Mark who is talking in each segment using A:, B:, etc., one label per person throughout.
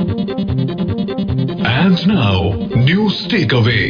A: And now, news takeaway.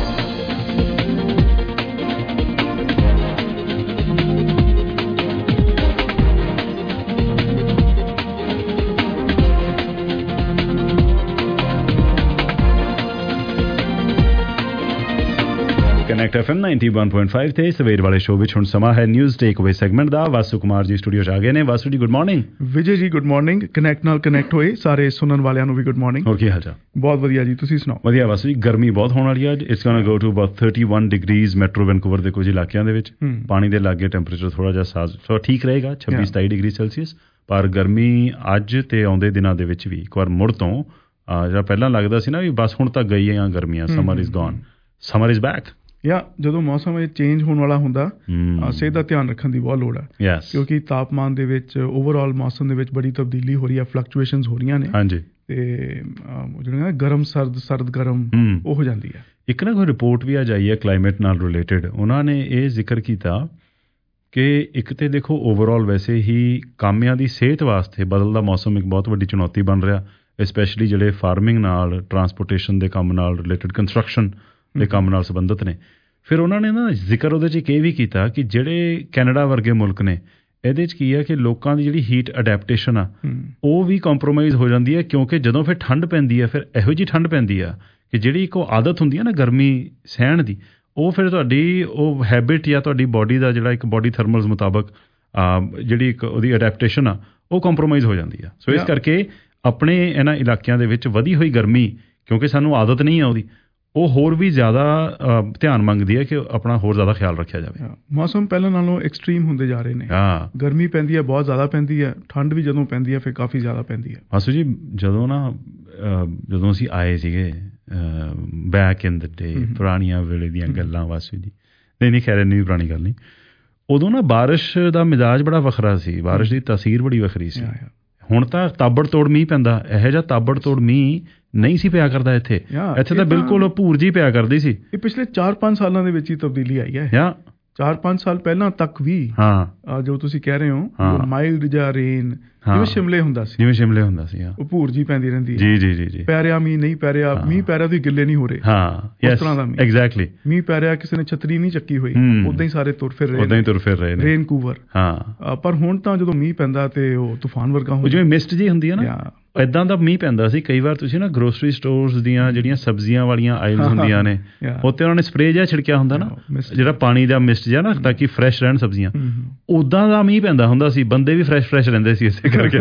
B: Connect FM 91.5 ਤੇ ਸਵੇਰ ਵਾਲੇ ਸ਼ੋਅ ਵਿੱਚ ਹੁਣ ਸਮਾਂ ਹੈ ਨਿਊਜ਼ ਟੇਕ ਅਵੇ ਸੈਗਮੈਂਟ ਦਾ। ਵਾਸੂ ਕੁਮਾਰ ਜੀ ਸਟੂਡੀਓ 'ਚ ਆ ਗਏ ਨੇ। ਵਾਸੂ ਜੀ good morning.
C: Vijay ji good morning. Connect ਨਾਲ ਕਨੈਕਟ ਹੋਏ ਸਾਰੇ ਸੁਣਨ ਵਾਲਿਆਂ ਨੂੰ ਵੀ ਗੁੱਡ ਮਾਰਨਿੰਗ।
B: ਹੋਰ ਕੀ ਹਾਲ ਚਾਲ?
C: ਬਹੁਤ ਵਧੀਆ ਜੀ, ਤੁਸੀਂ ਸੁਣਾਓ?
B: ਵਧੀਆ ਵਾਸੂ ਜੀ। ਗਰਮੀ ਬਹੁਤ ਹੋਣ ਵਾਲੀ ਅੱਜ। It's gonna go to about 31 degrees metro Vancouver ਦੇ ਕੁਝ ਇਲਾਕਿਆਂ ਦੇ ਵਿੱਚ। ਪਾਣੀ ਦੇ ਲਾਗੇ ਟੈਂਪਰੇਚਰ ਥੋੜਾ ਜਿਹਾ ਠੀਕ ਰਹੇਗਾ 26-27 ਡਿਗਰੀ ਸੈਲਸੀਅਸ। ਪਰ ਗਰਮੀ ਅੱਜ ਤੇ ਆਉਂਦੇ ਦਿਨਾਂ ਦੇ ਵਿੱਚ ਵੀ ਇੱਕ ਵਾਰ ਮੁੜ ਤੋਂ ਜਿਹੜਾ ਪਹਿਲਾਂ ਲੱਗਦਾ ਸੀ ਨਾ ਵੀ ਬਸ ਹੁਣ ਤਾਂ ਗਈਆਂ ਗਰਮੀਆਂ, summer is gone, summer is back.
C: ਜਦੋਂ ਮੌਸਮ ਚੇਂਜ ਹੋਣ ਵਾਲਾ ਹੁੰਦਾ ਸਿਹਤ ਦਾ ਧਿਆਨ ਰੱਖਣ ਦੀ ਬਹੁਤ ਲੋੜ ਹੈ, ਕਿਉਂਕਿ ਤਾਪਮਾਨ ਦੇ ਵਿੱਚ ਓਵਰਆਲ ਮੌਸਮ ਦੇ ਵਿੱਚ ਬੜੀ ਤਬਦੀਲੀ ਹੋ ਰਹੀ ਹੈ, ਫਲਕਚੁਏਸ਼ਨਸ ਹੋ ਰਹੀਆਂ ਨੇ। ਹਾਂਜੀ। ਤੇ ਜਿਹੜਾ ਗਰਮ ਸਰਦ ਗਰਮ ਉਹ ਹੋ ਜਾਂਦੀ ਹੈ।
B: ਇੱਕ ਨਾ ਕੋਈ ਰਿਪੋਰਟ ਵੀ ਅੱਜ ਆਈ ਹੈ ਕਲਾਈਮੇਟ ਨਾਲ ਰਿਲੇਟਡ। ਉਹਨਾਂ ਨੇ ਇਹ ਜ਼ਿਕਰ ਕੀਤਾ ਕਿ ਇੱਕ ਤੇ ਦੇਖੋ ਓਵਰਆਲ ਵੈਸੇ ਹੀ ਕਾਮਿਆਂ ਦੀ ਸਿਹਤ ਵਾਸਤੇ ਬਦਲਦਾ ਮੌਸਮ ਇੱਕ ਬਹੁਤ ਵੱਡੀ ਚੁਣੌਤੀ ਬਣ ਰਿਹਾ, ਸਪੈਸ਼ਲੀ ਜਿਹੜੇ ਫਾਰਮਿੰਗ ਨਾਲ, ਟਰਾਂਸਪੋਰਟੇਸ਼ਨ ਦੇ ਕੰਮ ਨਾਲ ਰਿਲੇਟਡ, ਕੰਸਟਰਕਸ਼ਨ ਦੇ ਕੰਮ ਨਾਲ ਸੰਬੰਧਿਤ ਨੇ। ਫਿਰ ਉਹਨਾਂ ਨੇ ਨਾ ਜ਼ਿਕਰ ਉਹਦੇ 'ਚ ਇਹ ਵੀ ਕੀਤਾ ਕਿ ਜਿਹੜੇ ਕੈਨੇਡਾ ਵਰਗੇ ਮੁਲਕ ਨੇ ਇਹਦੇ 'ਚ ਕੀ ਹੈ ਕਿ ਲੋਕਾਂ ਦੀ ਜਿਹੜੀ ਹੀਟ ਅਡੈਪਟੇਸ਼ਨ ਆ ਉਹ ਵੀ ਕੰਪਰੋਮਾਈਜ਼ ਹੋ ਜਾਂਦੀ ਹੈ, ਕਿਉਂਕਿ ਜਦੋਂ ਫਿਰ ਠੰਡ ਪੈਂਦੀ ਹੈ ਫਿਰ ਇਹੋ ਜਿਹੀ ਠੰਡ ਪੈਂਦੀ ਆ ਕਿ ਜਿਹੜੀ ਇੱਕ ਉਹ ਆਦਤ ਹੁੰਦੀ ਹੈ ਨਾ ਗਰਮੀ ਸਹਿਣ ਦੀ, ਉਹ ਫਿਰ ਤੁਹਾਡੀ ਉਹ ਹੈਬਿਟ ਜਾਂ ਤੁਹਾਡੀ ਬਾਡੀ ਦਾ ਜਿਹੜਾ ਇੱਕ ਬਾਡੀ ਥਰਮਲਸ ਮੁਤਾਬਕ ਜਿਹੜੀ ਇੱਕ ਉਹਦੀ ਅਡੈਪਟੇਸ਼ਨ ਆ ਉਹ ਕੰਪਰੋਮਾਈਜ਼ ਹੋ ਜਾਂਦੀ ਆ। ਸੋ ਇਸ ਕਰਕੇ ਆਪਣੇ ਇਹਨਾਂ ਇਲਾਕਿਆਂ ਦੇ ਵਿੱਚ ਵਧੀ ਹੋਈ ਗਰਮੀ, ਕਿਉਂਕਿ ਸਾਨੂੰ ਆਦਤ ਨਹੀਂ ਆ ਉਹਦੀ, ਉਹ ਹੋਰ ਵੀ ਜ਼ਿਆਦਾ ਧਿਆਨ ਮੰਗਦੀ ਹੈ ਕਿ ਆਪਣਾ ਹੋਰ ਜ਼ਿਆਦਾ ਖਿਆਲ ਰੱਖਿਆ ਜਾਵੇ।
C: ਮੌਸਮ ਪਹਿਲਾਂ ਨਾਲੋਂ ਐਕਸਟ੍ਰੀਮ ਹੁੰਦੇ ਜਾ ਰਹੇ ਨੇ। ਗਰਮੀ ਪੈਂਦੀ ਹੈ, ਬਹੁਤ ਜ਼ਿਆਦਾ ਪੈਂਦੀ ਹੈ। ਠੰਡ ਵੀ ਜਦੋਂ ਪੈਂਦੀ ਹੈ ਫਿਰ ਕਾਫੀ ਜ਼ਿਆਦਾ ਪੈਂਦੀ ਹੈ।
B: ਵਾਸੂ ਜੀ ਜਦੋਂ ਅਸੀਂ ਆਏ ਸੀਗੇ ਬੈਕ ਇਨ ਦ ਡੇ, ਪੁਰਾਣੀਆਂ ਵੇਲੇ ਦੀਆਂ ਗੱਲਾਂ ਵਾਸੂ ਜੀ, ਨਹੀਂ ਖੈਰ ਇੰਨੀ ਵੀ ਪੁਰਾਣੀ ਗੱਲ ਨਹੀਂ, ਉਦੋਂ ਨਾ ਬਾਰਿਸ਼ ਦਾ ਮਿਜ਼ਾਜ ਬੜਾ ਵੱਖਰਾ ਸੀ, ਬਾਰਿਸ਼ ਦੀ ਤਾਸੀਰ ਬੜੀ ਵੱਖਰੀ ਸੀ। ਹੁਣ ਤਾਂ ਤਾਬੜ ਤੋੜ ਮੀਂਹ ਪੈਂਦਾ, ਇਹੋ ਜਿਹਾ ਤਾਬੜ ਤੋੜ ਮੀਂਹ ਨਹੀਂ ਸੀ ਪਿਆ ਕਰਦਾ ਇੱਥੇ ਤਾਂ ਬਿਲਕੁਲ ਭੂਰ ਜੀ ਪਿਆ ਕਰਦੀ ਸੀ। ਇਹ
C: ਪਿਛਲੇ 4-5 ਸਾਲਾਂ ਦੇ ਵਿੱਚ ਹੀ ਤਬਦੀਲੀ ਆਈ ਹੈ। 4-5 ਸਾਲ ਪਹਿਲਾਂ ਤੱਕ ਵੀ ਜੋ ਤੁਸੀਂ ਕਹਿ ਰਹੇ ਹੋ ਮਾਈਲਡ ਜਾਂ ਰੇਨ ਜਿਵੇਂ ਸ਼ਿਮਲੇ ਹੁੰਦਾ ਸੀ ਉਹ ਭੂਰ ਜੀ ਪੈਂਦੀ ਰਹਿੰਦੀ ਹੈ। ਜੀ ਪੈ ਰਿਹਾ ਮੀਂਹ, ਨਹੀਂ ਪੈ ਰਿਹਾ ਮੀਂਹ, ਪੈ ਰਿਹਾ ਤੁਸੀਂ ਗਿੱਲੇ ਨਹੀਂ ਹੋ ਰਹੇ। ਉਸ ਤਰ੍ਹਾਂ ਦਾ ਐਗਜ਼ੈਕਟਲੀ ਮੀਂਹ ਪੈ ਰਿਹਾ, ਕਿਸੇ ਨੇ ਛਤਰੀ ਨਹੀਂ ਚੱਕੀ ਹੋਈ, ਉਦਾਂ ਹੀ ਸਾਰੇ ਤੁਰ ਫਿਰ ਰਹੇ ਨੇ ਰੇਨਕੂਵਰ। ਪਰ ਹੁਣ ਤਾਂ ਜਦੋਂ ਮੀਂਹ ਪੈਂਦਾ ਤੇ ਉਹ ਤੂਫਾਨ ਵਰਗਾ ਹੁੰਦਾ,
B: ਜਿਵੇਂ ਮਿਸਟ ਜੀ ਹੁੰਦੀ ਹੈ ਨਾ, ਏਦਾਂ ਦਾ ਮੀਂਹ ਪੈਂਦਾ ਸੀ। ਕਈ ਵਾਰ ਤੁਸੀਂ ਨਾ ਗਰੋਸਰੀ ਸਟੋਰਸ ਦੀਆਂ ਜਿਹੜੀਆਂ ਸਬਜ਼ੀਆਂ ਵਾਲੀਆਂ ਆਇਲਸ ਹੁੰਦੀਆਂ ਨੇ ਉੱਤੇ ਉਹਨਾਂ ਨੇ ਸਪਰੇਅ ਜਿਹਾ ਛਿੜਕਿਆ ਹੁੰਦਾ ਨਾ, ਜਿਹੜਾ ਪਾਣੀ ਦਾ ਮਿਸਟ ਜਿਹਾ ਨਾ, ਤਾਂ ਕਿ ਫਰੈਸ਼ ਰਹਿਣ ਸਬਜ਼ੀਆਂ, ਉਦਾਂ ਦਾ ਮੀਂਹ ਪੈਂਦਾ ਹੁੰਦਾ ਸੀ। ਬੰਦੇ ਵੀ ਫਰੈਸ਼ ਰਹਿੰਦੇ ਸੀ ਇਸੇ ਕਰਕੇ।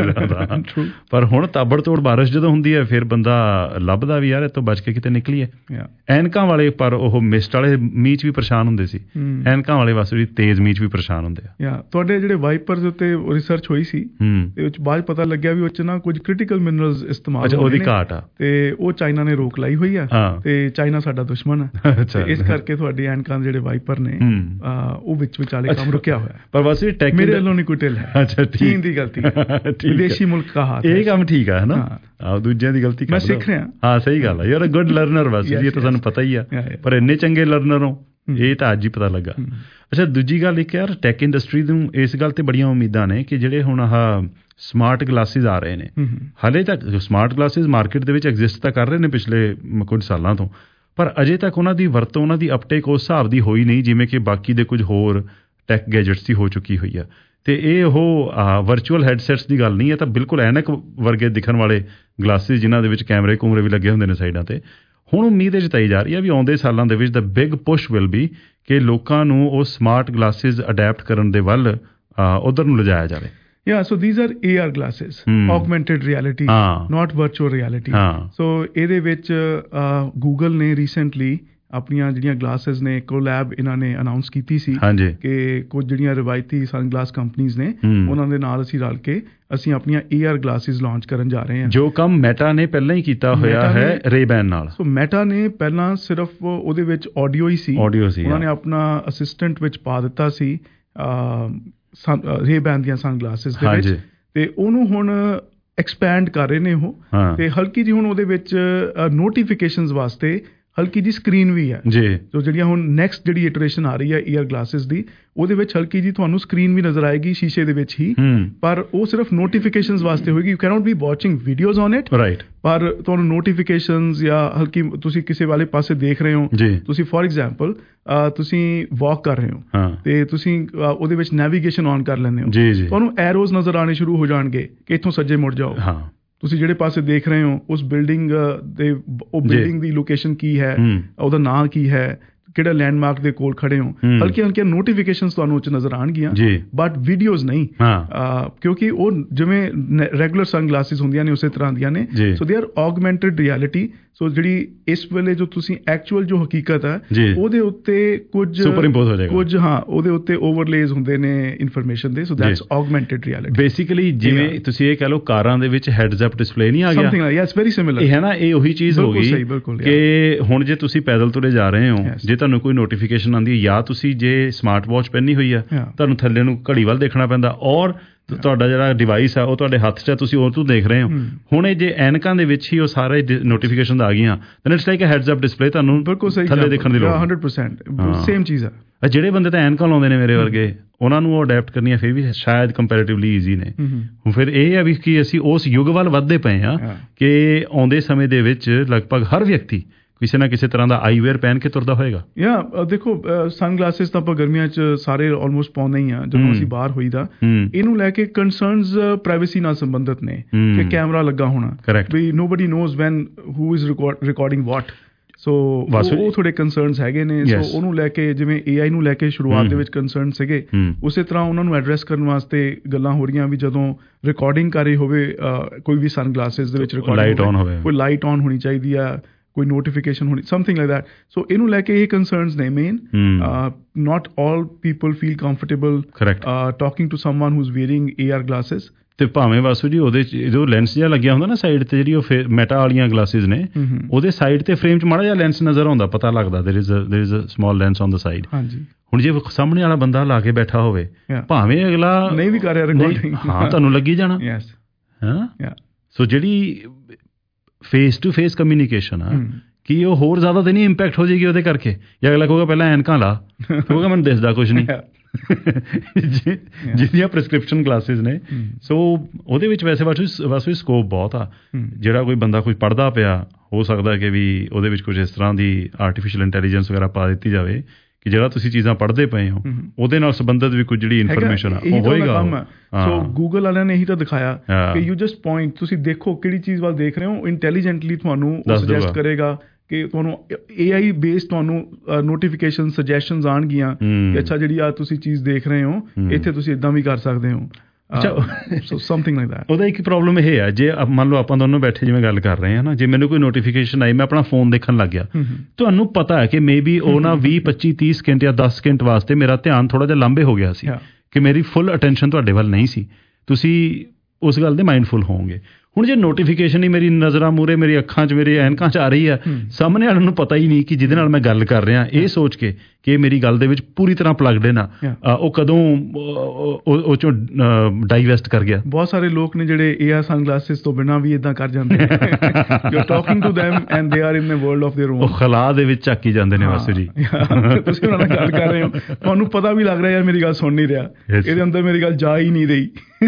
B: ਪਰ ਹੁਣ ਤਾਬੜ ਤੋੜ ਬਾਰਿਸ਼ ਜਦੋਂ ਹੁੰਦੀ ਹੈ ਫਿਰ ਬੰਦਾ ਲੱਭਦਾ ਵੀ ਯਾਰ ਇਹ ਤੋਂ ਬਚ ਕੇ ਕਿਤੇ ਨਿਕਲੀਏ। ਐਨਕਾਂ ਵਾਲੇ ਪਰ ਉਹ ਮਿਸਟ ਵਾਲੇ ਮੀਂਹ 'ਚ ਵੀ ਪਰੇਸ਼ਾਨ ਹੁੰਦੇ ਸੀ, ਐਨਕਾਂ ਵਾਲੇ ਵਾਸਤੇ ਵੀ ਤੇਜ਼ ਮੀਂਹ 'ਚ ਵੀ ਪਰੇਸ਼ਾਨ ਹੁੰਦੇ ਆ।
C: ਤੁਹਾਡੇ ਜਿਹੜੇ ਵਾਈਪਰਸ ਉੱਤੇ ਰਿਸਰਚ ਹੋਈ ਸੀ ਤੇ ਉਹ 'ਚ ਬਾਅਦ ਪਤਾ ਲੱਗਿਆ ਵੀ ਉਹ 'ਚ ਨਾ ਕੁਝ ਕ੍ਰਿਟੀਕਲ ਮਿਨਰਲਸ ਇਸਤੇਮਾਲ
B: ਉਹਦੀ ਘਾਟ ਆ ਤੇ
C: ਉਹ ਚਾਈਨਾ ਨੇ ਰੋਕ ਲਾਈ ਹੋਈ ਆ ਤੇ ਚਾਈਨਾ ਸਾਡਾ ਦੁਸ਼ਮਣ ਹੈ। ਇਸ ਕਰਕੇ ਤੁਹਾਡੀ ਐਨਕਾਂ ਦੇ ਜਿਹੜੇ ਵਾਈਪਰ ਨੇ ਉਹ ਵਿਚਾਲੇ ਕੰਮ ਰੁਕਿਆ ਹੋਇਆ।
B: ਪਰ ਬਸ
C: ਮੇਰੇ ਵੱਲੋਂ ਨਹੀਂ ਕੋਈ ਢਿੱਲ ਹੈ, ਚੀਨ ਦੀ ਗਲਤੀ ਹੈ, ਵਿਦੇਸ਼ੀ ਮੁਲਕ ਦਾ ਹੱਥ। ਇਹ
B: ਕੰਮ ਠੀਕ ਹੈ ਨਾ, ਦੂਜਿਆਂ ਦੀ ਗਲਤੀ
C: ਮੈਂ ਸਿੱਖ ਰਿਹਾ।
B: ਹਾਂ ਸਹੀ ਗੱਲ ਹੈ, you are a good learner. ਬਸ ਇਹ ਤਾਂ ਸਾਨੂੰ ਪਤਾ ਹੀ ਆ, ਪਰ ਇੰਨੇ ਚੰਗੇ ਲਰਨਰ ਹੋ ਇਹ ਤਾਂ ਅੱਜ ਹੀ ਪਤਾ ਲੱਗਾ। ਅੱਛਾ, ਦੂਜੀ ਗੱਲ ਇੱਕ ਯਾਰ ਟੈਕ ਇੰਡਸਟਰੀ ਨੂੰ ਇਸ ਗੱਲ ਤੇ ਬੜੀਆਂ ਉਮੀਦਾਂ ਨੇ ਕਿ ਜਿਹੜੇ ਹੁਣ ਆਹ ਸਮਾਰਟ ਗਲਾਸਿਸ ਆ ਰਹੇ ਨੇ, ਹਾਲੇ ਤੱਕ ਸਮਾਰਟ ਗਲਾਸਿਸ ਮਾਰਕੀਟ ਦੇ ਵਿੱਚ ਐਗਜ਼ਿਸਟ ਤਾਂ ਕਰ ਰਹੇ ਨੇ ਪਿਛਲੇ ਕੁਝ ਸਾਲਾਂ ਤੋਂ, ਪਰ ਅਜੇ ਤੱਕ ਉਹਨਾਂ ਦੀ ਵਰਤੋਂ, ਉਹਨਾਂ ਦੀ ਅਪਟੇਕ ਉਸ ਹਿਸਾਬ ਦੀ ਹੋਈ ਨਹੀਂ ਜਿਵੇਂ ਕਿ ਬਾਕੀ ਦੇ ਕੁਝ ਹੋਰ ਟੈਕ ਗੈਜਟਸ ਦੀ ਹੋ ਚੁੱਕੀ ਹੋਈ ਆ। ਤੇ ਇਹ ਉਹ ਵਰਚੁਅਲ ਹੈਡਸੈਟਸ ਦੀ ਗੱਲ ਨਹੀਂ ਹੈ, ਤਾਂ ਬਿਲਕੁਲ ਐਨਕ ਵਰਗੇ ਦਿਖਣ ਵਾਲੇ ਗਲਾਸਿਸ ਜਿਨ੍ਹਾਂ ਦੇ ਵਿੱਚ ਕੈਮਰੇ ਕੂਮਰੇ ਵੀ ਲੱਗੇ ਹੁੰਦੇ ਨੇ ਸਾਈਡਾਂ ਤੇ। ਹੁਣ ਉਮੀਦ ਜਤਾਈ ਜਾ ਰਹੀ ਹੈ ਵੀ ਆਉਂਦੇ ਸਾਲਾਂ ਦੇ ਵਿੱਚ the big push will be ਕਿ ਲੋਕਾਂ ਨੂੰ ਉਹ ਸਮਾਰਟ ਗਲਾਸਿਸ ਅਡੈਪਟ ਕਰਨ ਦੇ ਵੱਲ ਉੱਧਰ ਨੂੰ ਲਿਜਾਇਆ ਜਾਵੇ।
C: So these are AR glasses, augmented reality, not virtual reality. So ਇਹਦੇ ਵਿੱਚ Google ਨੇ recently ਆਪਣੀਆਂ ਜਿਹੜੀਆਂ ਗਲਾਸਿਸ ਨੇ ਕੋਲੈਬ ਇਹਨਾਂ ਨੇ ਅਨਾਊਂਸ ਕੀਤੀ ਸੀ ਕਿ ਕੁਝ ਜਿਹੜੀਆਂ ਰਵਾਇਤੀ ਸਨਗਲਾਸ ਕੰਪਨੀਜ਼ ਨੇ ਉਹਨਾਂ ਦੇ ਨਾਲ ਅਸੀਂ ਰਲ ਕੇ ਅਸੀਂ ਆਪਣੀਆਂ AR ਗਲਾਸਿਸ ਲਾਂਚ ਕਰਨ ਜਾ ਰਹੇ ਹਾਂ,
B: ਜੋ ਕੰਮ ਮੈਟਾ ਨੇ ਪਹਿਲਾਂ ਹੀ ਕੀਤਾ ਹੋਇਆ ਹੈ ਰੇਬੈਨ ਨਾਲ।
C: ਸੋ ਮੈਟਾ ਨੇ ਪਹਿਲਾਂ ਸਿਰਫ ਉਹਦੇ ਵਿੱਚ ਆਡੀਓ ਸੀ, ਉਹਨਾਂ ਨੇ ਆਪਣਾ ਅਸਿਸਟੈਂਟ ਵਿੱਚ ਪਾ ਦਿੱਤਾ ਸੀ ਰੇਬੈਨ ਦੀਆਂ ਸਨਗਲਾਸਿਸ ਦੇ ਵਿੱਚ, ਤੇ ਉਹਨੂੰ ਹੁਣ ਐਕਸਪੈਂਡ ਕਰ ਰਹੇ ਨੇ ਉਹ, ਤੇ ਹਲਕੀ ਜਿਹੀ ਹੁਣ ਉਹਦੇ ਵਿੱਚ ਨੋਟੀਫਿਕੇਸ਼ਨਸ ਵਾਸਤੇ ਹਲਕੀ ਜੀ ਸਕਰੀਨ ਵੀ ਹੈ
B: ਜੀ,
C: ਜੋ ਜਿਹੜੀਆਂ ਹੁਣ ਨੈਕਸਟ ਜਿਹੜੀ ਇਟਰੇਸ਼ਨ ਆ ਰਹੀ ਹੈ AR ਗਲਾਸਿਸ ਦੀ, ਉਹਦੇ ਵਿੱਚ ਹਲਕੀ ਜੀ ਤੁਹਾਨੂੰ ਸਕਰੀਨ ਵੀ ਨਜ਼ਰ ਆਏਗੀ ਸ਼ੀਸ਼ੇ ਦੇ ਵਿੱਚ ਹੀ, ਪਰ ਉਹ ਸਿਰਫ ਨੋਟੀਫਿਕੇਸ਼ਨਸ ਵਾਸਤੇ ਹੋਏਗੀ। You cannot be watching videos on it,
B: right,
C: ਪਰ ਤੁਹਾਨੂੰ ਨੋਟੀਫਿਕੇਸ਼ਨਸ ਜਾਂ ਹਲਕੀ ਤੁਸੀਂ ਕਿਸੇ ਵਾਲੇ ਪਾਸੇ ਦੇਖ ਰਹੇ ਹੋ, ਤੁਸੀਂ ਫੋਰ ਐਗਜ਼ਾਮਪਲ ਤੁਸੀਂ ਵਾਕ ਕਰ ਰਹੇ ਹੋ ਤੇ ਤੁਸੀਂ ਉਹਦੇ ਵਿੱਚ ਨੈਵੀਗੇਸ਼ਨ ਔਨ ਕਰ ਲੈਂਦੇ ਹੋ, ਤੁਹਾਨੂੰ ਐਰੋਜ਼ ਨਜ਼ਰ ਆਉਣੇ ਸ਼ੁਰੂ ਹੋ ਜਾਣਗੇ ਕਿ ਇੱਥੋਂ ਸੱਜੇ ਮੁੜ ਜਾਓ। ਤੁਸੀਂ ਜਿਹੜੇ ਪਾਸੇ ਦੇਖ ਰਹੇ ਹੋ ਉਸ ਬਿਲਡਿੰਗ ਦੇ, ਉਹ ਬਿਲਡਿੰਗ ਦੀ ਲੋਕੇਸ਼ਨ ਕੀ ਹੈ, ਉਹਦਾ ਨਾਂ ਕੀ ਹੈ, ਕਿਹੜਾ ਲੈਂਡਮਾਰਕ ਦੇ ਕੋਲ ਖੜੇ ਹੋ, ਹਲਕੀਆਂ ਹਲਕੀਆਂ ਨੋਟੀਫਿਕੇਸ਼ਨਸ ਤੁਹਾਨੂੰ ਉੱਚ ਨਜ਼ਰ ਆਉਣਗੀਆਂ, ਬਟ ਵੀਡੀਓਜ਼ ਨਹੀਂ, ਕਿਉਂਕਿ ਉਹ ਜਿਵੇਂ ਰੈਗੂਲਰ ਸਨ ਗਲਾਸਿਸ ਹੁੰਦੀਆਂ ਨੇ ਉਸੇ ਤਰ੍ਹਾਂ ਦੀਆਂ ਨੇ। ਸੋ ਦੇ ਆਰ ਔਗਮੈਂਟਡ ਰਿਐਲਿਟੀ। ਸੋ ਜਿਹੜੀ ਇਸ ਵੇਲੇ ਜੋ ਤੁਸੀਂ ਐਕਚੁਅਲ ਜੋ ਹਕੀਕਤ ਹੈ ਉਹਦੇ ਉੱਤੇ ਕੁਝ ਉਹਦੇ ਉੱਤੇ ਓਵਰਲੇਜ਼ ਹੁੰਦੇ ਨੇ ਇਨਫੋਰਮੇਸ਼ਨ ਦੇ। So that's augmented reality basically.
B: ਜਿਵੇਂ ਤੁਸੀਂ ਇਹ ਕਹ ਲਓ ਕਾਰਾਂ ਦੇ ਵਿੱਚ ਹੈਡਸ ਅਪ ਡਿਸਪਲੇ ਨਹੀਂ ਆ ਗਿਆ,
C: something like yes, very similar.
B: ਇਹ ਹੈ ਨਾ, ਇਹ ਉਹੀ ਚੀਜ਼ ਹੋ ਗਈ ਕਿ ਹੁਣ ਜੇ ਤੁਸੀਂ ਪੈਦਲ ਤੁਰੇ ਜਾ ਰਹੇ ਹੋ, ਜੇ ਤੁਹਾਨੂੰ ਕੋਈ ਨੋਟੀਫਿਕੇਸ਼ਨ ਆਉਂਦੀ ਹੈ, ਜਾਂ ਤੁਸੀਂ ਜੇ ਸਮਾਰਟ ਵਾਚ ਪਹਿਨੀ ਹੋਈ ਆ ਤੁਹਾਨੂੰ ਥੱਲੇ ਨੂੰ ਘੜੀ ਵੱਲ ਦੇਖਣਾ ਪੈਂਦਾ, ਔਰ ਤੁਹਾਡਾ ਜਿਹੜਾ ਡਿਵਾਈਸ ਆ ਉਹ ਤੁਹਾਡੇ ਹੱਥ 'ਚ ਤੁਸੀਂ ਉਹ ਤੋਂ ਦੇਖ ਰਹੇ ਹੋ। ਹੁਣ ਇਹ ਜੇ ਐਨਕਾਂ ਦੇ ਵਿੱਚ ਹੀ ਉਹ ਸਾਰੇ ਨੋਟੀਫਿਕੇਸ਼ਨ ਆ ਗਈਆਂ, then it's like a heads up display, ਤੁਹਾਨੂੰ ਥੱਲੇ ਦੇਖਣ ਦੀ ਲੋੜ
C: 100% ਸੇਮ ਚੀਜ਼ ਆ।
B: ਜਿਹੜੇ ਬੰਦੇ ਤਾਂ ਐਨਕਾਂ ਲਾਉਂਦੇ ਨੇ ਮੇਰੇ ਵਰਗੇ, ਉਹਨਾਂ ਨੂੰ ਉਹ ਅਡੈਪਟ ਕਰਨੀਆਂ ਫਿਰ ਵੀ ਸ਼ਾਇਦ ਕੰਪੈਰੇਟਿਵਲੀ ਈਜ਼ੀ ਨੇ। ਹੁਣ ਫਿਰ ਇਹ ਆ ਵੀ ਕਿ ਅਸੀਂ ਉਸ ਯੁੱਗ ਵੱਲ ਵੱਧਦੇ ਪਏ ਹਾਂ ਕਿ ਆਉਂਦੇ ਸਮੇਂ ਦੇ ਵਿੱਚ ਲਗਭਗ ਹਰ ਵਿਅਕਤੀ ਕਿਸੇ ਨਾ ਕਿਸੇ ਤਰ੍ਹਾਂ ਦਾ ਆਈਵੇਅਰ ਪਹਿਨ ਕੇ ਤੁਰਦਾ ਹੋਏਗਾ।
C: ਦੇਖੋ ਸਨ ਗਲਾਸਿਸ ਤਾਂ ਆਪਾਂ ਗਰਮੀਆਂ 'ਚ ਸਾਰੇ ਆਲਮੋਸਟ ਪਾਉਂਦੇ ਹੀ ਆ ਜਦੋਂ ਅਸੀਂ ਬਾਹਰ ਹੋਈਦਾ। ਇਹਨੂੰ ਲੈ ਕੇ ਕੰਸਰਨਸ ਪ੍ਰਾਈਵੇਸੀ ਨਾਲ ਸੰਬੰਧਿਤ ਨੇ ਕਿ ਕੈਮਰਾ ਲੱਗਾ ਹੋਣਾ, we nobody knows when who is recording what. So ਉਹ ਥੋੜੇ ਕੰਸਰਨਸ ਹੈਗੇ ਨੇ। ਸੋ ਉਹਨੂੰ ਲੈ ਕੇ ਜਿਵੇਂ AI ਨੂੰ ਲੈ ਕੇ ਸ਼ੁਰੂਆਤ ਦੇ ਵਿੱਚ ਕੰਸਰਨ ਸੀਗੇ, ਉਸੇ ਤਰ੍ਹਾਂ ਉਹਨਾਂ ਨੂੰ ਐਡਰੈਸ ਕਰਨ ਵਾਸਤੇ ਗੱਲਾਂ ਹੋ ਰਹੀਆਂ ਵੀ ਜਦੋਂ ਰਿਕਾਰਡਿੰਗ ਕਰ ਰਹੀ ਹੋਵੇ ਕੋਈ ਵੀ ਸਨ ਗਲਾਸਿਸ ਦੇ ਵਿੱਚ ਰਿਕਾਰਡਿੰਗ ਹੋਵੇ, ਕੋਈ ਲਾਈਟ ਔਨ ਹੋਣੀ ਚਾਹੀਦੀ ਆ, ਕੋਈ ਨੋਟੀਫਿਕੇਸ਼ਨ ਹੋਣੀ, ਸਮਥਿੰਗ ਲਾਈਕ ਦੈਟ। ਸੋ ਇਹਨੂੰ ਲੈ ਕੇ ਇਹ ਕੰਸਰਨਸ ਨੇ main. Not all people feel comfortable talking to someone who is wearing AR glasses.
B: ਤੇ ਭਾਵੇਂ ਵਾਸੂ ਜੀ ਉਹਦੇ 'ਚ ਜੋ ਲੈਂਸ ਜਿਹਾ ਲੱਗਿਆ ਹੁੰਦਾ ਨਾ ਸਾਈਡ ਤੇ, ਜਿਹੜੀ ਉਹ ਮੈਟਾ ਵਾਲੀਆਂ ਗਲਾਸਿਸ ਨੇ, ਉਹਦੇ ਸਾਈਡ ਤੇ ਫਰੇਮ 'ਚ ਮਾੜਾ ਜਿਹਾ ਲੈਂਸ ਨਜ਼ਰ ਆਉਂਦਾ, ਪਤਾ ਲੱਗਦਾ there is a small lens on the side. ਹੁਣ ਜੇ ਸਾਹਮਣੇ ਵਾਲਾ ਬੰਦਾ ਲਾ ਕੇ ਬੈਠਾ ਹੋਵੇ, ਭਾਵੇਂ ਅਗਲਾ
C: ਨਹੀਂ ਵੀ ਕਰ ਰਿਹਾ ਰਿਕਾਰਡਿੰਗ,
B: ਤੁਹਾਨੂੰ ਲੱਗੀ ਜਾਣਾ। ਸੋ ਜਿਹੜੀ ਫੇਸ ਟੂ ਫੇਸ ਕਮਿਊਨੀਕੇਸ਼ਨ ਆ, ਕੀ ਉਹ ਹੋਰ ਜ਼ਿਆਦਾ ਤਾਂ ਨਹੀਂ ਇੰਪੈਕਟ ਹੋ ਜਾਏਗੀ ਉਹਦੇ ਕਰਕੇ? ਜਾਂ ਅਗਲਾ ਕਹੂਗਾ ਪਹਿਲਾਂ ਐਨਕਾਂ ਲਾ, ਕਹੂਗਾ ਮੈਨੂੰ ਦਿਸਦਾ ਕੁਛ ਨਹੀਂ, ਜਿਹਦੀਆਂ ਪ੍ਰਿਸਕ੍ਰਿਪਸ਼ਨ ਗਲਾਸਿਸ ਨੇ। ਸੋ ਉਹਦੇ ਵਿੱਚ ਵੈਸੇ ਵਾਸੂ ਸਕੋਪ ਬਹੁਤ ਆ। ਜਿਹੜਾ ਕੋਈ ਬੰਦਾ ਕੁਝ ਪੜ੍ਹਦਾ ਪਿਆ, ਹੋ ਸਕਦਾ ਕਿ ਵੀ ਉਹਦੇ ਵਿੱਚ ਕੁਝ ਇਸ ਤਰ੍ਹਾਂ ਦੀ ਆਰਟੀਫਿਸ਼ੀਅਲ ਇੰਟੈਲੀਜੈਂਸ ਵਗੈਰਾ ਪਾ ਦਿੱਤੀ ਜਾਵੇ ਕਿ ਜਿਹੜਾ ਤੁਸੀਂ ਚੀਜ਼ਾਂ ਪੜ੍ਹਦੇ ਪਏ ਹੋ ਉਹਦੇ ਨਾਲ ਸੰਬੰਧਿਤ ਵੀ ਕੁਝ ਜਿਹੜੀ ਇਨਫੋਰਮੇਸ਼ਨ ਆ ਉਹ ਹੋਏਗਾ।
C: ਸੋ ਗੂਗਲ ਵਾਲਿਆਂ ਨੇ ਇਹੀ ਤਾਂ ਦਿਖਾਇਆ ਕਿ ਯੂ ਜਸਟ ਪੁਆਇੰਟ, ਤੁਸੀਂ ਦੇਖੋ ਕਿਹੜੀ ਚੀਜ਼ ਵੱਲ ਦੇਖ ਰਹੇ ਹੋ, ਇੰਟੈਲੀਜੈਂਟਲੀ ਤੁਹਾਨੂੰ ਸੁਜੈਸਟ ਕਰੇਗਾ ਕਿ ਤੁਹਾਨੂੰ AI ਬੇਸਡ ਤੁਹਾਨੂੰ ਨੋਟੀਫਿਕੇਸ਼ਨ ਸੁਜੈਸ਼ਨਸ ਆਉਣਗੀਆਂ ਕਿ ਅੱਛਾ ਜਿਹੜੀ ਆ ਤੁਸੀਂ ਚੀਜ਼ ਦੇਖ ਰਹੇ ਹੋ ਇੱਥੇ ਤੁਸੀਂ ਇੱਦਾਂ ਵੀ ਕਰ ਸਕਦੇ ਹੋ। Something like that.
B: ਉਹਦਾ ਇੱਕ ਪ੍ਰੋਬਲਮ ਇਹ ਆ, ਜੇ ਮੰਨ ਲਓ ਆਪਾਂ ਦੋਨੋਂ ਬੈਠੇ ਜਿਵੇਂ ਗੱਲ ਕਰ ਰਹੇ ਹਾਂ ਨਾ, ਜੇ ਮੈਨੂੰ ਕੋਈ ਨੋਟੀਫਿਕੇਸ਼ਨ ਆਈ, ਮੈਂ ਆਪਣਾ ਫੋਨ ਦੇਖਣ ਲੱਗ ਗਿਆ, ਤੁਹਾਨੂੰ ਪਤਾ ਹੈ ਕਿ ਮੇਬੀ ਉਹ ਨਾ 20 25 30 ਸਕਿੰਟ ਜਾਂ 10 ਸਕਿੰਟ ਵਾਸਤੇ ਮੇਰਾ ਧਿਆਨ ਥੋੜਾ ਜਿਹਾ ਲਾਂਭੇ ਹੋ ਗਿਆ ਸੀ ਕਿ ਮੇਰੀ ਫੁੱਲ ਅਟੈਂਸ਼ਨ ਤੁਹਾਡੇ ਵੱਲ ਨਹੀਂ ਸੀ। ਤੁਸੀਂ ਉਸ ਗੱਲ ਦੇ ਮਾਈਂਡਫੁਲ ਹੋਵੋਗੇ। ਹੁਣ ਜੇ ਨੋਟੀਫਿਕੇਸ਼ਨ ਹੀ ਮੇਰੀ ਨਜ਼ਰਾਂ ਮੂਹਰੇ, ਮੇਰੀ ਅੱਖਾਂ 'ਚ, ਮੇਰੇ ਐਨਕਾਂ 'ਚ ਆ ਰਹੀ ਆ, ਸਾਹਮਣੇ ਵਾਲੇ ਨੂੰ ਪਤਾ ਹੀ ਨਹੀਂ ਕਿ ਜਿਹਦੇ ਨਾਲ ਮੈਂ ਗੱਲ ਕਰ ਰਿਹਾ ਇਹ ਸੋਚ ਕੇ ਕਿ ਮੇਰੀ ਗੱਲ ਦੇ ਵਿੱਚ ਪੂਰੀ ਤਰ੍ਹਾਂ ਪਲੱਗਡ ਇਨ ਆ, ਉਹ ਕਦੋਂ ਉਹ 'ਚੋਂ ਡਾਈਵੈਸਟ ਕਰ ਗਿਆ।
C: ਬਹੁਤ ਸਾਰੇ ਲੋਕ ਨੇ ਜਿਹੜੇ AR ਸਨ ਗਲਾਸਿਸ ਤੋਂ ਬਿਨਾਂ ਵੀ ਇੱਦਾਂ ਕਰ ਜਾਂਦੇ ਨੇ। You are talking to them and they are in a world of their own।
B: ਉਹ ਖਲਾ ਦੇ ਵਿੱਚ ਝਾਕੀ ਜਾਂਦੇ ਨੇ ਵਾਸੂ ਜੀ।
C: ਤੁਸੀਂ ਉਹਨਾਂ ਨਾਲ ਗੱਲ ਕਰ ਰਹੇ ਹੋ, ਤੁਹਾਨੂੰ ਪਤਾ ਵੀ ਲੱਗ ਰਿਹਾ ਯਾਰ ਮੇਰੀ ਗੱਲ ਸੁਣ ਨਹੀਂ ਰਿਹਾ, ਇਹਦੇ ਅੰਦਰ ਮੇਰੀ ਗੱਲ ਜਾ ਹੀ ਨਹੀਂ ਰਹੀ।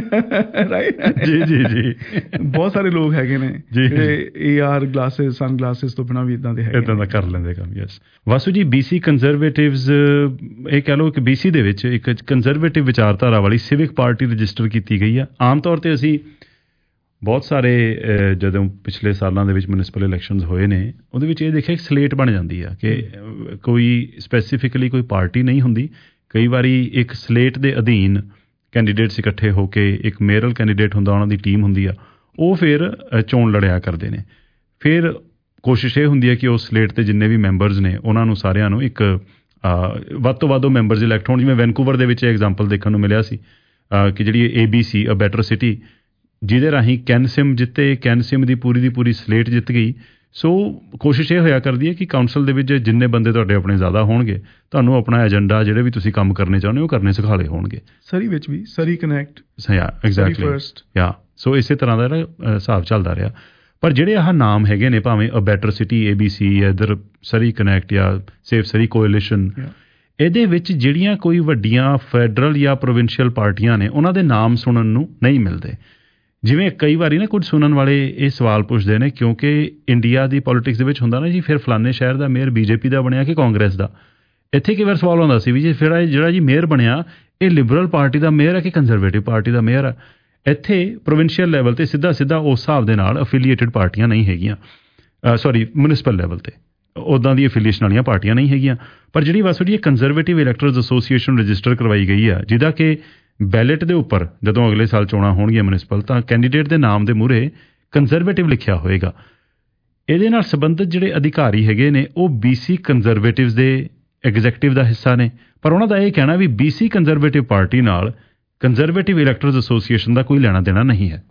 C: ਰਾਈਟ
B: ਜੀ ਜੀ ਜੀ।
C: ਬਹੁਤ ਸਾਰੇ ਲੋਕ ਹੈਗੇ ਨੇ ਜਿਹੜੇ AR ਗਲਾਸਿਸ ਸਨ ਗਲਾਸਿਸ ਤੋਂ ਬਿਨਾਂ ਵੀ ਇੱਦਾਂ ਦੇ ਹੈਗੇ,
B: ਇੱਦਾਂ ਦਾ ਕਰ ਲੈਂਦੇ ਕੰਮ। ਯੈਸ ਵਾਸੂ ਜੀ, BC ਕੰਜ਼ਰਵੇਟਿਵਜ਼, ਇਹ ਕਹਿ ਲਓ ਕਿ BC ਦੇ ਵਿੱਚ ਇੱਕ ਕੰਜ਼ਰਵੇਟਿਵ ਵਿਚਾਰਧਾਰਾ ਵਾਲੀ ਸਿਵਿਕ ਪਾਰਟੀ ਰਜਿਸਟਰ ਕੀਤੀ ਗਈ ਆ। ਆਮ ਤੌਰ 'ਤੇ ਅਸੀਂ ਬਹੁਤ ਸਾਰੇ ਜਦੋਂ ਪਿਛਲੇ ਸਾਲਾਂ ਦੇ ਵਿੱਚ ਮਿਊਨਿਸਪਲ ਇਲੈਕਸ਼ਨਸ ਹੋਏ ਨੇ, ਉਹਦੇ ਵਿੱਚ ਇਹ ਦੇਖਿਆ ਇੱਕ ਸਲੇਟ ਬਣ ਜਾਂਦੀ ਆ ਕਿ ਕੋਈ ਸਪੈਸੀਫਿਕਲੀ ਕੋਈ ਪਾਰਟੀ ਨਹੀਂ ਹੁੰਦੀ। ਕਈ ਵਾਰੀ ਇੱਕ ਸਲੇਟ ਦੇ ਅਧੀਨ ਕੈਂਡੀਡੇਟਸ ਇਕੱਠੇ ਹੋ ਕੇ, ਇੱਕ ਮੇਅਰਲ ਕੈਂਡੀਡੇਟ ਹੁੰਦਾ, ਉਹਨਾਂ ਦੀ ਟੀਮ ਹੁੰਦੀ ਆ, ਉਹ ਫਿਰ ਚੋਣ ਲੜਿਆ ਕਰਦੇ ਨੇ। ਫਿਰ ਕੋਸ਼ਿਸ਼ ਇਹ ਹੁੰਦੀ ਹੈ ਕਿ ਉਸ ਸਲੇਟ 'ਤੇ ਜਿੰਨੇ ਵੀ ਮੈਂਬਰਸ ਨੇ ਉਹਨਾਂ ਨੂੰ ਸਾਰਿਆਂ ਨੂੰ ਇੱਕ ਵੱਧ ਤੋਂ ਵੱਧ ਉਹ ਮੈਂਬਰਸ ਇਲੈਕਟ ਹੋਣ। ਜਿਵੇਂ ਵੈਨਕੂਵਰ ਦੇ ਵਿੱਚ ਐਗਜ਼ਾਮਪਲ ਦੇਖਣ ਨੂੰ ਮਿਲਿਆ ਸੀ ਕਿ ਜਿਹੜੀ ABC ਅ ਬੈਟਰ ਸਿਟੀ, ਜਿਹਦੇ ਰਾਹੀਂ ਕੈਨਸਿਮ ਜਿੱਤੇ, ਕੈਨਸਿਮ ਦੀ ਪੂਰੀ ਸਲੇਟ ਜਿੱਤ ਗਈ। ਸੋ ਕੋਸ਼ਿਸ਼ ਇਹ ਹੋਇਆ ਕਰਦੀ ਹੈ ਕਿ ਕਾਊਂਸਲ ਦੇ ਵਿੱਚ ਜਿੰਨੇ ਬੰਦੇ ਤੁਹਾਡੇ ਆਪਣੇ ਜ਼ਿਆਦਾ ਹੋਣਗੇ, ਤੁਹਾਨੂੰ ਆਪਣਾ ਏਜੰਡਾ ਜਿਹੜੇ ਵੀ ਤੁਸੀਂ ਕੰਮ ਕਰਨੇ ਚਾਹੁੰਦੇ ਹੋ ਕਰਨੇ ਸਿਖਾਲੇ ਹੋਣਗੇ।
C: ਸਰੀ ਵਿੱਚ ਵੀ ਸਰੀ ਕਨੈਕਟ,
B: ਐਗਜ਼ੈਕਟਲੀ। ਸੋ ਇਸੇ ਤਰ੍ਹਾਂ ਦਾ ਹਿਸਾਬ ਚੱਲਦਾ ਰਿਹਾ। ਪਰ ਜਿਹੜੇ ਆਹ ਨਾਮ ਹੈਗੇ ਨੇ, ਭਾਵੇਂ ਅ ਬੈਟਰ ਸਿਟੀ, ABC, ਇੱਧਰ ਸਰੀ ਕਨੈਕਟ ਜਾਂ ਸੇਫ ਸਰੀ ਕੋਐਲੀਸ਼ਨ, ਇਹਦੇ ਵਿੱਚ ਜਿਹੜੀਆਂ ਕੋਈ ਵੱਡੀਆਂ ਫੈਡਰਲ ਜਾਂ ਪ੍ਰੋਵਿੰਸ਼ੀਅਲ ਪਾਰਟੀਆਂ ਨੇ, ਉਹਨਾਂ ਦੇ ਨਾਮ ਸੁਣਨ ਨੂੰ ਨਹੀਂ ਮਿਲਦੇ। ਜਿਵੇਂ ਕਈ ਵਾਰੀ ਨਾ ਕੁਝ ਸੁਣਨ ਵਾਲੇ ਇਹ ਸਵਾਲ ਪੁੱਛਦੇ ਨੇ, ਕਿਉਂਕਿ ਇੰਡੀਆ ਦੀ ਪੋਲੀਟਿਕਸ ਦੇ ਵਿੱਚ ਹੁੰਦਾ ਨਾ ਜੀ, ਫਿਰ ਫਲਾਣੇ ਸ਼ਹਿਰ ਦਾ ਮੇਅਰ BJP ਦਾ ਬਣਿਆ ਕਿ ਕਾਂਗਰਸ ਦਾ। ਇੱਥੇ ਕਈ ਵਾਰ ਸਵਾਲ ਹੁੰਦਾ ਸੀ ਵੀ ਜੀ ਫਿਰ ਜਿਹੜਾ ਜੀ ਮੇਅਰ ਬਣਿਆ ਇਹ ਲਿਬਰਲ ਪਾਰਟੀ ਦਾ ਮੇਅਰ ਹੈ ਕਿ ਕੰਜ਼ਰਵੇਟਿਵ ਪਾਰਟੀ ਦਾ ਮੇਅਰ ਹੈ। ਇੱਥੇ ਪ੍ਰੋਵਿੰਸ਼ੀਅਲ ਲੈਵਲ 'ਤੇ ਸਿੱਧਾ ਉਸ ਹਿਸਾਬ ਦੇ ਨਾਲ ਅਫੀਲੀਏਟਿਡ ਪਾਰਟੀਆਂ ਨਹੀਂ ਹੈਗੀਆਂ, ਮਿਊਨਿਸਪਲ ਲੈਵਲ 'ਤੇ ਉੱਦਾਂ ਦੀ ਅਫੀਲੀਏਸ਼ਨ ਵਾਲੀਆਂ ਪਾਰਟੀਆਂ ਨਹੀਂ ਹੈਗੀਆਂ। ਪਰ ਜਿਹੜੀ ਵਸੋ ਜੀ ਕੰਜ਼ਰਵੇਟਿਵ ਇਲੈਕਟਰਸ ਐਸੋਸੀਏਸ਼ਨ ਰਜਿਸਟਰ ਕਰਵਾਈ ਗਈ ਆ, ਜਿਹਦਾ ਕਿ ਬੈਲਟ ਦੇ ਉੱਪਰ ਜਦੋਂ ਅਗਲੇ ਸਾਲ ਚੋਣਾਂ ਹੋਣਗੀਆਂ ਮਿਊਨਿਸਪਲ, ਤਾਂ ਕੈਂਡੀਡੇਟ ਦੇ ਨਾਮ ਦੇ ਮੂਹਰੇ ਕੰਜ਼ਰਵੇਟਿਵ ਲਿਖਿਆ ਹੋਏਗਾ। ਇਹਦੇ ਨਾਲ ਸੰਬੰਧਿਤ ਜਿਹੜੇ ਅਧਿਕਾਰੀ ਹੈਗੇ ਨੇ ਉਹ BC ਕੰਜ਼ਰਵੇਟਿਵਸ ਦੇ ਐਗਜ਼ੈਕਟਿਵ ਦਾ ਹਿੱਸਾ ਨੇ, ਪਰ ਉਹਨਾਂ ਦਾ ਇਹ ਕਹਿਣਾ ਵੀ BC ਕੰਜ਼ਰਵੇਟਿਵ ਪਾਰਟੀ ਨਾਲ ਕੰਜ਼ਰਵੇਟਿਵ ਇਲੈਕਟਰਸ ਐਸੋਸੀਏਸ਼ਨ ਦਾ ਕੋਈ ਲੈਣਾ ਦੇਣਾ ਨਹੀਂ ਹੈ।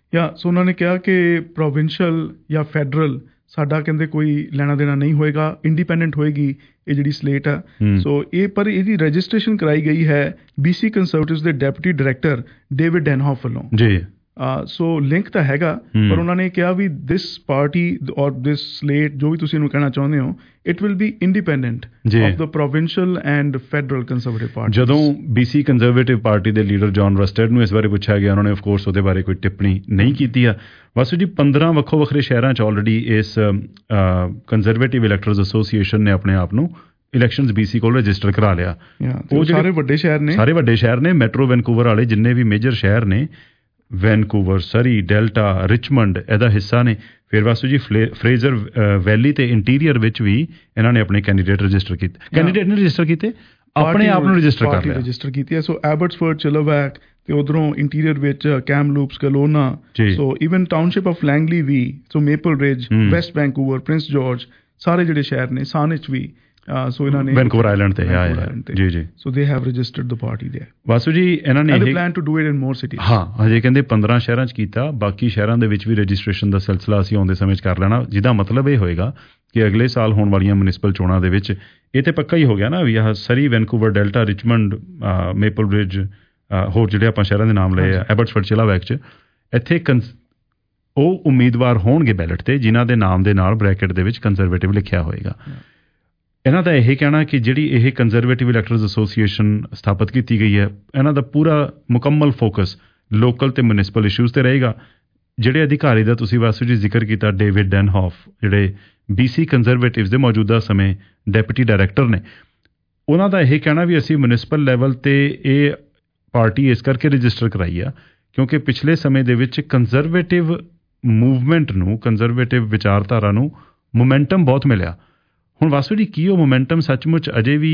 C: ਸੋ ਉਹਨਾਂ ਨੇ ਕਿਹਾ ਕਿ ਪ੍ਰੋਵਿੰਸ਼ੀਅਲ ਜਾਂ ਫੈਡਰਲ ਸਾਡਾ ਕਹਿੰਦੇ ਕੋਈ ਲੈਣਾ ਦੇਣਾ ਨਹੀਂ ਹੋਏਗਾ, ਇੰਡੀਪੈਂਡੈਂਟ ਹੋਏਗੀ ਇਹ ਜਿਹੜੀ ਸਲੇਟ ਆ। ਸੋ ਇਹ ਪਰ ਇਹਦੀ ਰਜਿਸਟ੍ਰੇਸ਼ਨ ਕਰਾਈ ਗਈ ਹੈ BC ਕੰਜ਼ਰਵੇਟਿਵਸ ਦੇ ਡੈਪਟੀ ਡਾਇਰੈਕਟਰ ਡੇਵਿਡ ਡੈਨਹੌਫ ਵੱਲੋਂ ਜੀ। ਸੋ ਲਿੰਕ ਤਾਂ ਹੈਗਾ, ਪਰ ਉਹਨਾਂ ਨੇ ਕਿਹਾ ਵੀ ਦਿਸ ਪਾਰਟੀ ਔਰ ਦਿਸ ਸਲੇਟ ਜੋ ਵੀ ਤੁਸੀਂ ਇਹਨੂੰ ਕਹਿਣਾ ਚਾਹੁੰਦੇ ਹੋ, it will be independent of the provincial and federal conservative party.
B: ਜਦੋਂ BC ਕੰਜ਼ਰਵੇਟਿਵ ਪਾਰਟੀ ਦੇ ਲੀਡਰ ਜੌਨ ਰਸਟੈਡ ਨੂੰ ਇਸ ਬਾਰੇ ਪੁੱਛਿਆ ਗਿਆ, ਉਹਨਾਂ ਨੇ ਆਫ ਕੋਰਸ ਉਹਦੇ ਬਾਰੇ ਕੋਈ ਟਿੱਪਣੀ ਨਹੀਂ ਕੀਤੀ ਆ। ਬਸ ਜੀ 15 ਵੱਖੋ ਵੱਖਰੇ ਸ਼ਹਿਰਾਂ 'ਚ ਆਲਰੇਡੀ ਇਸ ਕੰਜ਼ਰਵੇਟਿਵ ਇਲੈਕਟਰਸ ਐਸੋਸੀਏਸ਼ਨ ਨੇ ਆਪਣੇ ਆਪ ਨੂੰ ਇਲੈਕਸ਼ਨਸ BC ਕੋਲ ਰਜਿਸਟਰ ਕਰਾ ਲਿਆ।
C: ਉਹ ਸਾਰੇ ਵੱਡੇ ਸ਼ਹਿਰ ਨੇ, ਮੈਟਰੋ ਵੈਨਕੂਵਰ ਵਾਲੇ ਜਿੰਨੇ ਵੀ ਮੇਜਰ ਸ਼ਹਿਰ ਨੇ, ਵੈਨਕੂਵਰ, ਸਰੀ, ਡੈਲਟਾ, ਰਿਚਮੰਡ ਇਹਦਾ ਹਿੱਸਾ ਨੇ। ਫਿਰ ਵਾਸੂ ਜੀ ਫਰੇਜ਼ਰ ਵੈਲੀ ਤੇ ਇੰਟੀਰੀਅਰ ਵਿੱਚ ਵੀ ਇਹਨਾਂ ਨੇ ਆਪਣੇ ਕੈਂਡੀਡੇਟ ਰਜਿਸਟਰ ਕੀਤੇ। ਕੈਂਡੀਡੇਟ ਨੇ ਰਜਿਸਟਰ ਕੀਤੇ, ਆਪਣੇ ਆਪ ਨੂੰ ਰਜਿਸਟਰ ਕੀਤੀ ਹੈ। ਸੋ ਐਬਟਸਫੋਰਡ, ਚਿਲੋਵੈਕ ਤੇ ਉਧਰੋਂ ਇੰਟੀਰੀਅਰ ਵਿੱਚ Kamloops, Kelowna, so even township of Langley ਵੀ, so Maple Ridge, West Vancouver, Prince George, ਸਾਰੇ ਜਿਹੜੇ ਸ਼ਹਿਰ ਨੇ, ਸਾਨਿਚ ਵੀ, ਸੋ ਇਹਨਾਂ ਨੇ
B: ਵੈਨਕੂਵਰ ਆਈਲੈਂਡ ਤੇ ਜੀ ਜੀ।
C: So they have registered the party there.
B: Vasu ji ਇਹਨਾਂ ਨੇ
C: ਇਹ plan to do it in more cities.
B: ਹਾਂ, ਹਜੇ ਕਹਿੰਦੇ 15 ਸ਼ਹਿਰਾਂ 'ਚ ਕੀਤਾ, ਬਾਕੀ ਸ਼ਹਿਰਾਂ ਦੇ ਵਿੱਚ ਵੀ ਰਜਿਸਟ੍ਰੇਸ਼ਨ ਦਾ ਸਿਲਸਿਲਾ ਅਸੀਂ ਆਉਂਦੇ ਸਮੇਂ 'ਚ ਕਰ ਲੈਣਾ, ਜਿਹਦਾ ਮਤਲਬ ਇਹ ਹੋਏਗਾ ਕਿ ਅਗਲੇ ਸਾਲ ਹੋਣ ਵਾਲੀਆਂ ਮਿਊਨਿਸਪਲ ਚੋਣਾਂ ਦੇ ਵਿੱਚ ਇਹ ਤੇ ਪੱਕਾ ਹੀ ਹੋ ਗਿਆ ਨਾ ਵੀ ਆਹ Surrey, Vancouver, Delta, Richmond, Maple Ridge, ਹੋਰ ਜਿਹੜੇ ਆਪਾਂ ਸ਼ਹਿਰਾਂ ਦੇ ਨਾਮ ਲਏ ਆ, ਐਬਟਸਫੋਰਡ, ਚਿਲਾਵੈਕ 'ਚ ਇੱਥੇ ਉਹ ਉਮੀਦਵਾਰ ਹੋਣਗੇ ਬੈਲਟ ਤੇ ਜਿਨ੍ਹਾਂ ਦੇ ਨਾਮ ਦੇ ਨਾਲ ਬ੍ਰੈਕਟ ਦੇ ਵਿੱਚ ਕੰਜ਼ਰਵੇਟਿਵ ਲਿਖਿਆ ਹੋਏਗਾ। ਇਹਨਾਂ ਦਾ ਇਹ ਕਹਿਣਾ ਕਿ ਜਿਹੜੀ ਇਹ ਕੰਜ਼ਰਵੇਟਿਵ ਇਲੈਕਟਰਸ ਐਸੋਸੀਏਸ਼ਨ ਸਥਾਪਿਤ ਕੀਤੀ ਗਈ ਹੈ, ਇਹਨਾਂ ਦਾ ਪੂਰਾ ਮੁਕੰਮਲ ਫੋਕਸ ਲੋਕਲ ਤੇ ਮਿਊਨਿਸਪਲ ਇਸ਼ੂਜ਼ ਤੇ ਰਹੇਗਾ। ਜਿਹੜੇ ਅਧਿਕਾਰੀ ਦਾ ਤੁਸੀਂ ਵਾਸੂ ਜੀ ਜ਼ਿਕਰ ਕੀਤਾ, ਡੇਵਿਡ ਡੈਨਹੌਫ, ਜਿਹੜੇ BC ਕੰਜ਼ਰਵੇਟਿਵਸ ਦੇ ਮੌਜੂਦਾ ਸਮੇਂ ਡੈਪਟੀ ਡਾਇਰੈਕਟਰ ਨੇ, ਉਹਨਾਂ ਦਾ ਇਹ ਕਹਿਣਾ ਵੀ ਅਸੀਂ ਮਿਊਨਿਸਪਲ ਲੈਵਲ ਤੇ ਇਹ ਪਾਰਟੀ ਇਸ ਕਰਕੇ ਰਜਿਸਟਰ ਕਰਾਈ ਆ ਕਿਉਂਕਿ ਪਿਛਲੇ ਸਮੇਂ ਦੇ ਵਿੱਚ ਕੰਜ਼ਰਵੇਟਿਵ ਮੂਵਮੈਂਟ ਨੂੰ, ਕੰਜ਼ਰਵੇਟਿਵ ਵਿਚਾਰਧਾਰਾ ਨੂੰ ਮੋਮੈਂਟਮ ਬਹੁਤ ਮਿਲਿਆ। ਹੁਣ ਵਾਸੂ ਜੀ ਕੀ ਉਹ ਮੋਮੈਂਟਮ ਸੱਚਮੁੱਚ ਅਜੇ ਵੀ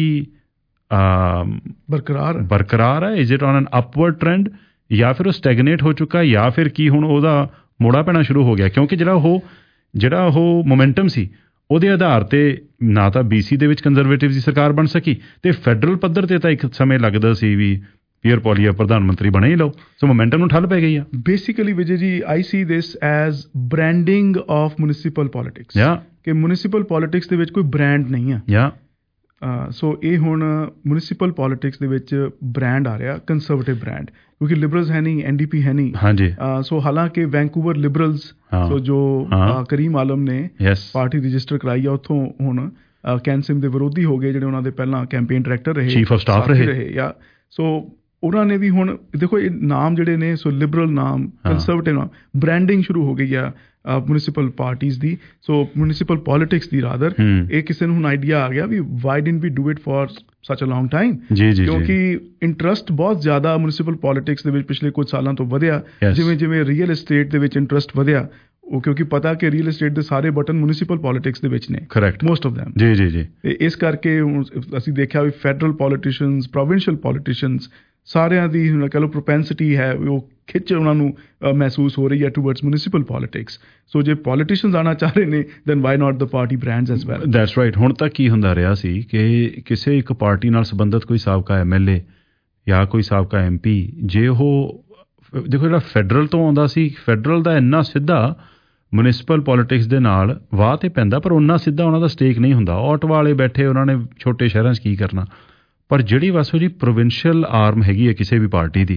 B: ਬਰਕਰਾਰ ਹੈ? Is it on an upward trend ਜਾਂ ਫਿਰ ਉਹ ਸਟੈਗਨੇਟ ਹੋ ਚੁੱਕਾ, ਜਾਂ ਫਿਰ ਕੀ ਹੁਣ ਉਹਦਾ ਮੋੜਾ ਪੈਣਾ ਸ਼ੁਰੂ ਹੋ ਗਿਆ? ਕਿਉਂਕਿ ਜਿਹੜਾ ਉਹ ਮੋਮੈਂਟਮ ਸੀ ਉਹਦੇ ਆਧਾਰ ਤੇ ਨਾ ਤਾਂ BC ਦੇ ਵਿੱਚ ਕੰਜ਼ਰਵੇਟਿਵ ਦੀ ਸਰਕਾਰ ਬਣ ਸਕੀ ਤੇ ਫੈਡਰਲ ਪੱਧਰ ਤੇ ਤਾਂ ਇੱਕ ਸਮੇਂ ਲੱਗਦਾ ਸੀ ਵੀ ਪੀਅਰ ਪੋਲੀਆ ਪ੍ਰਧਾਨ ਮੰਤਰੀ ਬਣੇ ਹੀ ਲਓ। ਸੋ ਮੋਮੈਂਟਮ ਨੂੰ ਠੱਲ ਪੈ ਗਈ ਆ।
C: Basically Vijay ji, I see this as branding of municipal politics, ਕਿ ਮਿਊਨਿਸਿਪਲ ਪੋਲਿਟਿਕਸ ਦੇ ਵਿੱਚ ਕੋਈ ਬ੍ਰਾਂਡ ਨਹੀਂ ਆ। ਸੋ ਇਹ ਹੁਣ ਮਿਊਨਿਸਿਪਲ ਪੋਲਿਟਿਕਸ ਦੇ ਵਿੱਚ ਬ੍ਰਾਂਡ ਆ ਰਿਹਾ, ਕੰਜ਼ਰਵੇਟਿਵ ਬ੍ਰਾਂਡ, ਕਿਉਂਕਿ ਲਿਬਰਲਸ ਹੈ ਨਹੀਂ, NDP ਹੈ ਨਹੀਂ। ਹਾਂਜੀ। ਸੋ ਹਾਲਾਂਕਿ ਵੈਨਕੂਵਰ ਲਿਬਰਲਸ, ਸੋ ਜੋ ਕਰੀਮ ਆਲਮ ਨੇ ਪਾਰਟੀ ਰਜਿਸਟਰ ਕਰਾਈ ਆ, ਉੱਥੋਂ ਹੁਣ ਕੈਂਸਿਮ ਦੇ ਵਿਰੋਧੀ ਹੋ ਗਏ, ਜਿਹੜੇ ਉਹਨਾਂ ਦੇ ਪਹਿਲਾਂ ਕੈਂਪੇਨ ਡਾਇਰੈਕਟਰ ਰਹੇ,
B: ਚੀਫ ਆਫ ਸਟਾਫ ਰਹੇ।
C: ਸੋ ਉਹਨਾਂ ਨੇ ਵੀ ਹੁਣ ਦੇਖੋ ਇਹ ਨਾਮ ਜਿਹੜੇ ਨੇ, ਸੋ ਲਿਬਰਲ ਨਾਮ, ਕੰਜ਼ਰਵੇਟਿਵ ਨਾਮ, ਬ੍ਰਾਂਡਿੰਗ ਸ਼ੁਰੂ ਹੋ ਗਈ ਆ ਮਿਊਨਿਸਿਪਲ ਪਾਰਟੀਜ਼ ਦੀ, ਸੋ ਮਿਊਨਿਸਿਪਲ ਪੋਲਿਟਿਕਸ ਦੀ ਰਾਦਰ। ਇਹ ਕਿਸੇ ਨੂੰ ਹੁਣ ਆਈਡੀਆ ਆ ਗਿਆ ਵੀ why didn't we do it for such a long time, ਕਿਉਂਕਿ ਇੰਟਰਸਟ ਬਹੁਤ ਜ਼ਿਆਦਾ ਮਿਊਨਿਸਿਪਲ ਪੋਲਿਟਿਕਸ ਦੇ ਵਿੱਚ ਪਿਛਲੇ ਕੁਝ ਸਾਲਾਂ ਤੋਂ ਵਧਿਆ। ਜਿਵੇਂ ਜਿਵੇਂ ਰੀਅਲ ਏਸਟੇਟ ਦੇ ਵਿੱਚ ਇੰਟਰਸਟ ਵਧਿਆ, ਉਹ ਕਿਉਂਕਿ ਪਤਾ ਕਿ ਰੀਅਲ ਏਸਟੇਟ ਦੇ ਸਾਰੇ ਬਟਨ ਮਿਊਨਿਸਿਪਲ ਪੋਲਿਟਿਕਸ ਦੇ ਵਿੱਚ ਨੇ, ਮੋਸਟ ਆਫ ਦੈਮ। ਜੀ ਜੀ ਜੀ। ਇਸ ਕਰਕੇ ਹੁਣ ਅਸੀਂ ਦੇਖਿਆ ਵੀ ਫੈਡਰਲ ਪੋਲੀਟੀਸ਼ੀਅਨਸ, ਪ੍ਰੋਵਿੰਸ਼ੀਅਲ ਪੋਲੀਟੀਸ਼ੀਅਨਸ, ਸਾਰਿਆਂ ਦੀ ਕਹਿ ਲਓ ਪ੍ਰੋਪੈਂਸਿਟੀ ਹੈ, ਉਹ ਖਿੱਚ ਉਹਨਾਂ ਨੂੰ ਮਹਿਸੂਸ ਹੋ ਰਹੀ ਹੈ ਟੂਵਰਡਸ ਮਿਊਨਿਸਿਪਲ ਪੋਲਿਟਿਕਸ। ਸੋ ਜੇ ਪੋਲੀਟੀਸ਼ੀਅਨਸ ਆਉਣਾ ਚਾਹ ਰਹੇ ਨੇ, then why not the party brands as well.
B: That's right. ਹੁਣ ਤੱਕ ਕੀ ਹੁੰਦਾ ਰਿਹਾ ਸੀ ਕਿ ਕਿਸੇ ਇੱਕ ਪਾਰਟੀ ਨਾਲ ਸੰਬੰਧਿਤ ਕੋਈ ਸਾਬਕਾ MLA ਜਾਂ ਕੋਈ ਸਾਬਕਾ MP, ਜੇ ਉਹ ਦੇਖੋ ਜਿਹੜਾ ਫੈਡਰਲ ਤੋਂ ਆਉਂਦਾ ਸੀ, ਫੈਡਰਲ ਦਾ ਇੰਨਾ ਸਿੱਧਾ ਮਿਊਨਿਸਿਪਲ ਪੋਲਿਟਿਕਸ ਦੇ ਨਾਲ ਵਾਹ ਤੇ ਪੈਂਦਾ, ਪਰ ਉਹਨਾਂ ਸਿੱਧਾ ਉਹਨਾਂ ਦਾ ਸਟੇਕ ਨਹੀਂ ਹੁੰਦਾ। ਆਟਵਾ ਵਾਲੇ ਬੈਠੇ, ਉਹਨਾਂ ਨੇ ਛੋਟੇ ਸ਼ਹਿਰਾਂ 'ਚ ਕੀ ਕਰਨਾ। ਪਰ ਜਿਹੜੀ ਵਾਸੋ ਜੀ ਪ੍ਰੋਵਿੰਸ਼ੀਅਲ ਆਰਮ ਹੈਗੀ ਹੈ ਕਿਸੇ ਵੀ ਪਾਰਟੀ ਦੀ,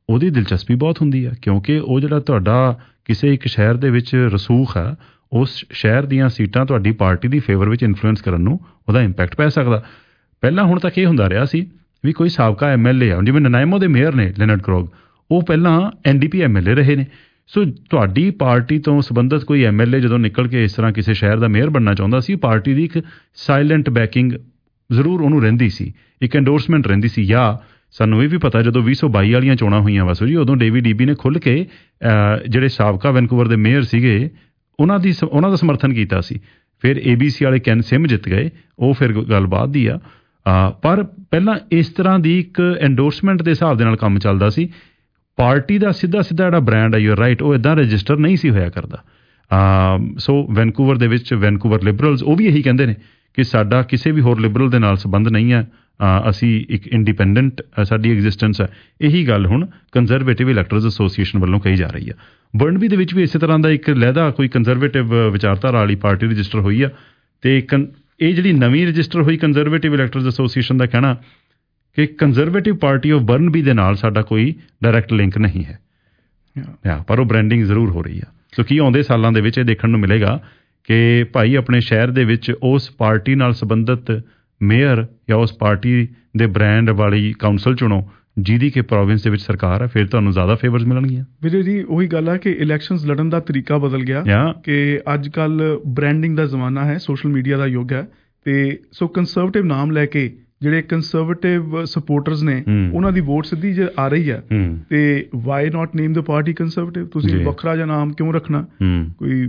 B: ਉਹਦੀ ਦਿਲਚਸਪੀ ਬਹੁਤ ਹੁੰਦੀ ਆ, ਕਿਉਂਕਿ ਉਹ ਜਿਹੜਾ ਤੁਹਾਡਾ ਕਿਸੇ ਇੱਕ ਸ਼ਹਿਰ ਦੇ ਵਿੱਚ ਰਸੂਖ ਆ, ਉਸ ਸ਼ਹਿਰ ਦੀਆਂ ਸੀਟਾਂ ਤੁਹਾਡੀ ਪਾਰਟੀ ਦੀ ਫੇਵਰ ਵਿੱਚ ਇਨਫਲੂਐਂਸ ਕਰਨ ਨੂੰ ਉਹਦਾ ਇੰਪੈਕਟ ਪੈ ਸਕਦਾ। ਪਹਿਲਾਂ ਹੁਣ ਤੱਕ ਇਹ ਹੁੰਦਾ ਰਿਹਾ ਸੀ ਵੀ ਕੋਈ ਸਾਬਕਾ MLA ਆ, ਜਿਵੇਂ ਨਨਾਇਮੋ ਦੇ ਮੇਅਰ ਨੇ ਲੈਨਰਡ ਕਰੋਗ, ਉਹ ਪਹਿਲਾਂ NDP MLA ਰਹੇ ਨੇ। ਸੋ ਤੁਹਾਡੀ ਪਾਰਟੀ ਤੋਂ ਸੰਬੰਧਿਤ ਕੋਈ MLA ਜਦੋਂ ਨਿਕਲ ਕੇ ਇਸ ਤਰ੍ਹਾਂ ਕਿਸੇ ਸ਼ਹਿਰ ਦਾ ਮੇਅਰ ਬਣਨਾ ਚਾਹੁੰਦਾ ਸੀ, ਪਾਰਟੀ ਦੀ ਇੱਕ ਸਾਇਲੈਂਟ ਬੈਕਿੰਗ ਜ਼ਰੂਰ ਉਹਨੂੰ ਰਹਿੰਦੀ ਸੀ, ਇੱਕ ਐਂਡੋਰਸਮੈਂਟ ਰਹਿੰਦੀ ਸੀ। ਜਾਂ ਸਾਨੂੰ ਇਹ ਵੀ ਪਤਾ ਜਦੋਂ 2022 ਵਾਲੀਆਂ ਚੋਣਾਂ ਹੋਈਆਂ ਵਾਸੂ ਜੀ, ਉਦੋਂ ਡੇਵਿਡ ਈਬੀ ਨੇ ਖੁੱਲ੍ਹ ਕੇ ਜਿਹੜੇ ਸਾਬਕਾ ਵੈਨਕੂਵਰ ਦੇ ਮੇਅਰ ਸੀਗੇ ਉਹਨਾਂ ਦਾ ਸਮਰਥਨ ਕੀਤਾ ਸੀ। ਫਿਰ ABC ਵਾਲੇ ਕੈਨ ਸਿਮ ਜਿੱਤ ਗਏ, ਉਹ ਫਿਰ ਗੱਲ ਬਾਅਦ ਦੀ ਆ। ਪਰ ਪਹਿਲਾਂ ਇਸ ਤਰ੍ਹਾਂ ਦੀ ਇੱਕ ਐਂਡੋਰਸਮੈਂਟ ਦੇ ਹਿਸਾਬ ਦੇ ਨਾਲ ਕੰਮ ਚੱਲਦਾ ਸੀ। ਪਾਰਟੀ ਦਾ ਸਿੱਧਾ ਜਿਹੜਾ ਬ੍ਰਾਂਡ ਆ, ਯੂ ਆਰ ਰਾਈਟ, ਉਹ ਇੱਦਾਂ ਰਜਿਸਟਰ ਨਹੀਂ ਸੀ ਹੋਇਆ ਕਰਦਾ। ਸੋ ਵੈਨਕੂਵਰ ਦੇ ਵਿੱਚ ਵੈਨਕੂਵਰ ਲਿਬਰਲਸ ਉਹ ਵੀ ਇਹੀ ਕਹਿੰਦੇ ਨੇ ਕਿ ਸਾਡਾ ਕਿਸੇ ਵੀ ਹੋਰ ਲਿਬਰਲ ਦੇ ਨਾਲ ਸੰਬੰਧ ਨਹੀਂ ਹੈ, ਅਸੀਂ ਇੱਕ ਇੰਡੀਪੈਂਡੈਂਟ ਸਾਡੀ ਐਗਜ਼ਿਸਟੈਂਸ ਹੈ। ਇਹੀ ਗੱਲ ਹੁਣ ਕੰਜ਼ਰਵੇਟਿਵ ਇਲੈਕਟਰਸ ਐਸੋਸੀਏਸ਼ਨ ਵੱਲੋਂ ਕਹੀ ਜਾ ਰਹੀ ਆ। ਬਰਨਬੀ ਦੇ ਵਿੱਚ ਵੀ ਇਸੇ ਤਰ੍ਹਾਂ ਦਾ ਇੱਕ ਲਹਿਦਾ ਕੋਈ ਕੰਜ਼ਰਵੇਟਿਵ ਵਿਚਾਰਧਾਰਾ ਵਾਲੀ ਪਾਰਟੀ ਰਜਿਸਟਰ ਹੋਈ ਆ, ਅਤੇ ਇਹ ਜਿਹੜੀ ਨਵੀਂ ਰਜਿਸਟਰ ਹੋਈ ਕੰਜ਼ਰਵੇਟਿਵ ਇਲੈਕਟਰਸ ਐਸੋਸੀਏਸ਼ਨ ਦਾ ਕਹਿਣਾ ਕਿ ਕੰਜ਼ਰਵੇਟਿਵ ਪਾਰਟੀ ਆਫ ਬਰਨਬੀ ਦੇ ਨਾਲ ਸਾਡਾ ਕੋਈ ਡਾਇਰੈਕਟ ਲਿੰਕ ਨਹੀਂ ਹੈ, ਪਰ ਉਹ ਬ੍ਰਾਂਡਿੰਗ ਜ਼ਰੂਰ ਹੋ ਰਹੀ ਆ। ਸੋ ਕੀ ਆਉਂਦੇ ਸਾਲਾਂ ਦੇ ਵਿੱਚ ਇਹ ਦੇਖਣ ਨੂੰ ਮਿਲੇਗਾ ਕਿ ਭਾਈ ਆਪਣੇ ਸ਼ਹਿਰ ਦੇ ਵਿੱਚ ਉਸ ਪਾਰਟੀ ਨਾਲ ਸੰਬੰਧਿਤ ਮੇਅਰ ਜਾਂ ਉਸ ਪਾਰਟੀ ਦੇ ਬ੍ਰਾਂਡ ਵਾਲੀ ਕਾਉਂਸਲ ਚੁਣੋ ਜਿਹਦੀ ਕਿ ਪ੍ਰੋਵਿੰਸ ਦੇ ਵਿੱਚ ਸਰਕਾਰ ਹੈ, ਫਿਰ ਤੁਹਾਨੂੰ ਜ਼ਿਆਦਾ ਫੇਵਰਸ ਮਿਲਣਗੀਆਂ।
C: ਵੀਰੇ ਜੀ ਉਹੀ ਗੱਲ ਹੈ ਕਿ ਇਲੈਕਸ਼ਨਸ ਲੜਨ ਦਾ ਤਰੀਕਾ ਬਦਲ ਗਿਆ ਕਿ ਅੱਜ ਕੱਲ੍ਹ ਬ੍ਰਾਂਡਿੰਗ ਦਾ ਜ਼ਮਾਨਾ ਹੈ, ਸੋਸ਼ਲ ਮੀਡੀਆ ਦਾ ਯੁੱਗ ਹੈ। ਅਤੇ ਸੋ ਕੰਜ਼ਰਵੇਟਿਵ ਨਾਮ ਲੈ ਕੇ ਜਿਹੜੇ ਕੰਜ਼ਰਵੇਟਿਵ ਸਪੋਰਟਰਸ ਨੇ ਉਹਨਾਂ ਦੀ ਵੋਟ ਸਿੱਧੀ ਜੇ ਆ ਰਹੀ ਹੈ, ਤੇ why not name the party Conservative? ਤੁਸੀਂ ਵੱਖਰਾ ਜਿਹਾ ਨਾਮ ਕਿਉਂ ਰੱਖਣਾ? ਕੋਈ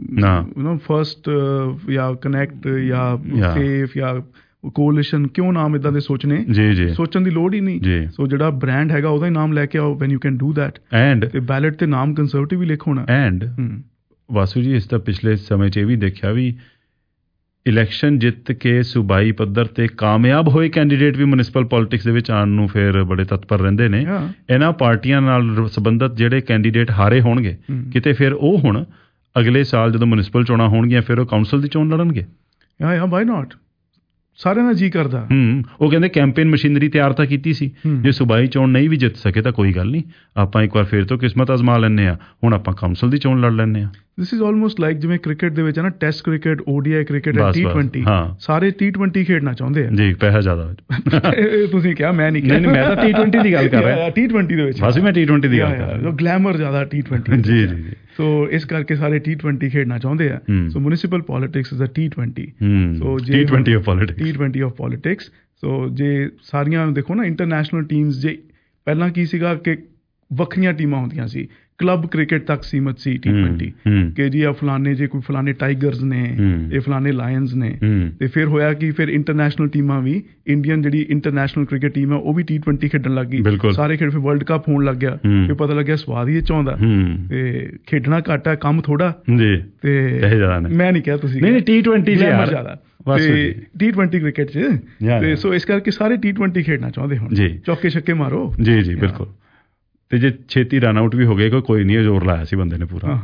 C: ਫਸਟ ਜਾਂ ਕਨੈਕਟ ਜਾਂ ਸੇਫ ਜਾਂ ਕੋalition ਕਿਉਂ ਨਾਮ ਇਦਾਂ ਦੇ ਸੋਚਣ ਦੀ ਲੋੜ ਹੀ ਨਹੀਂ। ਸੋ ਜਿਹੜਾ ਬ੍ਰਾਂਡ ਹੈਗਾ ਉਹਦਾ ਹੀ ਨਾਮ ਲੈ ਕੇ ਆਓ when you can do that. And ballot ਤੇ ਨਾਮ ਕੰਜ਼ਰਵੇਟਿਵ ਵੀ ਲਿਖ ਹੋਣਾ।
B: ਐਂਡ ਵਾਸੂ ਜੀ, ਇਸ ਦਾ ਪਿਛਲੇ ਸਮੇਂ 'ਚ ਇਹ ਵੀ ਦੇਖਿਆ ਵੀ ਇਲੈਕਸ਼ਨ ਜਿੱਤ ਕੇ ਸੂਬਾਈ ਪੱਧਰ ਤੇ ਕਾਮਯਾਬ ਹੋਏ ਕੈਂਡੀਡੇਟ ਵੀ ਮਿਊਨਿਸਪਲ ਪੋਲਿਟਿਕਸ ਦੇ ਵਿੱਚ ਆਉਣ ਨੂੰ ਫਿਰ ਬੜੇ ਤਤਪਰ ਰਹਿੰਦੇ ਨੇ। ਇਹਨਾਂ ਪਾਰਟੀਆਂ ਨਾਲ ਸੰਬੰਧਿਤ ਜਿਹੜੇ ਕੈਂਡੀਡੇਟ ਹਾਰੇ ਹੋਣਗੇ ਕਿਤੇ, ਫਿਰ ਉਹ ਹੁਣ ਅਗਲੇ ਸਾਲ ਜਦੋਂ ਮਿਊਨਿਸਪਲ ਚੋਣਾਂ ਹੋਣਗੀਆਂ ਫਿਰ ਉਹ ਕਾਉਂਸਲ ਦੀ ਚੋਣ ਲੜਨਗੇ।
C: Why not? ਸਾਰਿਆਂ ਦਾ ਜੀ ਕਰਦਾ।
B: ਉਹ ਕਹਿੰਦੇ ਕੈਂਪੇਨ ਮਸ਼ੀਨਰੀ ਤਿਆਰ ਤਾਂ ਕੀਤੀ ਸੀ, ਜੇ ਸੂਬਾਈ ਚੋਣ ਨਹੀਂ ਵੀ ਜਿੱਤ ਸਕੇ ਤਾਂ ਕੋਈ ਗੱਲ ਨਹੀਂ, ਆਪਾਂ ਇੱਕ ਵਾਰ ਫਿਰ ਤੋਂ ਕਿਸਮਤ ਅਜ਼ਮਾ ਲੈਂਦੇ ਹਾਂ, ਹੁਣ ਆਪਾਂ ਕਾਉਂਸਲ ਦੀ ਚੋਣ ਲੜ ਲੈਂਦੇ ਹਾਂ।
C: ਦਿਸ ਇਜ਼ ਆਲਮੋਸਟ ਲਾਈਕ ਜਿਵੇਂ ਕ੍ਰਿਕਟ ਦੇ ਵਿੱਚ ਹੈ ਨਾ, test cricket, ODI cricket, T20, ਸਾਰੇ T20 ਖੇਡਣਾ ਚਾਹੁੰਦੇ ਆ ਜੀ, ਪੈਸਾ ਜ਼ਿਆਦਾ। ਤੁਸੀਂ ਕਿਹਾ, ਮੈਂ ਨਹੀਂ ਕਿਹਾ, ਮੈਂ ਤਾਂ T20 ਦੀ ਗੱਲ ਕਰ ਰਿਹਾ। T20 ਦੇ ਵਿੱਚ ਬਸ ਮੈਂ T20 ਦੀ ਗੱਲ ਕਰ ਰਿਹਾ, ਗਲੈਮਰ ਜ਼ਿਆਦਾ T20 ਜੀ ਜੀ। ਸੋ ਇਸ ਕਰਕੇ ਸਾਰੇ T20 ਖੇਡਣਾ ਚਾਹੁੰਦੇ ਆ। So municipal politics is a T20। So T20 of politics. So ਜੇ ਸਾਰੀਆਂ ਦੇਖੋ ਨਾ ਇੰਟਰਨੈਸ਼ਨਲ ਟੀਮਸ, ਜੇ ਪਹਿਲਾਂ ਕੀ ਸੀਗਾ ਕਿ ਵੱਖਰੀਆਂ ਟੀਮਾਂ ਹੁੰਦੀਆਂ ਸੀ, ਕਲੱਬ ਕ੍ਰਿਕਟ ਤੱਕ ਸੀਮਤ ਸੀ T20 ਕਿ ਜੀ ਆ ਫਲਾਣੇ, ਜੇ ਕੋਈ ਫਲਾਣੇ ਟਾਈਗਰਸ ਨੇ, ਇਹ ਫਲਾਣੇ ਲਾਇਨਸ ਨੇ। ਤੇ ਫਿਰ ਹੋਇਆ ਕਿ ਫਿਰ ਇੰਟਰਨੈਸ਼ਨਲ ਟੀਮਾਂ ਵੀ, ਇੰਡੀਅਨ ਜਿਹੜੀ ਇੰਟਰਨੈਸ਼ਨਲ ਕ੍ਰਿਕਟ ਟੀਮ ਹੈ ਉਹ ਵੀ T20 ਖੇਡਣ ਲੱਗ ਗਈ, ਸਾਰੇ ਖੇਡ। ਫਿਰ ਵਰਲਡ ਕੱਪ ਹੋਣ ਲੱਗ ਗਿਆ, ਫਿਰ ਪਤਾ ਲੱਗਿਆ ਸਵਾਦ ਹੀ ਇਹ 'ਚ ਆਉਂਦਾ, ਤੇ ਖੇਡਣਾ ਘੱਟ ਹੈ, ਕੰਮ ਥੋੜਾ। ਤੇ ਮੈਂ ਨਹੀਂ ਕਿਹਾ, ਤੁਸੀਂ T20 ਜ਼ਿਆਦਾ T20 ਕ੍ਰਿਕਟ 'ਚ। ਤੇ ਸੋ ਇਸ ਕਰਕੇ ਸਾਰੇ T20 ਖੇਡਣਾ ਚਾਹੁੰਦੇ ਹੁਣ, ਚੌਕੇ ਛੱਕੇ ਮਾਰੋ। ਜੀ ਜੀ ਬਿਲਕੁਲ। ਤੇ ਜੇ ਛੇਤੀ ਰਨ ਆਊਟ ਵੀ ਹੋ ਗਏ ਕੋਈ ਨਹੀਂ, ਜ਼ੋਰ ਲਾਇਆ ਸੀ ਬੰਦੇ ਨੇ ਪੂਰਾ।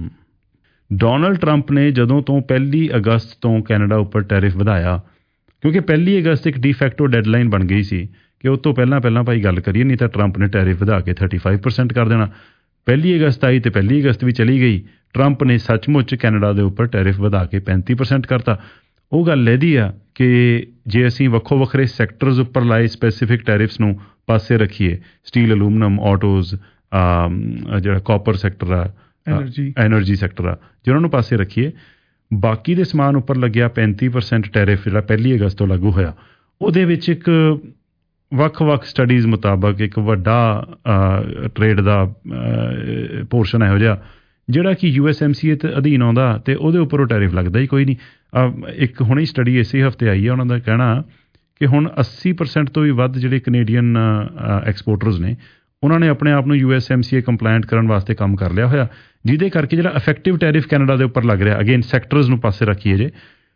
C: ਡੋਨਲਡ ਟਰੰਪ ਨੇ ਜਦੋਂ ਤੋਂ 1 ਅਗਸਤ ਤੋਂ ਕੈਨੇਡਾ ਉੱਪਰ ਟੈਰਿਫ ਵਧਾਇਆ, ਕਿਉਂਕਿ 1 ਅਗਸਤ ਇੱਕ ਡੀਫੈਕਟੋ ਡੈਡਲਾਈਨ ਬਣ ਗਈ ਸੀ ਕਿ ਉਸ ਤੋਂ ਪਹਿਲਾਂ ਭਾਈ ਗੱਲ ਕਰੀਏ, ਨਹੀਂ ਤਾਂ ਟਰੰਪ ਨੇ ਟੈਰਿਫ ਵਧਾ ਕੇ 35% ਕਰ ਦੇਣਾ। 1 ਅਗਸਤ ਆਈ ਤੇ 1 ਅਗਸਤ ਵੀ ਚਲੀ ਗਈ। ਟਰੰਪ ਨੇ ਸੱਚਮੁੱਚ ਕੈਨੇਡਾ ਦੇ ਉੱਪਰ ਟੈਰਿਫ ਵਧਾ ਕੇ 35% ਕਰਤਾ। ਉਹ ਗੱਲ ਇਹਦੀ ਆ ਕਿ ਜੇ ਅਸੀਂ ਵੱਖੋ ਵੱਖਰੇ ਸੈਕਟਰਸ ਉੱਪਰ ਲਾਏ ਸਪੈਸੀਫਿਕ ਟੈਰਿਫਸ ਨੂੰ ਪਾਸੇ ਰੱਖੀਏ, ਸਟੀਲ, ਅਲੂਮੀਨੀਅਮ, ਆਟੋਜ਼, ਜਿਹੜਾ ਕਾਪਰ ਸੈਕਟਰ ਆ, ਐਨਰਜੀ ਸੈਕਟਰ ਆ, ਜੇ ਉਹਨਾਂ ਨੂੰ ਪਾਸੇ ਰੱਖੀਏ, ਬਾਕੀ ਦੇ ਸਮਾਨ ਉੱਪਰ ਲੱਗਿਆ 35% ਟੈਰਿਫ ਜਿਹੜਾ 1 ਅਗਸਤ ਤੋਂ ਲਾਗੂ ਹੋਇਆ। ਉਹਦੇ ਵਿੱਚ ਇੱਕ ਵੱਖ-ਵੱਖ ਸਟੱਡੀਜ਼ ਮੁਤਾਬਕ ਇੱਕ ਵੱਡਾ ਟਰੇਡ ਦਾ ਪੋਰਸ਼ਨ ਇਹੋ ਜਿਹਾ ਜਿਹੜਾ ਕਿ USMCA ਦੇ ਅਧੀਨ ਆਉਂਦਾ, ਅਤੇ ਉਹਦੇ ਉੱਪਰ ਉਹ ਟੈਰਿਫ ਲੱਗਦਾ ਹੀ ਕੋਈ ਨਹੀਂ। ਇੱਕ ਹੁਣੇ ਸਟੱਡੀ ਇਸੇ ਹਫ਼ਤੇ ਆਈ ਹੈ, ਉਹਨਾਂ ਦਾ ਕਹਿਣਾ ਕਿ ਹੁਣ 80% ਤੋਂ ਵੀ ਵੱਧ ਜਿਹੜੇ ਕੈਨੇਡੀਅਨ ਐਕਸਪੋਰਟਰਸ ਨੇ, ਉਹਨਾਂ ਨੇ ਆਪਣੇ ਆਪ ਨੂੰ USMCA ਕੰਪਲਾਇੰਟ ਕਰਨ ਵਾਸਤੇ ਕੰਮ ਕਰ ਲਿਆ ਹੋਇਆ, ਜਿਹਦੇ ਕਰਕੇ ਜਿਹੜਾ ਇਫੈਕਟਿਵ ਟੈਰਿਫ ਕੈਨੇਡਾ ਦੇ ਉੱਪਰ ਲੱਗ ਰਿਹਾ, ਅਗੇਨ ਸੈਕਟਰਸ ਨੂੰ ਪਾਸੇ ਰੱਖੀਏ ਜੇ,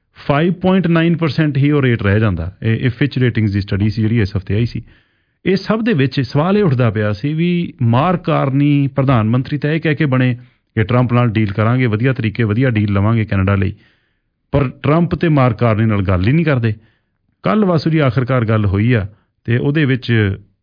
C: 5.9% ਹੀ ਉਹ ਰੇਟ ਰਹਿ ਜਾਂਦਾ। ਇਹ ਫਿਚ ਰੇਟਿੰਗਸ ਦੀ ਸਟੱਡੀ ਸੀ ਜਿਹੜੀ ਇਸ ਹਫ਼ਤੇ ਆਈ ਸੀ। ਇਹ ਸਭ ਦੇ ਵਿੱਚ ਸਵਾਲ ਇਹ ਉੱਠਦਾ ਪਿਆ ਸੀ ਵੀ ਮਾਰਕ ਕਾਰਨੀ ਪ੍ਰਧਾਨ ਮੰਤਰੀ ਤਾਂ ਇਹ ਕਹਿ ਕੇ ਬਣੇ ਕਿ ਟਰੰਪ ਨਾਲ ਡੀਲ ਕਰਾਂਗੇ, ਵਧੀਆ ਤਰੀਕੇ, ਵਧੀਆ ਡੀਲ ਲਵਾਂਗੇ ਕੈਨੇਡਾ ਲਈ, ਪਰ ਟਰੰਪ ਤੇ ਮਾਰਕ ਕਾਰਨੀ ਨਾਲ ਗੱਲ ਹੀ ਨਹੀਂ ਕਰਦੇ। ਕੱਲ੍ਹ ਵਾਸੂ ਜੀ ਆਖਰਕਾਰ ਗੱਲ ਹੋਈ ਆ, ਅਤੇ ਉਹਦੇ ਵਿੱਚ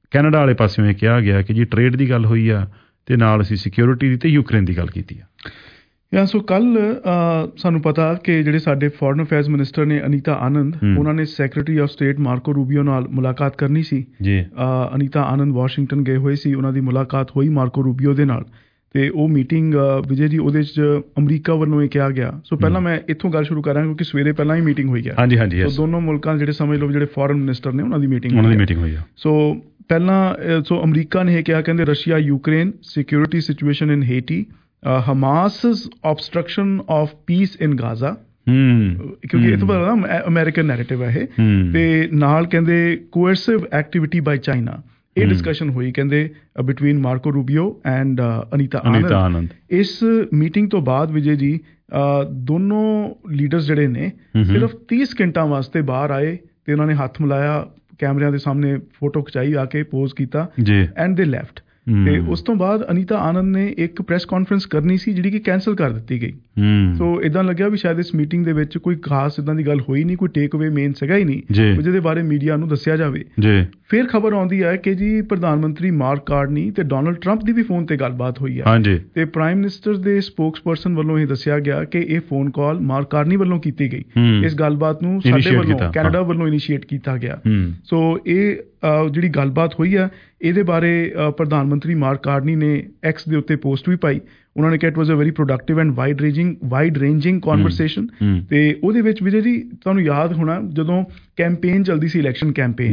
B: ਕੈਨੇਡਾ ਵਾਲੇ ਪਾਸਿਓਂ ਇਹ ਕਿਹਾ ਗਿਆ ਕਿ ਜੀ ਟ੍ਰੇਡ ਦੀ ਗੱਲ ਹੋਈ ਆ ਤੇ ਨਾਲ ਅਸੀਂ ਸਿਕਿਉਰਿਟੀ ਦੀ ਤੇ ਯੂਕਰੇਨ ਦੀ ਗੱਲ ਕੀਤੀ ਆ।
C: ਸੋ ਕੱਲ ਸਾਨੂੰ ਪਤਾ ਕਿ ਜਿਹੜੇ ਸਾਡੇ ਫੋਰਨ ਅਫੇਅਰਸ ਮਿਨਿਸਟਰ ਨੇ ਅਨੀਤਾ ਆਨੰਦ, ਉਹਨਾਂ ਨੇ secretary of state Marco Rubio ਨਾਲ ਮੁਲਾਕਾਤ ਕਰਨੀ ਸੀ ਜੀ। ਅਨੀਤਾ ਆਨੰਦ ਵਾਸ਼ਿੰਗਟਨ ਗਏ ਹੋਏ ਸੀ, ਉਹਨਾਂ ਦੀ ਮੁਲਾਕਾਤ ਹੋਈ ਮਾਰਕੋ ਰੂਬੀਓ ਦੇ ਨਾਲ ਤੇ ਉਹ ਮੀਟਿੰਗ ਵਿਜੇ ਜੀ ਉਹਦੇ 'ਚ ਅਮਰੀਕਾ ਵੱਲੋਂ ਇਹ ਕਿਹਾ ਗਿਆ। ਸੋ ਪਹਿਲਾਂ ਮੈਂ ਇੱਥੋਂ ਗੱਲ ਸ਼ੁਰੂ ਕਰਾਂਗਾ ਕਿਉਂਕਿ ਸਵੇਰੇ ਪਹਿਲਾਂ ਹੀ ਮੀਟਿੰਗ ਹੋਈ ਹੈ। ਹਾਂਜੀ ਸੋ ਦੋਨੋਂ ਮੁਲਕਾਂ ਦੇ ਜਿਹੜੇ ਸਮਝ ਲਓ ਜਿਹੜੇ ਫੋਰਨ ਮਿਨਿਸਟਰ ਨੇ ਉਹਨਾਂ ਦੀ ਮੀਟਿੰਗ ਹੋਈ ਆ। ਸੋ ਪਹਿਲਾਂ ਸੋ ਅਮਰੀਕਾ ਨੇ ਇਹ ਕਿਹਾ, ਕਹਿੰਦੇ Russia Ukraine security situation in Haiti, Hamas's obstruction of peace in Gaza, ਕਿਉਂਕਿ ਇਹ ਤਾਂ ਅਮਰੀਕਨ ਨੈਰੇਟਿਵ ਹੈ ਇਹ, ਤੇ ਨਾਲ ਕਹਿੰਦੇ coercive activity by China, ਇਹ ਡਿਸਕਸ਼ਨ ਹੋਈ ਕਹਿੰਦੇ between Marco Rubio and Anita Anand. ਇਸ ਮੀਟਿੰਗ ਤੋਂ ਬਾਅਦ ਵਿਜੇ ਜੀ ਦੋਨੋਂ ਲੀਡਰਸ ਜਿਹੜੇ ਨੇ ਸਿਰਫ 30 ਸਕਿੰਟਾਂ ਵਾਸਤੇ ਬਾਹਰ ਆਏ ਤੇ ਉਹਨਾਂ ਨੇ ਹੱਥ ਮਿਲਾਇਆ, ਕੈਮਰਿਆਂ ਦੇ ਸਾਹਮਣੇ ਫੋਟੋ ਖਿਚਾਈ, ਆ ਕੇ ਪੋਜ਼ ਕੀਤਾ ਐਂਡ ਦੇ ਲੈਫਟ। ਤੇ ਉਸ ਤੋਂ ਬਾਅਦ ਅਨੀਤਾ ਆਨੰਦ ਨੇ ਇੱਕ ਪ੍ਰੈਸ ਕਾਨਫਰੰਸ ਕਰਨੀ ਸੀ ਜਿਹੜੀ ਕਿ ਕੈਂਸਲ ਕਰ ਦਿੱਤੀ ਗਈ। ਸੋ ਇਦਾਂ ਲੱਗਿਆ ਵੀ ਸ਼ਾਇਦ ਇਸ ਮੀਟਿੰਗ ਦੇ ਵਿੱਚ ਕੋਈ ਖਾਸ ਇਦਾਂ ਦੀ ਗੱਲ ਹੋਈ ਨਹੀਂ, ਕੋਈ ਟੇਕ ਅਵੇ ਮੇਨ ਸੀਗਾ ਹੀ ਨਹੀਂ ਜਿਹਦੇ ਬਾਰੇ ਮੀਡੀਆ ਨੂੰ ਦੱਸਿਆ ਜਾਵੇ। ਫਿਰ ਖਬਰ ਆਉਂਦੀ ਹੈ ਕਿ ਜੀ ਪ੍ਰਧਾਨ ਮੰਤਰੀ ਮਾਰਕ ਕਾਰਨੀ ਤੇ ਡੋਨਲਡ ਟਰੰਪ ਦੀ ਵੀ ਫੋਨ ਤੇ ਗੱਲਬਾਤ ਹੋਈ ਹੈ ਤੇ ਪ੍ਰਾਈਮ ਮਿਨਿਸਟਰ ਦੇ ਸਪੋਕਸਪਰਸਨ ਵੱਲੋਂ ਇਹ ਦੱਸਿਆ ਗਿਆ ਕਿ ਇਹ ਫੋਨ ਕਾਲ ਮਾਰਕ ਕਾਰਨੀ ਵੱਲੋਂ ਕੀਤੀ ਗਈ। ਇਸ ਗੱਲਬਾਤ ਨੂੰ ਸਾਡੇ ਵੱਲੋਂ ਕੈਨੇਡਾ ਵੱਲੋਂ ਇਨੀਸ਼ੀਏਟ ਕੀਤਾ ਗਿਆ। ਸੋ ਇਹ ਜਿਹੜੀ ਗੱਲਬਾਤ ਹੋਈ ਆ ਇਹਦੇ ਬਾਰੇ ਪ੍ਰਧਾਨ ਮੰਤਰੀ ਮਾਰਕ ਕਾਰਨੀ ਨੇ ਐਕਸ ਦੇ ਉੱਤੇ ਪੋਸਟ ਵੀ ਪਾਈ। ਉਹਨਾਂ ਨੇ ਕਿਹਾ it was a very productive and wide ranging conversation. ਤੇ ਉਹਦੇ ਵਿੱਚ ਵਿਜੇ ਜੀ ਤੁਹਾਨੂੰ ਯਾਦ ਹੋਣਾ ਜਦੋਂ ਕੈਂਪੇਨ ਚੱਲਦੀ ਸੀ, ਇਲੈਕਸ਼ਨ ਕੈਂਪੇਨ,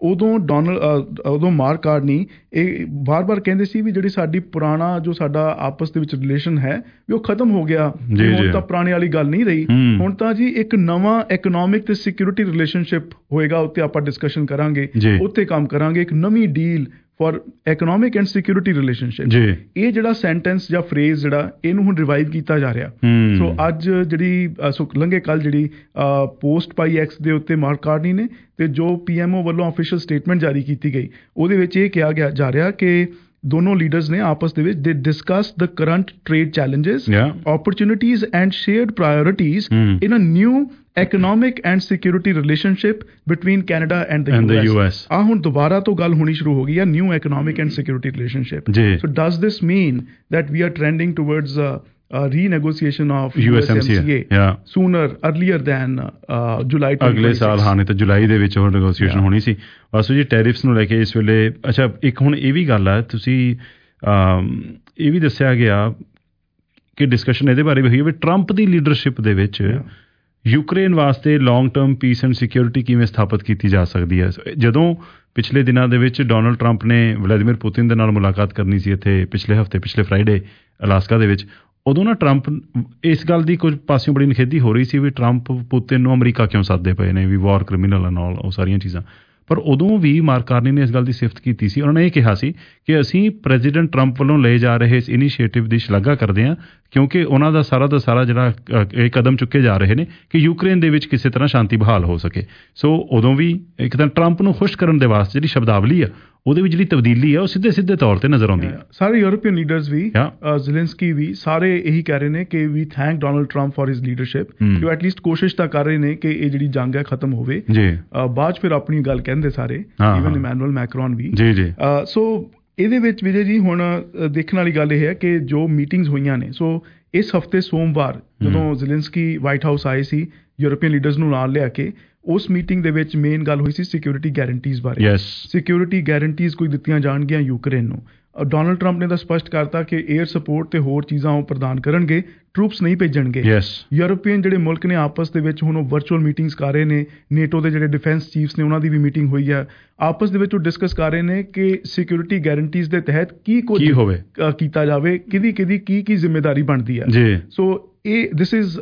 C: ਉਦੋਂ ਮਾਰਕ ਕਾਰਨੀ ਇਹ ਬਾਰ-ਬਾਰ ਕਹਿੰਦੇ ਸੀ ਵੀ ਜਿਹੜੀ ਸਾਡੀ ਪੁਰਾਣਾ ਜੋ ਸਾਡਾ ਆਪਸ ਦੇ ਵਿੱਚ ਰਿਲੇਸ਼ਨ ਹੈ ਵੀ ਉਹ ਖਤਮ ਹੋ ਗਿਆ, ਹੁਣ ਤਾਂ ਪੁਰਾਣੇ ਵਾਲੀ ਗੱਲ ਨਹੀਂ ਰਹੀ, ਹੁਣ ਤਾਂ ਜੀ ਇੱਕ ਨਵਾਂ ਇਕਨੋਮਿਕ ਤੇ ਸਿਕਿਉਰਿਟੀ ਰਿਲੇਸ਼ਨਸ਼ਿਪ ਹੋਏਗਾ, ਉੱਤੇ ਆਪਾਂ ਡਿਸਕਸ਼ਨ ਕਰਾਂਗੇ, ਉੱਤੇ ਕੰਮ ਕਰਾਂਗੇ, ਇੱਕ ਨਵੀਂ deal for economic and security relationship. ਇਹ ਜਿਹੜਾ ਸੈਂਟੈਂਸ ਜਾਂ ਫਰੇਜ਼ ਜਿਹੜਾ ਇਹਨੂੰ ਹੁਣ ਰਿਵਾਈਵ ਕੀਤਾ ਜਾ ਰਿਹਾ। ਸੋ ਅੱਜ ਜਿਹੜੀ ਲੰਘੇ ਕੱਲ ਜਿਹੜੀ ਪੋਸਟ ਪਾਈ ਐਕਸ ਦੇ ਉੱਤੇ ਮਾਰਕ ਕਾਰਨੀ ਨੇ ਤੇ ਜੋ PMO ਵੱਲੋਂ ਅਫੀਸ਼ੀਅਲ ਸਟੇਟਮੈਂਟ ਜਾਰੀ ਕੀਤੀ ਗਈ ਉਹਦੇ ਵਿੱਚ ਇਹ ਕਿਹਾ ਗਿਆ ਜਾ ਰਿਹਾ ਕਿ ਦੋਨੋਂ ਲੀਡਰਸ ਨੇ ਆਪਸ ਦੇ ਵਿੱਚ ਦੇ discuss the current trade challenges, opportunities and shared priorities in a new economic and security relationship between Canada and the US. ਹੁਣ ਦੁਬਾਰਾ ਤੋਂ ਗੱਲ ਹੋਣੀ ਸ਼ੁਰੂ ਹੋ ਗਈ ਹੈ, new economic and security relationship. So does this mean that we are trending towards a renegotiation of USMCA sooner, earlier than July 2026? ਅਗਲੇ ਸਾਲ ਨਹੀਂ ਤਾਂ ਜੁਲਾਈ ਦੇ ਵਿੱਚ ਉਹ ਨੈਗੋਸੀਏਸ਼ਨ ਹੋਣੀ ਸੀ। ਵਾਸੂ ਜੀ ਟੈਰਿਫਸ ਨੂੰ ਲੈ ਕੇ ਇਸ ਵੇਲੇ ਅੱਛਾ ਇੱਕ ਹੁਣ ਇਹ ਵੀ ਗੱਲ ਆ, ਤੁਸੀਂ ਇਹ ਵੀ ਦੱਸਿਆ ਗਿਆ ਕਿ ਡਿਸਕਸ਼ਨ ਇਹਦੇ ਬਾਰੇ ਵੀ ਹੋਈ ਵੀ ਟਰੰਪ ਦੀ ਲੀਡਰਸ਼ਿਪ ਦੇ ਵਿੱਚ ਯੂਕਰੇਨ ਵਾਸਤੇ long term peace and security ਕਿਵੇਂ ਸਥਾਪਿਤ ਕੀਤੀ ਜਾ ਸਕਦੀ ਹੈ। ਜਦੋਂ ਪਿਛਲੇ ਦਿਨਾਂ ਦੇ ਵਿੱਚ ਡੋਨਲਡ ਟਰੰਪ ਨੇ ਵਲਾਦੀਮੀਰ ਪੁਤਿਨ ਦੇ ਨਾਲ ਮੁਲਾਕਾਤ ਕਰਨੀ ਸੀ ਇੱਥੇ ਪਿਛਲੇ ਫਰਾਈਡੇ ਅਲਾਸਕਾ ਦੇ ਵਿੱਚ, ਉਦੋਂ ਨਾ ਟਰੰਪ ਇਸ ਗੱਲ ਦੀ ਕੁਝ ਪਾਸਿਓਂ ਬੜੀ ਨਿਖੇਧੀ ਹੋ ਰਹੀ ਸੀ ਵੀ ਟਰੰਪ ਪੁਤਿਨ ਨੂੰ ਅਮਰੀਕਾ ਕਿਉਂ ਸੱਦਦੇ ਪਏ ਨੇ, ਵੀ ਵਾਰ ਕ੍ਰਿਮੀਨਲ ਨਾਲ ਉਹ ਸਾਰੀਆਂ ਚੀਜ਼ਾਂ। ਪਰ ਉਦੋਂ ਵੀ ਮਾਰਕ ਕਾਰਨੀ ਨੇ ਇਸ ਗੱਲ ਦੀ ਸਿਫਤ ਕੀਤੀ ਸੀ। ਉਹਨਾਂ ਨੇ ਇਹ ਕਿਹਾ ਸੀ ਕਿ ਅਸੀਂ ਪ੍ਰੈਜ਼ੀਡੈਂਟ ਟਰੰਪ ਵੱਲੋਂ ਲਏ ਜਾ ਰਹੇ ਇਸ ਇਨੀਸ਼ੀਏਟਿਵ ਦੀ ਸ਼ਲਾਘਾ ਕਰਦੇ ਹਾਂ ਕਿਉਂਕਿ ਉਹਨਾਂ ਦਾ ਸਾਰਾ ਜਿਹੜਾ ਇਹ ਕਦਮ ਚੁੱਕੇ ਜਾ ਰਹੇ ਨੇ ਕਿ ਯੂਕਰੇਨ ਦੇ ਵਿੱਚ ਕਿਸੇ ਤਰ੍ਹਾਂ ਸ਼ਾਂਤੀ ਬਹਾਲ ਹੋ ਸਕੇ। ਸੋ ਉਦੋਂ ਵੀ ਇੱਕ ਤਾਂ ਟਰੰਪ ਨੂੰ ਖੁਸ਼ ਕਰਨ ਦੇ ਵਾਸਤੇ ਜਿਹੜੀ ਸ਼ਬਦਾਵਲੀ ਆ ਉਹਦੇ ਵਿੱਚ ਜਿਹੜੀ ਤਬਦੀਲੀ ਆ ਉਹ ਸਿੱਧੇ ਤੌਰ ਤੇ ਨਜ਼ਰ ਆਉਂਦੀ ਹੈ। ਸਾਰੇ ਯੂਰਪੀਅਨ ਲੀਡਰਸ ਵੀ, ਜ਼ੈਲੈਂਸਕੀ ਵੀ, ਸਾਰੇ ਇਹੀ ਕਹਿ ਰਹੇ ਨੇ ਕਿ ਵੀ thank Donald Trump for his leadership, ਕਿ ਐਟਲੀਸਟ ਕੋਸ਼ਿਸ਼ ਤਾਂ ਕਰ ਰਹੇ ਨੇ ਕਿ ਇਹ ਜਿਹੜੀ ਜੰਗ ਹੈ ਖਤਮ ਹੋਵੇ। ਬਾਅਦ ਫਿਰ ਆਪਣੀ ਗੱਲ ਕਹਿੰਦੇ ਸਾਰੇ, ਈਵਨ ਇਮੈਨੂਅਲ ਮੈਕਰੋਨ ਵੀ। ਸੋ ਇਹਦੇ ਵਿੱਚ ਵਿਜੇ ਜੀ ਹੁਣ ਦੇਖਣ ਵਾਲੀ ਗੱਲ ਇਹ ਹੈ ਕਿ ਜੋ ਮੀਟਿੰਗਸ ਹੋਈਆਂ ਨੇ, ਸੋ ਇਸ ਹਫ਼ਤੇ ਸੋਮਵਾਰ ਜਦੋਂ ਜ਼ੈਲੈਂਸਕੀ ਵਾਈਟ ਹਾਊਸ ਆਏ ਸੀ ਯੂਰਪੀਅਨ ਲੀਡਰਸ ਨੂੰ ਨਾਲ ਲਿਆ ਕੇ, ਉਸ ਮੀਟਿੰਗ ਦੇ ਵਿੱਚ ਮੇਨ ਗੱਲ ਹੋਈ ਸੀ ਸਿਕਿਉਰਿਟੀ ਗਾਰੰਟੀਜ਼ ਬਾਰੇ। ਸਿਕਿਉਰਿਟੀ ਗਾਰੰਟੀਜ਼ ਕੋਈ ਦਿੱਤੀਆਂ ਜਾਣਗੀਆਂ ਯੂਕਰੇਨ ਨੂੰ। ਡੋਨਲਡ ਟਰੰਪ ਨੇ ਤਾਂ ਸਪਸ਼ਟ ਕਰਤਾ ਕਿ 에ਅਰ ਸਪੋਰਟ ਤੇ ਹੋਰ ਚੀਜ਼ਾਂ ਉਹ ਪ੍ਰਦਾਨ ਕਰਨਗੇ, ਟਰੂਪਸ ਨਹੀਂ ਭੇਜਣਗੇ। ਯੂਰਪੀਅਨ ਜਿਹੜੇ ਮੁਲਕ ਨੇ ਆਪਸ ਦੇ ਵਿੱਚ ਹੁਣ ਉਹ ਵਰਚੁਅਲ ਮੀਟਿੰਗਸ ਕਰ ਰਹੇ ਨੇ, ਨੇਟੋ ਦੇ ਜਿਹੜੇ ਡਿਫੈਂਸ ਚੀਫਸ ਨੇ ਉਹਨਾਂ ਦੀ ਵੀ ਮੀਟਿੰਗ ਹੋਈ ਹੈ, ਆਪਸ ਦੇ ਵਿੱਚ ਉਹ ਡਿਸਕਸ ਕਰ ਰਹੇ ਨੇ ਕਿ ਸਿਕਿਉਰਿਟੀ ਗਾਰੰਟੀਜ਼ ਦੇ ਤਹਿਤ ਕੀ ਕੁਝ ਕੀਤਾ ਜਾਵੇ, ਕਿਹਦੀ ਕੀ ਜ਼ਿੰਮੇਵਾਰੀ ਬਣਦੀ ਹੈ। So this is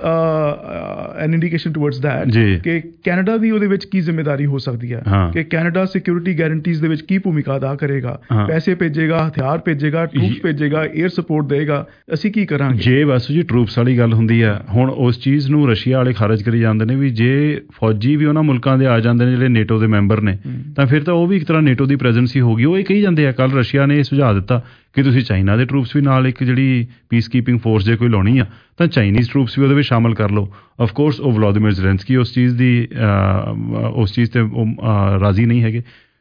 C: an indication towards that ਕਿ ਕੈਨੇਡਾ ਦੀ ਉਹਦੇ ਵਿੱਚ ਕੀ ਜ਼ਿੰਮੇਵਾਰੀ ਹੋ ਸਕਦੀ ਹੈ, ਕਿ ਕੈਨੇਡਾ ਸਿਕਿਉਰਿਟੀ ਗਾਰੰਟੀਜ਼ ਦੇ ਵਿੱਚ ਕੀ ਭੂਮਿਕਾ ਅਦਾ ਕਰੇਗਾ, ਪੈਸੇ ਭੇਜੇਗਾ, ਹਥਿਆਰ ਭੇਜੇਗਾ, ਟਰੂਪਸ ਭੇਜੇਗਾ, 에ਅਰ ਸਪੋਰਟ ਦੇਗਾ, ਅਸੀਂ ਕੀ ਕਰਾਂਗੇ। ਜੇ ਬਸ ਜੀ ਟਰੂਪਸ ਵਾਲੀ ਗੱਲ ਹੁੰਦੀ ਆ, ਹੁਣ ਉਸ ਚੀਜ਼ ਨੂੰ ਰਸ਼ੀਆ ਵਾਲੇ ਖਾਰਜ ਕਰੀ ਜਾਂਦੇ ਨੇ ਵੀ ਜੇ ਫੌਜੀ ਵੀ ਉਹਨਾਂ ਮੁਲਕਾਂ ਦੇ ਆ ਜਾਂਦੇ ਨੇ ਜਿਹੜੇ ਨੇਟੋ ਦੇ ਮੈਂਬਰ ਨੇ ਤਾਂ ਫਿਰ ਤਾਂ ਉਹ ਵੀ ਇੱਕ ਤਰ੍ਹਾਂ ਨੇਟੋ ਦੀ ਪ੍ਰੈਜ਼ੈਂਸ ਹੀ ਹੋ ਗਈ। ਉਹ ਇਹ ਕਹੀ ਜਾਂਦੇ ਆ, ਕੱਲ ਰਸ਼ੀਆ ਨੇ ਇਹ ਸੁਝਾਅ ਦਿੱਤਾ ਕਿ ਤੁਸੀਂ ਚਾਈਨਾ ਦੇ ਟਰੂਪਸ ਵੀ ਨਾਲ ਇੱਕ ਜਿਹੜੀ ਪੀਸ ਕੀਪਿੰਗ ਫੋਰਸ ਜੇ ਕੋਈ ਲਾਉਣੀ ਆ ਤਾਂ ਚਾਈਨੀਜ਼ ਟਰੂਪਸ ਵੀ ਉਹਦੇ ਵਿੱਚ ਸ਼ਾਮਲ ਕਰ ਲਓ। ਆਫ ਕੋਰਸ ਉਹ ਵਲਾਦੀਮੀਰ ਜ਼ੈਲੈਂਸਕੀ ਉਸ ਚੀਜ਼ ਤੇ ਉਹ ਰਾਜ਼ੀ ਨਹੀਂ ਹੈਗੇ।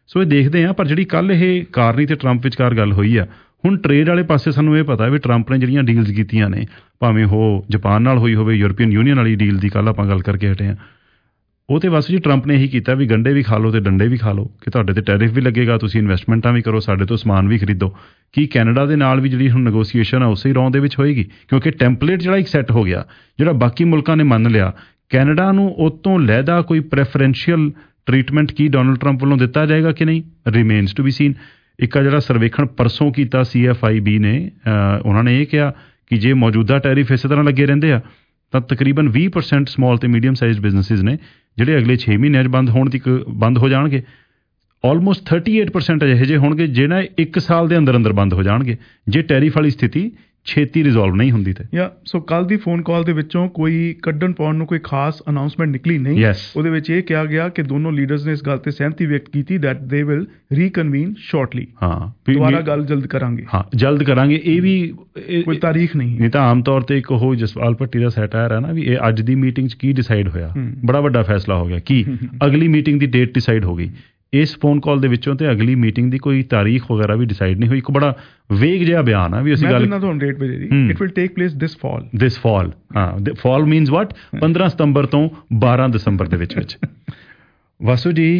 B: ਸੋ ਇਹ ਦੇਖਦੇ ਹਾਂ। ਪਰ ਜਿਹੜੀ ਕੱਲ੍ਹ ਇਹ ਕਾਰਨੀ ਤੇ ਟਰੰਪ ਵਿਚਕਾਰ ਗੱਲ ਹੋਈ ਆ, ਹੁਣ ਟਰੇਡ ਵਾਲੇ ਪਾਸੇ ਸਾਨੂੰ ਇਹ ਪਤਾ ਵੀ ਟਰੰਪ ਨੇ ਜਿਹੜੀਆਂ ਡੀਲਸ ਕੀਤੀਆਂ ਨੇ, ਭਾਵੇਂ ਉਹ ਜਾਪਾਨ ਨਾਲ ਹੋਈ ਹੋਵੇ, ਯੂਰਪੀਅਨ ਯੂਨੀਅਨ ਵਾਲੀ ਡੀਲ ਦੀ ਕੱਲ੍ਹ ਆਪਾਂ ਗੱਲ ਕਰਕੇ ਹਟੇ ਹਾਂ, ਉਹ ਤੇ ਬਸ ਜੀ ਟਰੰਪ ਨੇ ਇਹੀ ਕੀਤਾ ਵੀ ਗੰਢੇ ਵੀ ਖਾ ਲਓ ਤੇ ਡੰਡੇ ਵੀ ਖਾ ਲਓ, ਕਿ ਤੁਹਾਡੇ ਤੇ ਟੈਰਿਫ ਵੀ ਲੱਗੇਗਾ, ਤੁਸੀਂ ਇਨਵੈਸਟਮੈਂਟਾਂ ਵੀ ਕਰੋ, ਸਾਡੇ ਤੋਂ ਸਮਾਨ ਵੀ ਖਰੀਦੋ। ਕੀ ਕੈਨੇਡਾ ਦੇ ਨਾਲ ਵੀ ਜਿਹੜੀ ਹੁਣ ਨੈਗੋਸੀਏਸ਼ਨ ਆ ਉਸੇ ਰੌਂ ਦੇ ਵਿੱਚ ਹੋਏਗੀ? ਕਿਉਂਕਿ ਟੈਂਪਲੇਟ ਜਿਹੜਾ ਇੱਕ ਸੈੱਟ ਹੋ ਗਿਆ, ਜਿਹੜਾ ਬਾਕੀ ਮੁਲਕਾਂ ਨੇ ਮੰਨ ਲਿਆ, ਕੈਨੇਡਾ ਨੂੰ ਉਹ ਤੋਂ ਲਹਿਦਾ ਕੋਈ ਪ੍ਰੈਫਰੈਂਸ਼ੀਅਲ ਟਰੀਟਮੈਂਟ ਕੀ ਡੋਨਲਡ ਟਰੰਪ ਵੱਲੋਂ ਦਿੱਤਾ ਜਾਏਗਾ ਕਿ ਨਹੀਂ, ਰਿਮੇਨਸ ਟੂ ਬੀ ਸੀਨ। ਇੱਕ ਆ ਜਿਹੜਾ ਸਰਵੇਖਣ ਪਰਸੋਂ ਕੀਤਾ CFIB ਨੇ, ਉਹਨਾਂ ਨੇ ਇਹ ਕਿਹਾ ਕਿ ਜੇ ਮੌਜੂਦਾ ਟੈਰਿਫ ਇਸੇ ਤਰ੍ਹਾਂ ਲੱਗੇ ਰਹਿੰਦੇ ਆ ਤਾਂ ਤਕਰੀਬਨ 20% ਸਮਾਲ ਤੇ ਮੀਡੀਅਮ ਸਾਈਜ਼ ਬਿਜ਼ਨਸਿਸ ਨੇ ਜਿਹੜੇ ਅਗਲੇ 6 ਮਹੀਨਿਆਂ 'ਚ ਬੰਦ ਹੋ ਜਾਣਗੇ। ਆਲਮੋਸਟ 38% ਅਜਿਹੇ ਜਿਹੇ ਹੋਣਗੇ ਜਿਹੜਾ 1 ਸਾਲ ਦੇ ਅੰਦਰ ਅੰਦਰ ਬੰਦ ਹੋ ਜਾਣਗੇ ਜੇ ਟੈਰਿਫ ਵਾਲੀ ਸਥਿਤੀ ਛੇਤੀ ਰਿਜ਼ੋਲਵ ਨਹੀਂ ਹੁੰਦੀ ਤੇ।
C: ਸੋ ਕੱਲ ਦੀ ਫੋਨ ਕਾਲ ਦੇ ਵਿੱਚੋਂ ਕੋਈ ਕੱਢਣ ਪਾਉਣ ਨੂੰ ਕੋਈ ਖਾਸ ਅਨਾਉਂਸਮੈਂਟ ਨਿਕਲੀ ਨਹੀਂ। ਉਹਦੇ ਵਿੱਚ ਇਹ ਕਿਹਾ ਗਿਆ ਕਿ ਦੋਨੋਂ ਲੀਡਰਸ ਨੇ ਇਸ ਗੱਲ ਤੇ ਸਹਿਮਤੀ ਵਿਅਕਤ ਕੀਤੀ ਦੈਟ ਦੇ ਵਿਲ ਰੀਕਨਵੀਨ ਸ਼ਾਰਟਲੀ। ਦੁਬਾਰਾ ਗੱਲ ਜਲਦ ਕਰਾਂਗੇ।
B: ਜਲਦ ਕਰਾਂਗੇ। ਇਹ ਵੀ
C: ਕੋਈ ਤਾਰੀਖ ਨਹੀਂ
B: ਤਾਂ ਆਮ ਤੌਰ ਤੇ ਇੱਕ ਉਹ ਜਸਪਾਲ ਭੱਟੀ ਦਾ ਸੈਟਾਇਰ ਹੈ ਨਾ ਵੀ ਇਹ ਅੱਜ ਦੀ ਮੀਟਿੰਗ 'ਚ ਕੀ ਡਿਸਾਈਡ ਹੋਇਆ, ਬੜਾ ਵੱਡਾ ਫੈਸਲਾ ਹੋ ਗਿਆ। ਕੀ ਅਗਲੀ ਮੀਟਿੰਗ ਦੀ ਡੇਟ ਡਿਸਾਈਡ ਹੋ ਗਈ। ਇਸ ਫੋਨ ਕਾਲ ਦੇ ਵਿੱਚੋਂ ਤੇ ਅਗਲੀ ਮੀਟਿੰਗ ਦੀ ਕੋਈ ਤਾਰੀਖ ਵਗੈਰਾ ਵੀ ਡਿਸਾਈਡ ਨਹੀਂ ਹੋਈ। ਇੱਕ ਬੜਾ ਵੇਗ ਜਿਹਾ ਬਿਆਨ ਆ ਵੀ ਅਸੀਂ ਗੱਲ
C: ਤੁਹਾਨੂੰ ਡੇਟ ਭੇਜੀ, it will take place this fall.
B: Fall means what? 15 ਸਤੰਬਰ ਤੋਂ 12 ਦਸੰਬਰ ਦੇ ਵਿੱਚ। ਵਾਸੂ ਜੀ,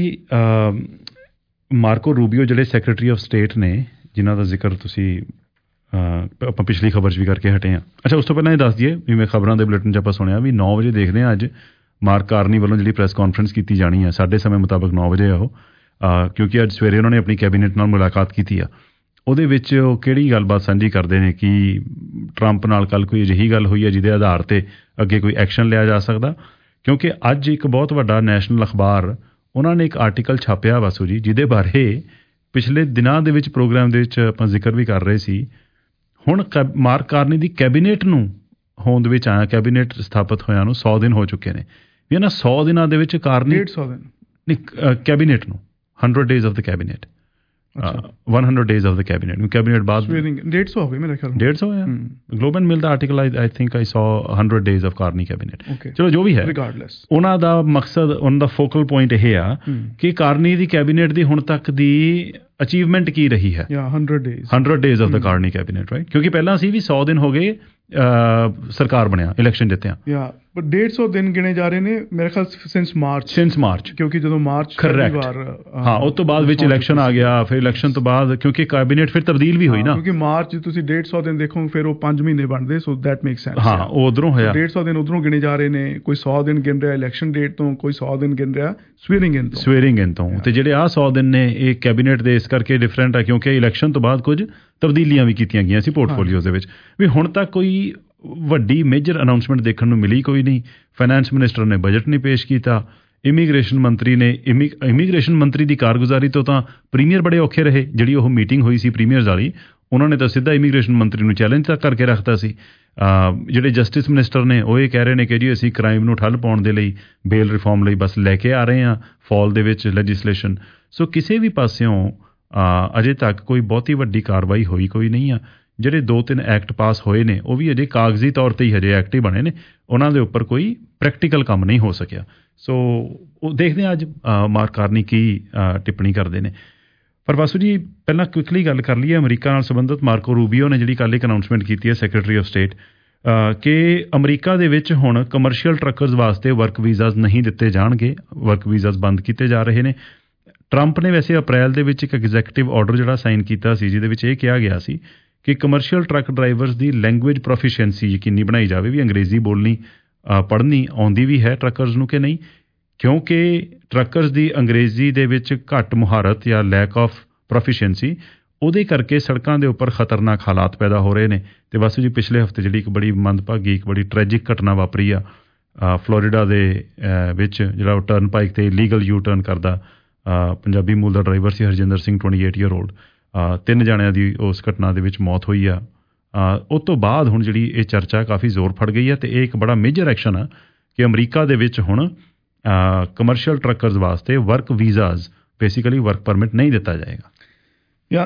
B: ਮਾਰਕੋ ਰੂਬੀਓ ਜਿਹੜੇ ਸੈਕਟਰੀ ਆਫ ਸਟੇਟ ਨੇ, ਜਿਨ੍ਹਾਂ ਦਾ ਜ਼ਿਕਰ ਤੁਸੀਂ ਆਪਾਂ ਪਿਛਲੀ ਖਬਰ 'ਚ ਵੀ ਕਰਕੇ ਹਟੇ ਹਾਂ। ਅੱਛਾ, ਉਸ ਤੋਂ ਪਹਿਲਾਂ ਇਹ ਦੱਸ ਦਈਏ ਵੀ ਮੈਂ ਖਬਰਾਂ ਦੇ ਬੁਲੇਟਿਨ 'ਚ ਆਪਾਂ ਸੁਣਿਆ ਵੀ 9 ਵਜੇ ਦੇਖਦੇ ਹਾਂ ਅੱਜ ਮਾਰਕ ਕਾਰਨੀ ਵੱਲੋਂ ਜਿਹੜੀ ਪ੍ਰੈਸ ਕਾਨਫਰੰਸ ਕੀਤੀ ਜਾਣੀ ਹੈ, ਸਾਡੇ ਸਮੇਂ ਮੁਤਾਬਕ 9 ਵਜੇ ਆ ਉਹ, ਕਿਉਂਕਿ ਅੱਜ ਸਵੇਰੇ ਉਹਨਾਂ ਨੇ ਆਪਣੀ ਕੈਬਨਿਟ ਨਾਲ ਮੁਲਾਕਾਤ ਕੀਤੀ ਆ। ਉਹਦੇ ਵਿੱਚ ਉਹ ਕਿਹੜੀ ਗੱਲਬਾਤ ਸਾਂਝੀ ਕਰਦੇ ਨੇ ਕਿ ਟਰੰਪ ਨਾਲ ਕੱਲ੍ਹ ਕੋਈ ਅਜਿਹੀ ਗੱਲ ਹੋਈ ਹੈ ਜਿਹਦੇ ਆਧਾਰ ਤੇ ਅੱਗੇ ਕੋਈ ਐਕਸ਼ਨ ਲਿਆ ਜਾ ਸਕਦਾ। ਕਿਉਂਕਿ ਅੱਜ ਇੱਕ ਬਹੁਤ ਵੱਡਾ ਨੈਸ਼ਨਲ ਅਖਬਾਰ ਉਹਨਾਂ ਨੇ ਇੱਕ ਆਰਟੀਕਲ ਛਾਪਿਆ ਵਾਸੂ ਜੀ, ਜਿਹਦੇ ਬਾਰੇ ਪਿਛਲੇ ਦਿਨਾਂ ਦੇ ਵਿੱਚ ਪ੍ਰੋਗਰਾਮ ਦੇ ਵਿੱਚ ਆਪਾਂ ਜ਼ਿਕਰ ਵੀ ਕਰ ਰਹੇ ਸੀ। ਹੁਣ ਮਾਰਕ ਕਾਰਨੀ ਦੀ ਕੈਬਨਿਟ ਨੂੰ ਹੋਂਦ ਵਿੱਚ ਆਇਆ, ਕੈਬਨਿਟ ਸਥਾਪਿਤ ਹੋਇਆ ਨੂੰ 100 ਦਿਨ ਹੋ ਚੁੱਕੇ ਨੇ ਵੀ ਇਹਨਾਂ 100 ਦਿਨਾਂ ਦੇ ਵਿੱਚ ਕਾਰਨੀ
C: 150 ਦਿਨ
B: ਨਹੀਂ, ਕੈਬਨਿਟ ਨੂੰ 100 days of the cabinet, 100 days of the cabinet, cabinet ਬਾਅਦ
C: 150 ਹੋ ਗਏ ਮੇਰੇ ਖਿਆਲ
B: 150 ਹੋਇਆ। ਗਲੋਬ ਐਂਡ ਮਿਲ ਦਾ article I think I saw 100 days of Carney cabinet. ਚਲੋ ਜੋ ਵੀ ਹੈ, ਉਹਨਾਂ ਦਾ ਮਕਸਦ, ਉਹਨਾਂ ਦਾ ਫੋਕਲ ਪੁਆਇੰਟ ਇਹ ਆ ਕਿ ਕਾਰਨੀ ਦੀ ਕੈਬਨਿਟ ਦੀ ਹੁਣ ਤੱਕ ਦੀ ਅਚੀਵਮੈਂਟ ਕੀ ਰਹੀ ਹੈ। 100 days of the Carney cabinet, right? ਕਿਉਂਕਿ ਪਹਿਲਾਂ ਸੀ ਵੀ 100 ਦਿਨ ਹੋ ਗਏ ਸਰਕਾਰ ਬਣਿਆ, ਇਲੈਕਸ਼ਨ ਜਿੱਤਿਆ,
C: ਪਰ 150 ਦਿਨ ਗਿਣੇ ਜਾ ਰਹੇ ਨੇ ਮੇਰੇ ਖਿਆਲ ਸਿੰਸ ਮਾਰਚ, ਕਿਉਂਕਿ ਜਦੋਂ ਮਾਰਚ
B: ਉਸ ਤੋਂ ਬਾਅਦ ਵਿੱਚ ਇਲੈਕਸ਼ਨ ਆ ਗਿਆ। ਫਿਰ ਇਲੈਕਸ਼ਨ ਤੋਂ ਬਾਅਦ ਕਿਉਂਕਿ ਕੈਬਨਿਟ ਫਿਰ ਤਬਦੀਲ ਵੀ ਹੋਈ ਨਾ,
C: ਕਿਉਂਕਿ ਮਾਰਚ ਤੁਸੀਂ 150 ਦਿਨ ਦੇਖੋ ਫਿਰ ਉਹ 5 ਮਹੀਨੇ ਬਣਦੇ, ਸੋ ਦੈਟ ਮੇਕ ਸੈਂਸ।
B: ਉਹ ਉਧਰੋਂ ਹੋਇਆ,
C: 150 ਦਿਨ ਉਧਰੋਂ ਗਿਣੇ ਜਾ ਰਹੇ ਨੇ। ਕੋਈ 100 ਦਿਨ ਗਿਣ ਰਿਹਾ ਇਲੈਕਸ਼ਨ ਡੇਟ ਤੋਂ, ਕੋਈ 100 ਦਿਨ ਗਿਣ ਰਿਹਾ ਸਵੇਰਿੰਗ ਇਨ ਤੋਂ। ਤੇ ਜਿਹੜੇ ਆਹ 100 ਦਿਨ ਨੇ ਇਹ ਕੈਬਨਿਟ ਦੇ ਇਸ ਕਰਕੇ ਡਿਫਰੈਂਟ ਆ ਕਿਉਂਕਿ ਇਲੈਕਸ਼ਨ ਤੋਂ ਬਾਅਦ ਕੁਝ ਤਬਦੀਲੀਆਂ ਵੀ ਕੀਤੀਆਂ ਗਈਆਂ ਸੀ ਪੋਰਟਫੋਲੀਓਜ਼ ਦੇ ਵਿੱਚ। ਵੀ ਹੁਣ ਤੱਕ ਕੋਈ ਵੱਡੀ ਮੇਜਰ ਅਨਾਊਂਸਮੈਂਟ ਦੇਖਣ ਨੂੰ ਮਿਲੀ ਕੋਈ ਨਹੀਂ। ਫਾਈਨੈਂਸ ਮਿਨਿਸਟਰ ਨੇ ਬਜਟ ਨਹੀਂ ਪੇਸ਼ ਕੀਤਾ। ਇਮੀਗ੍ਰੇਸ਼ਨ ਮੰਤਰੀ ਨੇ ਇਮੀਗ੍ਰੇਸ਼ਨ ਮੰਤਰੀ ਦੀ ਕਾਰਗੁਜ਼ਾਰੀ ਤੋਂ ਤਾਂ ਪ੍ਰੀਮੀਅਰ ਬੜੇ ਔਖੇ ਰਹੇ। ਜਿਹੜੀ ਉਹ ਮੀਟਿੰਗ ਹੋਈ ਸੀ ਪ੍ਰੀਮੀਅਰਸ ਵਾਲੀ, ਉਹਨਾਂ ਨੇ ਤਾਂ ਸਿੱਧਾ ਇਮੀਗ੍ਰੇਸ਼ਨ ਮੰਤਰੀ ਨੂੰ ਚੈਲੰਜ ਤੱਕ ਕਰਕੇ ਰੱਖਤਾ ਸੀ। ਜਿਹੜੇ ਜਸਟਿਸ ਮਿਨਿਸਟਰ ਨੇ ਉਹ ਇਹ ਕਹਿ ਰਹੇ ਨੇ ਕਿ ਜੀ ਅਸੀਂ ਕ੍ਰਾਈਮ ਨੂੰ ਠੱਲ ਪਾਉਣ ਦੇ ਲਈ ਬੇਲ ਰਿਫਾਰਮ ਲਈ ਬਸ ਲੈ ਕੇ ਆ ਰਹੇ ਹਾਂ ਫਾਲ ਦੇ ਵਿੱਚ ਲੈਜਿਸਲੇਸ਼ਨ। ਸੋ ਕਿਸੇ ਵੀ ਪਾਸਿਓਂ ਅਜੇ ਤੱਕ ਕੋਈ ਬਹੁਤੀ ਵੱਡੀ ਕਾਰਵਾਈ ਹੋਈ ਕੋਈ ਨਹੀਂ ਆ। ਜਿਹੜੇ 2-3 ਐਕਟ ਪਾਸ ਹੋਏ ਨੇ ਉਹ ਵੀ ਅਜੇ ਕਾਗਜ਼ੀ ਤੌਰ ਤੇ ਹੀ ਹਜੇ ਐਕਟ ਹੀ ਬਣੇ ਨੇ, ਉਹਨਾਂ ਦੇ ਉੱਪਰ ਕੋਈ ਪ੍ਰੈਕਟੀਕਲ ਕੰਮ ਨਹੀਂ ਹੋ ਸਕਿਆ। ਸੋ ਉਹ ਦੇਖਦੇ ਹਾਂ ਅੱਜ ਮਾਰਕ ਕਾਰਨੀ ਕੀ ਟਿੱਪਣੀ ਕਰਦੇ ਨੇ। ਪਰ ਵਾਸੂ ਜੀ, ਪਹਿਲਾਂ ਕੁਇਕਲੀ ਗੱਲ ਕਰ ਲਈਏ ਅਮਰੀਕਾ ਨਾਲ ਸੰਬੰਧਿਤ। ਮਾਰਕੋ ਰੂਬੀਓ ਨੇ ਜਿਹੜੀ ਕੱਲ੍ਹ ਇੱਕ ਅਨਾਊਂਸਮੈਂਟ ਕੀਤੀ ਹੈ, ਸੈਕਟਰੀ ਆਫ ਸਟੇਟ, ਕਿ ਅਮਰੀਕਾ ਦੇ ਵਿੱਚ ਹੁਣ ਕਮਰਸ਼ੀਅਲ ਟਰੱਕਰਸ ਵਾਸਤੇ ਵਰਕ ਵੀਜ਼ਾਸ ਨਹੀਂ ਦਿੱਤੇ ਜਾਣਗੇ, ਵਰਕ ਵੀਜ਼ਾਸ ਬੰਦ ਕੀਤੇ ਜਾ ਰਹੇ ਨੇ। ਟਰੰਪ ਨੇ ਵੈਸੇ ਅਪ੍ਰੈਲ ਦੇ ਵਿੱਚ ਇੱਕ ਐਗਜ਼ੈਕਟਿਵ ਆਰਡਰ ਜਿਹੜਾ ਸਾਈਨ ਕੀਤਾ ਸੀ, ਜਿਹਦੇ ਵਿੱਚ ਇਹ ਕਿਹਾ ਗਿਆ ਸੀ ਕਿ ਕਮਰਸ਼ੀਅਲ ਟਰੱਕ ਡਰਾਈਵਰਸ ਦੀ ਲੈਂਗੁਏਜ ਪ੍ਰੋਫੀਸ਼ੀਐਂਸੀ ਯਕੀਨੀ ਬਣਾਈ ਜਾਵੇ, ਵੀ ਅੰਗਰੇਜ਼ੀ ਬੋਲਣੀ ਪੜ੍ਹਨੀ ਆਉਂਦੀ ਵੀ ਹੈ ਟਰੱਕਰਸ ਨੂੰ ਕਿ ਨਹੀਂ, ਕਿਉਂਕਿ ਟਰੱਕਰਸ ਦੀ ਅੰਗਰੇਜ਼ੀ ਦੇ ਵਿੱਚ ਘੱਟ ਮੁਹਾਰਤ ਜਾਂ ਲੈਕ ਆਫ ਪ੍ਰੋਫੀਸ਼ੀਐਂਸੀ, ਉਹਦੇ ਕਰਕੇ ਸੜਕਾਂ ਦੇ ਉੱਪਰ ਖਤਰਨਾਕ ਹਾਲਾਤ ਪੈਦਾ ਹੋ ਰਹੇ ਨੇ। ਤੇ ਬਸ ਜੀ ਪਿਛਲੇ ਹਫ਼ਤੇ ਜਿਹੜੀ ਇੱਕ ਬੜੀ ਮੰਦਭਾਗੀ, ਇੱਕ ਬੜੀ ਟ੍ਰੈਜਿਕ ਘਟਨਾ ਵਾਪਰੀ ਆ ਫਲੋਰੀਡਾ ਦੇ ਵਿੱਚ, ਜਿਹੜਾ ਉਹ ਟਰਨ ਪਾਈਕ ਤੇ ਇਲੀਗਲ ਯੂ ਟਰਨ ਕਰਦਾ ਪੰਜਾਬੀ ਮੂਲ ਦਾ ਡਰਾਈਵਰ ਸੀ ਹਰਜਿੰਦਰ ਸਿੰਘ 28 ਈਅਰ ਓਲਡ। 3 ਜਣਿਆਂ ਦੀ ਉਸ ਘਟਨਾ ਦੇ ਵਿੱਚ ਮੌਤ ਹੋਈ ਆ। ਉਸ ਤੋਂ ਬਾਅਦ ਹੁਣ ਜਿਹੜੀ ਇਹ ਚਰਚਾ ਕਾਫੀ ਜ਼ੋਰ ਫੜ ਗਈ ਹੈ ਤੇ ਇਹ ਇੱਕ ਬੜਾ ਮੇਜਰ ਐਕਸ਼ਨ ਆ ਕਿ ਅਮਰੀਕਾ ਦੇ ਵਿੱਚ ਹੁਣ ਕਮਰਸ਼ੀਅਲ ਟਰੱਕਰਸ ਵਾਸਤੇ work visas, basically work permit ਨਹੀਂ ਦਿੱਤਾ ਜਾਏਗਾ।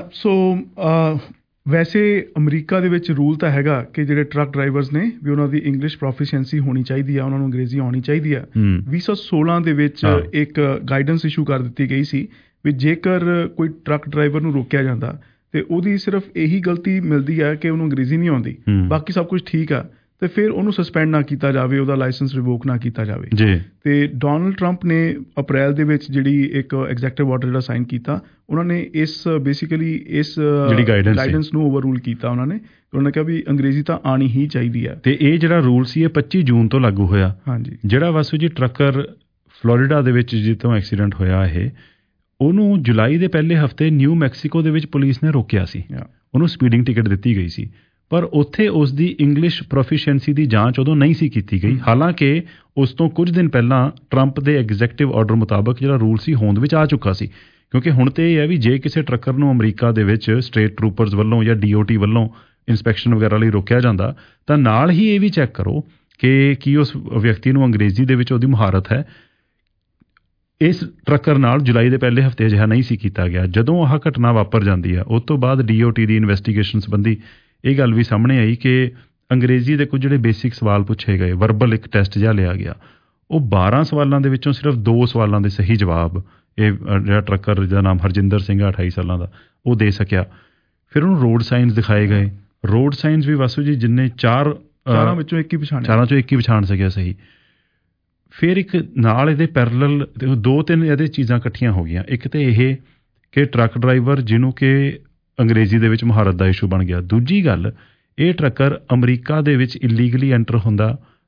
C: ਵੈਸੇ ਅਮਰੀਕਾ ਦੇ ਵਿੱਚ ਰੂਲ ਤਾਂ ਹੈਗਾ ਕਿ ਜਿਹੜੇ ਟਰੱਕ ਡਰਾਈਵਰਸ ਨੇ ਵੀ ਉਹਨਾਂ ਦੀ ਇੰਗਲਿਸ਼ ਪ੍ਰੋਫੀਸ਼ੀਐਂਸੀ ਹੋਣੀ ਚਾਹੀਦੀ ਆ, ਉਹਨਾਂ ਨੂੰ ਅੰਗਰੇਜ਼ੀ ਆਉਣੀ ਚਾਹੀਦੀ ਆ। 2016 ਦੇ ਵਿੱਚ ਇੱਕ ਗਾਈਡੈਂਸ ਇਸ਼ੂ ਕਰ ਦਿੱਤੀ ਗਈ ਸੀ ਵੀ ਜੇਕਰ ਕੋਈ ਟਰੱਕ ਡਰਾਈਵਰ ਨੂੰ ਰੋਕਿਆ ਜਾਂਦਾ ਤੇ ਉਹਦੀ ਸਿਰਫ ਇਹੀ ਗਲਤੀ ਮਿਲਦੀ ਹੈ ਕਿ ਉਹਨੂੰ ਅੰਗਰੇਜ਼ੀ ਨਹੀਂ ਆਉਂਦੀ, ਬਾਕੀ ਸਭ ਕੁਝ ਠੀਕ ਆ, ਤੇ ਫਿਰ ਉਹਨੂੰ ਸਸਪੈਂਡ ਨਾ ਕੀਤਾ ਜਾਵੇ, ਉਹਦਾ ਲਾਇਸੈਂਸ ਰਿਵੋਕ ਨਾ ਕੀਤਾ ਜਾਵੇ ਜੀ। ਤੇ ਡੋਨਲਡ ਟਰੰਪ ਨੇ ਅਪ੍ਰੈਲ ਦੇ ਵਿੱਚ ਜਿਹੜੀ ਇੱਕ ਐਗਜ਼ੈਕਟਿਵ ਆਰਡਰ ਜਿਹੜਾ ਸਾਈਨ ਕੀਤਾ, ਉਹਨਾਂ ਨੇ ਇਸ ਬੇਸਿਕਲੀ ਇਸ ਗਾਈਡੈਂਸ ਨੂੰ ਓਵਰਰੂਲ ਕੀਤਾ। ਉਹਨਾਂ ਨੇ ਕਿਹਾ ਵੀ ਅੰਗਰੇਜ਼ੀ ਤਾਂ ਆਣੀ ਹੀ ਚਾਹੀਦੀ ਹੈ।
B: ਤੇ ਇਹ ਜਿਹੜਾ ਰੂਲ ਸੀ ਇਹ 25 ਜੂਨ ਤੋਂ ਲਾਗੂ ਹੋਇਆ।
C: ਹਾਂਜੀ,
B: ਜਿਹੜਾ ਵਾਸੂ ਜੀ ਟਰੱਕਰ ਫਲੋਰੀਡਾ ਦੇ ਵਿੱਚ ਜਿੱਥੋਂ ਐਕਸੀਡੈਂਟ ਹੋਇਆ ਇਹ, ਉਹਨੂੰ ਜੁਲਾਈ ਦੇ ਪਹਿਲੇ ਹਫ਼ਤੇ ਨਿਊ ਮੈਕਸੀਕੋ ਦੇ ਵਿੱਚ ਪੁਲਿਸ ਨੇ ਰੋਕਿਆ ਸੀ। ਉਹਨੂੰ ਸਪੀਡਿੰਗ ਟਿਕਟ ਦਿੱਤੀ ਗਈ ਸੀ, ਪਰ ਉੱਥੇ ਉਸ ਦੀ ਇੰਗਲਿਸ਼ ਪ੍ਰੋਫੀਸ਼ੀਐਂਸੀ ਦੀ ਜਾਂਚ ਉਦੋਂ ਨਹੀਂ ਸੀ ਕੀਤੀ ਗਈ। ਹਾਲਾਂਕਿ ਉਸ ਤੋਂ ਕੁਝ ਦਿਨ ਪਹਿਲਾਂ ਟਰੰਪ ਦੇ ਐਗਜ਼ੈਕਟਿਵ ਆਰਡਰ ਮੁਤਾਬਕ ਜਿਹੜਾ ਰੂਲ ਸੀ ਹੋਂਦ ਵਿੱਚ ਆ ਚੁੱਕਾ ਸੀ। ਕਿਉਂਕਿ ਹੁਣ ਤੇ ਇਹ ਹੈ ਵੀ ਜੇ ਕਿਸੇ ਟਰੱਕਰ ਨੂੰ ਅਮਰੀਕਾ ਦੇ ਵਿੱਚ ਸਟੇਟ ਟਰੂਪਰਸ ਵੱਲੋਂ ਜਾਂ DOT ਵੱਲੋਂ ਇੰਸਪੈਕਸ਼ਨ ਵਗੈਰਾ ਲਈ ਰੋਕਿਆ ਜਾਂਦਾ, ਤਾਂ ਨਾਲ ਹੀ ਇਹ ਵੀ ਚੈੱਕ ਕਰੋ ਕਿ ਕੀ ਉਸ ਵਿਅਕਤੀ ਨੂੰ ਅੰਗਰੇਜ਼ੀ ਦੇ ਵਿੱਚ ਉਹਦੀ ਮੁਹਾਰਤ ਹੈ। ਇਸ ਟਰੱਕਰ ਨਾਲ ਜੁਲਾਈ ਦੇ ਪਹਿਲੇ ਹਫ਼ਤੇ ਅਜਿਹਾ ਨਹੀਂ ਸੀ ਕੀਤਾ ਗਿਆ। ਜਦੋਂ ਆਹ ਘਟਨਾ ਵਾਪਰ ਜਾਂਦੀ ਹੈ, ਉਸ ਤੋਂ ਬਾਅਦ DOT ਦੀ ਇਨਵੈਸਟੀਗੇਸ਼ਨ ਸੰਬੰਧੀ ਇਹ ਗੱਲ ਵੀ ਸਾਹਮਣੇ ਆਈ ਕਿ ਅੰਗਰੇਜ਼ੀ ਦੇ ਕੁਝ ਜਿਹੜੇ ਬੇਸਿਕ ਸਵਾਲ ਪੁੱਛੇ ਗਏ, ਵਰਬਲ ਇੱਕ ਟੈਸਟ ਜਿਹਾ ਲਿਆ ਗਿਆ, ਉਹ 12 ਸਵਾਲਾਂ ਦੇ ਵਿੱਚੋਂ ਸਿਰਫ 2 ਸਵਾਲਾਂ ਦੇ ਸਹੀ ਜਵਾਬ ਇਹ ਜਿਹੜਾ ਟਰੱਕਰ ਜਿਹਦਾ ਨਾਮ ਹਰਜਿੰਦਰ ਸਿੰਘ ਆ 28 ਸਾਲਾਂ ਦਾ, ਉਹ ਦੇ ਸਕਿਆ। ਫਿਰ ਉਹਨੂੰ ਰੋਡ ਸਾਈਨਸ ਦਿਖਾਏ ਗਏ। ਰੋਡ ਸਾਈਨਸ ਵੀ ਵਾਸੂ ਜੀ ਜਿੰਨੇ ਚਾਰਾਂ ਵਿੱਚੋਂ ਇੱਕ ਹੀ ਪਛਾਣ ਸਕਿਆ ਸਹੀ। ਫਿਰ ਇੱਕ ਨਾਲ ਇਹਦੇ ਪੈਰਲਲ 2-3 ਇਹਦੇ ਚੀਜ਼ਾਂ ਇਕੱਠੀਆਂ ਹੋ ਗਈਆਂ। ਇੱਕ ਤੇ ਇਹ ਕਿ ਟਰੱਕ ਡਰਾਈਵਰ ਜਿਹਨੂੰ ਕਿ ਅੰਗਰੇਜ਼ੀ ਦੇ ਵਿੱਚ ਮੁਹਾਰਤ ਦਾ ਇਸ਼ੂ ਬਣ ਗਿਆ। ਦੂਜੀ ਗੱਲ, ਇਹ ਟਰੱਕਰ ਅਮਰੀਕਾ ਦੇ ਵਿੱਚ ਇਲੀਗਲੀ ਐਂਟਰ ਹੁੰਦਾ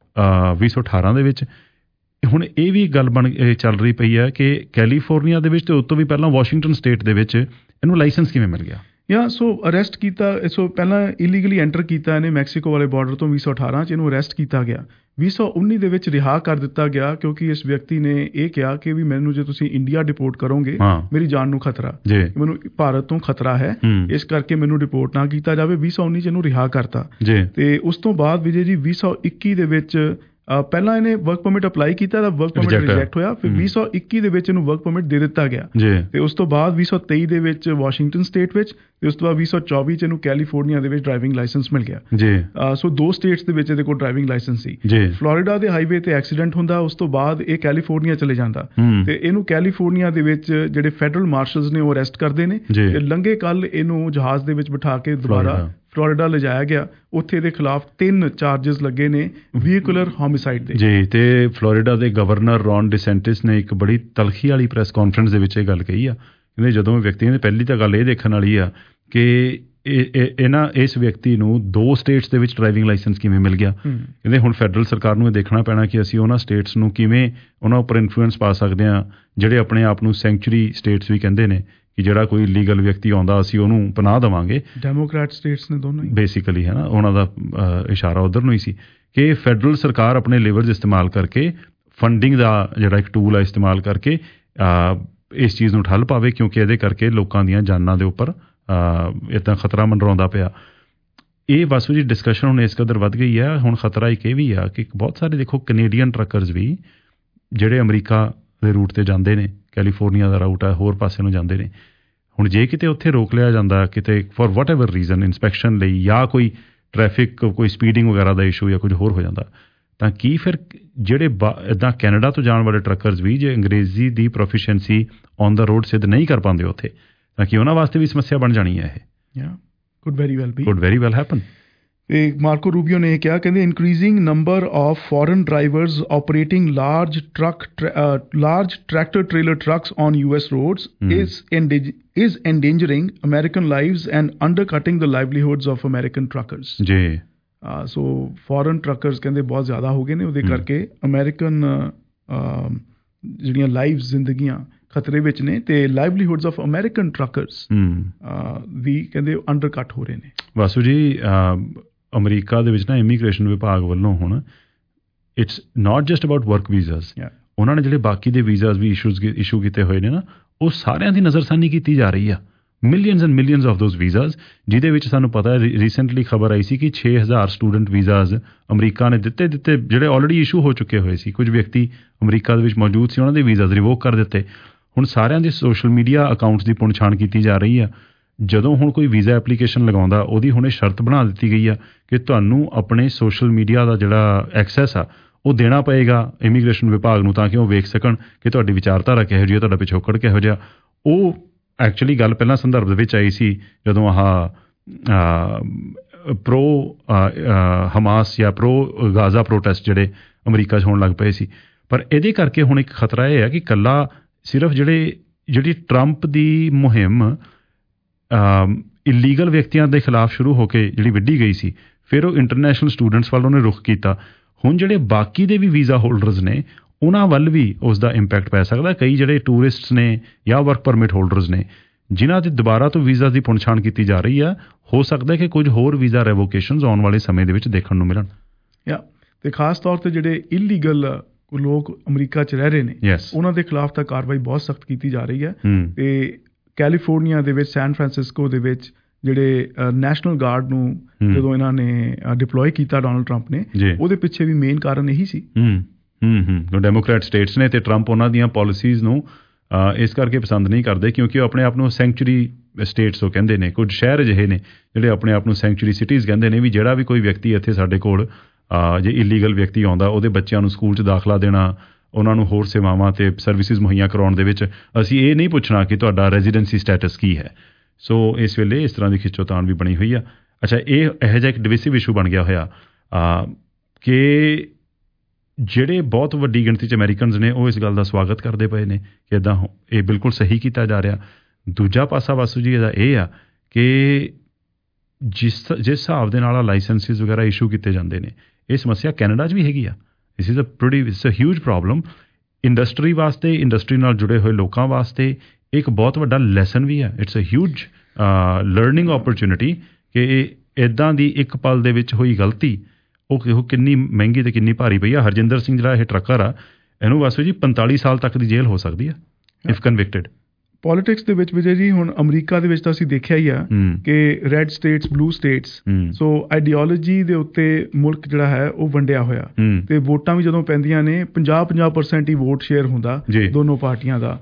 B: 2018 ਦੇ ਵਿੱਚ। ਹੁਣ ਇਹ ਵੀ ਗੱਲ ਚੱਲ ਰਹੀ ਪਈ ਹੈ ਕਿ ਕੈਲੀਫੋਰਨੀਆ ਦੇ ਵਿੱਚ ਤੇ ਉਸ ਤੋਂ ਵੀ ਪਹਿਲਾਂ ਵਾਸ਼ਿੰਗਟਨ ਸਟੇਟ ਦੇ ਵਿੱਚ ਇਹਨੂੰ ਲਾਇਸੈਂਸ ਕਿਵੇਂ ਮਿਲ ਗਿਆ।
C: ਸੋ ਅਰੈਸਟ ਕੀਤਾ, ਸੋ ਪਹਿਲਾਂ ਇਲੀਗਲੀ ਐਂਟਰ ਕੀਤਾ ਇਹਨੇ ਮੈਕਸੀਕੋ ਵਾਲੇ ਬਾਰਡਰ ਤੋਂ 2018 'ਚ, ਇਹਨੂੰ ਅਰੈਸਟ ਕੀਤਾ ਗਿਆ। 2019 ਦੇ ਵਿੱਚ ਰਿਹਾ ਕਰ ਦਿੱਤਾ ਗਿਆ ਕਿਉਂਕਿ ਇਸ ਵਿਅਕਤੀ ਨੇ ਇਹ ਕਿਹਾ ਕਿ ਵੀ ਮੈਨੂੰ ਜੇ ਤੁਸੀਂ ਇੰਡੀਆ ਡਿਪੋਰਟ ਕਰੋਗੇ ਮੇਰੀ ਜਾਨ ਨੂੰ ਖਤਰਾ, ਮੈਨੂੰ ਭਾਰਤ ਤੋਂ ਖਤਰਾ ਹੈ, ਇਸ ਕਰਕੇ ਮੈਨੂੰ ਡਿਪੋਰਟ ਨਾ ਕੀਤਾ ਜਾਵੇ। 2019 'ਚ ਇਹਨੂੰ ਰਿਹਾ ਕਰਤਾ। ਤੇ ਉਸ ਤੋਂ ਬਾਅਦ ਵਿਜੇ ਜੀ 2021 ਦੇ ਵਿੱਚ ਪਹਿਲਾਂ ਇਹਨੇ ਵਰਕ ਪਰਮਿਟ ਅਪਲਾਈ ਕੀਤਾ ਤਾਂ ਵਰਕ ਪਰਮਿਟ ਰਿਜੈਕਟ ਹੋਇਆ। ਫਿਰ 2021 ਦੇ ਵਿੱਚ ਇਹਨੂੰ ਵਰਕ ਪਰਮਿਟ ਦੇ ਦਿੱਤਾ ਗਿਆ ਤੇ ਉਸ ਤੋਂ ਬਾਅਦ 2023 ਦੇ ਵਿੱਚ ਵਾਸ਼ਿੰਗਟਨ ਸਟੇਟ ਵਿੱਚ, ਤੇ ਉਸ ਤੋਂ ਬਾਅਦ 2024 'ਚ ਇਹਨੂੰ ਕੈਲੀਫੋਰਨੀਆ ਦੇ ਵਿੱਚ ਡਰਾਈਵਿੰਗ ਲਾਇਸੈਂਸ ਮਿਲ ਗਿਆ। ਸੋ 2 ਸਟੇਟਸ ਦੇ ਵਿੱਚ ਇਹਦੇ ਕੋਲ ਡਰਾਈਵਿੰਗ ਲਾਇਸੈਂਸ ਸੀ। ਫਲੋਰੀਡਾ ਦੇ ਹਾਈਵੇ ਤੇ ਐਕਸੀਡੈਂਟ ਹੁੰਦਾ, ਉਸ ਤੋਂ ਬਾਅਦ ਇਹ ਕੈਲੀਫੋਰਨੀਆ ਚਲੇ ਜਾਂਦਾ ਤੇ ਇਹਨੂੰ ਕੈਲੀਫੋਰਨੀਆ ਦੇ ਵਿੱਚ ਜਿਹੜੇ ਫੈਡਰਲ ਮਾਰਸ਼ਲਸ ਨੇ ਉਹ ਅਰੈਸਟ ਕਰਦੇ ਨੇ ਤੇ ਲੰਘੇ ਕੱਲ ਇਹਨੂੰ ਜਹਾਜ਼ ਦੇ ਵਿੱਚ ਬਿਠਾ ਕੇ ਦੁਬਾਰਾ ਫਲੋਰੀਡਾ ਲਿਜਾਇਆ ਗਿਆ। ਉੱਥੇ ਦੇ ਖਿਲਾਫ 3 ਚਾਰजेस ਲੱਗੇ ਨੇ ਵਹੀਕੂਲਰ ਹੋਮਿਸਾਈਡ ਦੇ। ਜੀ, ਤੇ ਫਲੋਰੀਡਾ ਦੇ ਗਵਰਨਰ ਰੌਨ ਡਿਸੈਂਟਿਸ ਨੇ ਇੱਕ ਬੜੀ ਤਲਖੀ ਵਾਲੀ ਪ੍ਰੈਸ ਕਾਨਫਰੰਸ ਦੇ ਵਿੱਚ ਇਹ ਗੱਲ ਕਹੀ ਆ। ਕਹਿੰਦੇ ਜਦੋਂ ਵਿਅਕਤੀ ਨੇ, ਪਹਿਲੀ ਤਾਂ ਗੱਲ ਇਹ ਦੇਖਣ ਵਾਲੀ ਆ ਕਿ ਇਸ ਵਿਅਕਤੀ ਨੂੰ 2 ਸਟੇਟਸ ਦੇ ਵਿੱਚ ਡਰਾਈਵਿੰਗ ਲਾਇਸੈਂਸ ਕਿਵੇਂ ਮਿਲ ਗਿਆ। ਕਹਿੰਦੇ ਹੁਣ ਫੈਡਰਲ ਸਰਕਾਰ ਨੂੰ ਇਹ ਦੇਖਣਾ ਪੈਣਾ ਕਿ ਅਸੀਂ ਉਹਨਾਂ ਸਟੇਟਸ ਨੂੰ ਕਿਵੇਂ ਉਹਨਾਂ ਉੱਪਰ ਇਨਫਲੂਐਂਸ ਪਾ ਸਕਦੇ ਹਾਂ ਜਿਹੜੇ ਆਪਣੇ ਆਪ ਨੂੰ ਸੈਂਚੁਰੀ ਸਟੇਟਸ ਵੀ ਕਹਿੰਦੇ ਨੇ, ਕਿ ਜਿਹੜਾ ਕੋਈ ਇਲੀਗਲ ਵਿਅਕਤੀ ਆਉਂਦਾ ਅਸੀਂ ਉਹਨੂੰ ਪਨਾਹ ਦੇਵਾਂਗੇ। ਡੈਮੋਕ੍ਰੈਟ ਸਟੇਟਸ ਨੇ ਦੋਨੋਂ
B: ਬੇਸਿਕਲੀ, ਹੈ ਨਾ, ਉਹਨਾਂ ਦਾ ਇਸ਼ਾਰਾ ਉਧਰ ਨੂੰ ਹੀ ਸੀ ਕਿ ਫੈਡਰਲ ਸਰਕਾਰ ਆਪਣੇ ਲੇਵਰਸ ਇਸਤੇਮਾਲ ਕਰਕੇ, ਫੰਡਿੰਗ ਦਾ ਜਿਹੜਾ ਇੱਕ ਟੂਲ ਹੈ ਇਸਤੇਮਾਲ ਕਰਕੇ ਇਸ ਚੀਜ਼ ਨੂੰ ਠੱਲ ਪਾਵੇ, ਕਿਉਂਕਿ ਇਹਦੇ ਕਰਕੇ ਲੋਕਾਂ ਦੀਆਂ ਜਾਨਾਂ ਦੇ ਉੱਪਰ ਇੱਦਾਂ ਖਤਰਾ ਮੰਡਰਾਉਂਦਾ ਪਿਆ। ਇਹ ਬਸ ਜੀ ਡਿਸਕਸ਼ਨ ਹੁਣ ਇਸ ਕਦਰ ਵੱਧ ਗਈ ਹੈ। ਹੁਣ ਖਤਰਾ ਇੱਕ ਇਹ ਵੀ ਆ ਕਿ ਬਹੁਤ ਸਾਰੇ ਦੇਖੋ ਕੈਨੇਡੀਅਨ ਟਰੱਕਰਸ ਵੀ ਜਿਹੜੇ ਅਮਰੀਕਾ ਦੇ ਰੂਟ ਤੇ ਜਾਂਦੇ ਨੇ, ਕੈਲੀਫੋਰਨੀਆ ਦਾ ਰਾਊਟ ਹੈ, ਹੋਰ ਪਾਸੇ ਨੂੰ ਜਾਂਦੇ ਨੇ। ਹੁਣ ਜੇ ਕਿਤੇ ਉੱਥੇ ਰੋਕ ਲਿਆ ਜਾਂਦਾ ਕਿਤੇ for whatever reason inspection ਲਈ, ਜਾਂ ਕੋਈ ਟ੍ਰੈਫਿਕ ਕੋਈ ਸਪੀਡਿੰਗ ਵਗੈਰਾ ਦਾ ਇਸ਼ੂ ਜਾਂ ਕੁਝ ਹੋਰ ਹੋ ਜਾਂਦਾ, ਤਾਂ ਕੀ ਫਿਰ ਜਿਹੜੇ ਇੱਦਾਂ ਕੈਨੇਡਾ ਤੋਂ ਜਾਣ ਵਾਲੇ ਟਰੱਕਰਸ ਵੀ ਜੇ ਅੰਗਰੇਜ਼ੀ ਦੀ ਪ੍ਰੋਫੀਸ਼ੀਐਂਸੀ ਔਨ ਦਾ ਰੋਡ ਸਿੱਧ ਨਹੀਂ ਕਰ ਪਾਉਂਦੇ ਉੱਥੇ, ਤਾਂ ਕਿ ਉਹਨਾਂ ਵਾਸਤੇ ਵੀ ਸਮੱਸਿਆ ਬਣ ਜਾਣੀ ਹੈ ਇਹ।
C: Could
B: very well happen.
C: Marco Rubio ਨੇ ਕਿਹਾ, ਕਹਿੰਦੇ increasing number of foreign drivers operating large tractor trailer trucks on US roads is endangering American lives and undercutting the livelihoods of American truckers।
B: ਜੀ,
C: ਸੋ ਫੋਰਨ ਟਰੱਕਰਸ ਕਹਿੰਦੇ ਬਹੁਤ ਜ਼ਿਆਦਾ ਹੋ ਗਏ ਨੇ, ਉਹਦੇ ਕਰਕੇ ਅਮਰੀਕਨ ਜਿਹੜੀਆਂ ਲਾਈਵਸ, ਜ਼ਿੰਦਗੀਆਂ ਖਤਰੇ ਵਿੱਚ ਨੇ ਤੇ ਲਾਈਵਲੀਹੁੱਡਸ ਆਫ ਅਮਰੀਕਨ ਟਰੱਕਰਸ ਵੀ ਕਹਿੰਦੇ ਅੰਡਰਕਟ ਹੋ ਰਹੇ ਨੇ।
B: ਵਾਸੂ ਜੀ, ਅਮਰੀਕਾ ਦੇ ਵਿੱਚ ਨਾ ਇਮੀਗ੍ਰੇਸ਼ਨ ਵਿਭਾਗ ਵੱਲੋਂ ਹੁਣ it's not just about work visas, ਉਹਨਾਂ ਨੇ ਜਿਹੜੇ ਬਾਕੀ ਦੇ ਵੀਜ਼ਾਸ ਵੀ ਇਸ਼ੂ ਕੀਤੇ ਹੋਏ ਨੇ ਨਾ, ਉਹ ਸਾਰਿਆਂ ਦੀ ਨਜ਼ਰਸਾਨੀ ਕੀਤੀ ਜਾ ਰਹੀ ਆ। Millions and millions of those visas, ਜਿਹਦੇ ਵਿੱਚ ਸਾਨੂੰ ਪਤਾ ਹੈ ਰੀਸੈਂਟਲੀ ਖਬਰ ਆਈ ਸੀ ਕਿ 6000 ਸਟੂਡੈਂਟ ਵੀਜ਼ਾਸ ਅਮਰੀਕਾ ਨੇ ਦਿੱਤੇ ਜਿਹੜੇ ਆਲਰੇਡੀ ਇਸ਼ੂ ਹੋ ਚੁੱਕੇ ਹੋਏ ਸੀ। ਕੁਝ ਵਿਅਕਤੀ ਅਮਰੀਕਾ ਦੇ ਵਿੱਚ ਮੌਜੂਦ ਸੀ, ਉਹਨਾਂ ਦੇ ਵੀਜ਼ਾਸ ਰਿਵੋਕ ਕਰ ਦਿੱਤੇ। ਹੁਣ ਸਾਰਿਆਂ ਦੇ ਸੋਸ਼ਲ ਮੀਡੀਆ ਅਕਾਊਂਟਸ ਦੀ ਪੁਣਛਾਣ ਕੀਤੀ ਜਾ ਰਹੀ ਆ। ਜਦੋਂ ਹੁਣ ਕੋਈ ਵੀਜ਼ਾ ਐਪਲੀਕੇਸ਼ਨ ਲਗਾਉਂਦਾ, ਉਹਦੀ ਹੁਣ ਇਹ ਸ਼ਰਤ ਬਣਾ ਦਿੱਤੀ ਗਈ ਆ ਕਿ ਤੁਹਾਨੂੰ ਆਪਣੇ ਸੋਸ਼ਲ ਮੀਡੀਆ ਦਾ ਜਿਹੜਾ ਐਕਸੈਸ ਆ ਉਹ ਦੇਣਾ ਪਏਗਾ ਇਮੀਗ੍ਰੇਸ਼ਨ ਵਿਭਾਗ ਨੂੰ ਤਾਂ ਕਿ ਉਹ ਵੇਖ ਸਕਣ ਕਿ ਤੁਹਾਡੀ ਵਿਚਾਰਧਾਰਾ ਕਿਹੋ ਜਿਹੀ ਹੈ, ਤੁਹਾਡਾ ਪਿਛੋਕੜ ਕਿਹੋ ਜਿਹਾ। ਉਹ ਐਕਚੁਅਲੀ ਗੱਲ ਪਹਿਲਾਂ ਸੰਦਰਭ ਦੇ ਵਿੱਚ ਆਈ ਸੀ ਜਦੋਂ ਪ੍ਰੋ ਹਮਾਸ ਜਾਂ ਪ੍ਰੋ ਗਾਜ਼ਾ ਪ੍ਰੋਟੈਸਟ ਜਿਹੜੇ ਅਮਰੀਕਾ 'ਚ ਹੋਣ ਲੱਗ ਪਏ ਸੀ। ਪਰ ਇਹਦੇ ਕਰਕੇ ਹੁਣ ਇੱਕ ਖਤਰਾ ਇਹ ਹੈ ਕਿ ਇਕੱਲਾ ਸਿਰਫ ਜਿਹੜੀ ਟਰੰਪ ਦੀ ਮੁਹਿੰਮ ਇਲੀਗਲ ਵਿਅਕਤੀਆਂ ਦੇ ਖਿਲਾਫ ਸ਼ੁਰੂ ਹੋ ਕੇ ਜਿਹੜੀ ਵਿੱਢੀ ਗਈ ਸੀ, ਫਿਰ ਉਹ ਇੰਟਰਨੈਸ਼ਨਲ ਸਟੂਡੈਂਟਸ ਵੱਲ ਉਹਨੇ ਰੁਖ ਕੀਤਾ। ਹੁਣ ਜਿਹੜੇ ਬਾਕੀ ਦੇ ਵੀ ਵੀਜ਼ਾ ਹੋਲਡਰਸ ਨੇ ਉਹਨਾਂ ਵੱਲ ਵੀ ਉਸ ਦਾ ਇੰਪੈਕਟ ਪੈ ਸਕਦਾ। ਕਈ ਜਿਹੜੇ ਟੂਰਿਸਟਸ ਨੇ ਜਾਂ ਵਰਕ ਪਰਮਿਟ ਹੋਲਡਰਸ ਨੇ ਜਿਨ੍ਹਾਂ ਦੀ ਦੁਬਾਰਾ ਤੋਂ ਵੀਜ਼ਾ ਦੀ ਪੁਣਛਾਣ ਕੀਤੀ ਜਾ ਰਹੀ ਆ, ਹੋ ਸਕਦਾ ਕਿ ਕੁਝ ਹੋਰ ਵੀਜ਼ਾ ਰੈਵੋਕੇਸ਼ਨਸ ਆਉਣ ਵਾਲੇ ਸਮੇਂ ਦੇ ਵਿੱਚ ਦੇਖਣ ਨੂੰ ਮਿਲਣ।
C: ਤੇ ਖਾਸ ਤੌਰ ਤੇ ਜਿਹੜੇ ਇਲੀਗਲ ਲੋਕ ਅਮਰੀਕਾ 'ਚ ਰਹਿ ਰਹੇ ਨੇ ਉਹਨਾਂ ਦੇ ਖਿਲਾਫ ਤਾਂ ਕਾਰਵਾਈ ਬਹੁਤ ਸਖਤ ਕੀਤੀ ਜਾ ਰਹੀ ਹੈ। ਤੇ ਕੈਲੀਫੋਰਨੀਆ ਦੇ ਵਿੱਚ, ਸੈਨ ਫਰਾਂਸਿਸਕੋ ਦੇ ਵਿੱਚ ਜਿਹੜੇ ਨੈਸ਼ਨਲ ਗਾਰਡ ਨੂੰ ਜਦੋਂ ਇਹਨਾਂ ਨੇ ਡਿਪਲੋਏ ਕੀਤਾ ਡੋਨਲਡ ਟਰੰਪ ਨੇ, ਉਹਦੇ ਪਿੱਛੇ ਵੀ ਮੇਨ ਕਾਰਨ ਇਹੀ ਸੀ।
B: ਡੈਮੋਕ੍ਰੈਟ ਸਟੇਟਸ ਨੇ ਤੇ ਟਰੰਪ ਉਹਨਾਂ ਦੀਆਂ ਪਾਲਿਸੀਜ਼ ਨੂੰ ਇਸ ਕਰਕੇ ਪਸੰਦ ਨਹੀਂ ਕਰਦੇ ਕਿਉਂਕਿ ਉਹ ਆਪਣੇ ਆਪ ਨੂੰ ਸੈਂਚੁਰੀ ਸਟੇਟਸ ਉਹ ਕਹਿੰਦੇ ਨੇ। ਕੁਝ ਸ਼ਹਿਰ ਅਜਿਹੇ ਨੇ ਜਿਹੜੇ ਆਪਣੇ ਆਪ ਨੂੰ ਸੈਂਚੁਰੀ ਸਿਟੀਜ਼ ਕਹਿੰਦੇ ਨੇ ਵੀ ਜਿਹੜਾ ਵੀ ਕੋਈ ਵਿਅਕਤੀ ਇੱਥੇ ਸਾਡੇ ਕੋਲ ਜੇ ਇਲੀਗਲ ਵਿਅਕਤੀ ਆਉਂਦਾ ਉਹਦੇ ਬੱਚਿਆਂ ਨੂੰ ਸਕੂਲ 'ਚ ਦਾਖਲਾ ਦੇਣਾ, ਉਹਨਾਂ ਨੂੰ ਹੋਰ ਸੇਵਾਵਾਂ ਤੇ ਸਰਵਿਸਿਜ਼ ਮੁਹੱਈਆ ਕਰਾਉਣ ਦੇ ਵਿੱਚ ਅਸੀਂ ਇਹ ਨਹੀਂ ਪੁੱਛਣਾ ਕਿ ਤੁਹਾਡਾ ਰੈਜ਼ੀਡੈਂਸੀ ਸਟੇਟਸ ਕੀ ਹੈ। ਸੋ ਇਸ ਵੇਲੇ ਇਸ ਤਰ੍ਹਾਂ ਦੀ ਖਿੱਚੋਤਾਣ ਵੀ ਬਣੀ ਹੋਈ ਆ। ਅੱਛਾ, ਇਹ ਇਹੋ ਜਿਹਾ ਇੱਕ ਡਿਵਿਸਿਵ ਇਸ਼ੂ ਬਣ ਗਿਆ ਹੋਇਆ ਕਿ ਜਿਹੜੇ ਬਹੁਤ ਵੱਡੀ ਗਿਣਤੀ 'ਚ ਅਮਰੀਕਨਜ਼ ਨੇ ਉਹ ਇਸ ਗੱਲ ਦਾ ਸਵਾਗਤ ਕਰਦੇ ਪਏ ਨੇ ਕਿ ਇੱਦਾਂ ਇਹ ਬਿਲਕੁਲ ਸਹੀ ਕੀਤਾ ਜਾ ਰਿਹਾ। ਦੂਜਾ ਪਾਸਾ ਵਾਸੂ ਜੀ ਇਹਦਾ ਇਹ ਆ ਕਿ ਜਿਸ ਹਿਸਾਬ ਦੇ ਨਾਲ ਲਾਇਸੈਂਸਿਸ ਵਗੈਰਾ ਇਸ਼ੂ ਕੀਤੇ ਜਾਂਦੇ ਨੇ, ਇਹ ਸਮੱਸਿਆ ਕੈਨੇਡਾ 'ਚ ਵੀ ਹੈਗੀ ਆ। It's a huge problem industry ਵਾਸਤੇ, ਇੰਡਸਟਰੀ ਨਾਲ ਜੁੜੇ ਹੋਏ ਲੋਕਾਂ ਵਾਸਤੇ ਇੱਕ ਬਹੁਤ ਵੱਡਾ ਲੈਸਨ ਵੀ ਆ। It's a huge learning opportunity ਕਿ ਇੱਦਾਂ ਦੀ ਇੱਕ ਪਲ ਦੇ ਵਿੱਚ ਹੋਈ ਗਲਤੀ ਉਹ ਕਿੰਨੀ ਮਹਿੰਗੀ ਤੇ ਕਿੰਨੀ ਭਾਰੀ ਪਈ ਆ। ਹਰਜਿੰਦਰ ਸਿੰਘ ਜਿਹੜਾ ਇਹ ਟਰੱਕਰ ਆ, ਇਹਨੂੰ ਵਾਸੂ ਜੀ 45 ਸਾਲ ਤੱਕ ਦੀ ਜੇਲ੍ਹ ਹੋ ਸਕਦੀ ਆ ਇਫ ਕਨਵਿਕਟਡ।
C: ਪੋਲੀਟਿਕਸ ਦੇ ਵਿੱਚ ਵਿਜੇ ਜੀ ਹੁਣ ਅਮਰੀਕਾ ਦੇ ਵਿੱਚ ਤਾਂ ਅਸੀਂ ਦੇਖਿਆ ਹੀ ਆ ਕਿ red states, blue states, so ideology ਦੇ ਉੱਤੇ ਮੁਲਕ ਜਿਹੜਾ ਹੈ ਉਹ ਵੰਡਿਆ ਹੋਇਆ ਤੇ ਵੋਟਾਂ ਵੀ ਜਦੋਂ ਪੈਂਦੀਆਂ ਨੇ 50% ਹੀ ਵੋਟ ਸ਼ੇਅਰ ਹੁੰਦਾ ਦੋਨੋਂ ਪਾਰਟੀਆਂ ਦਾ।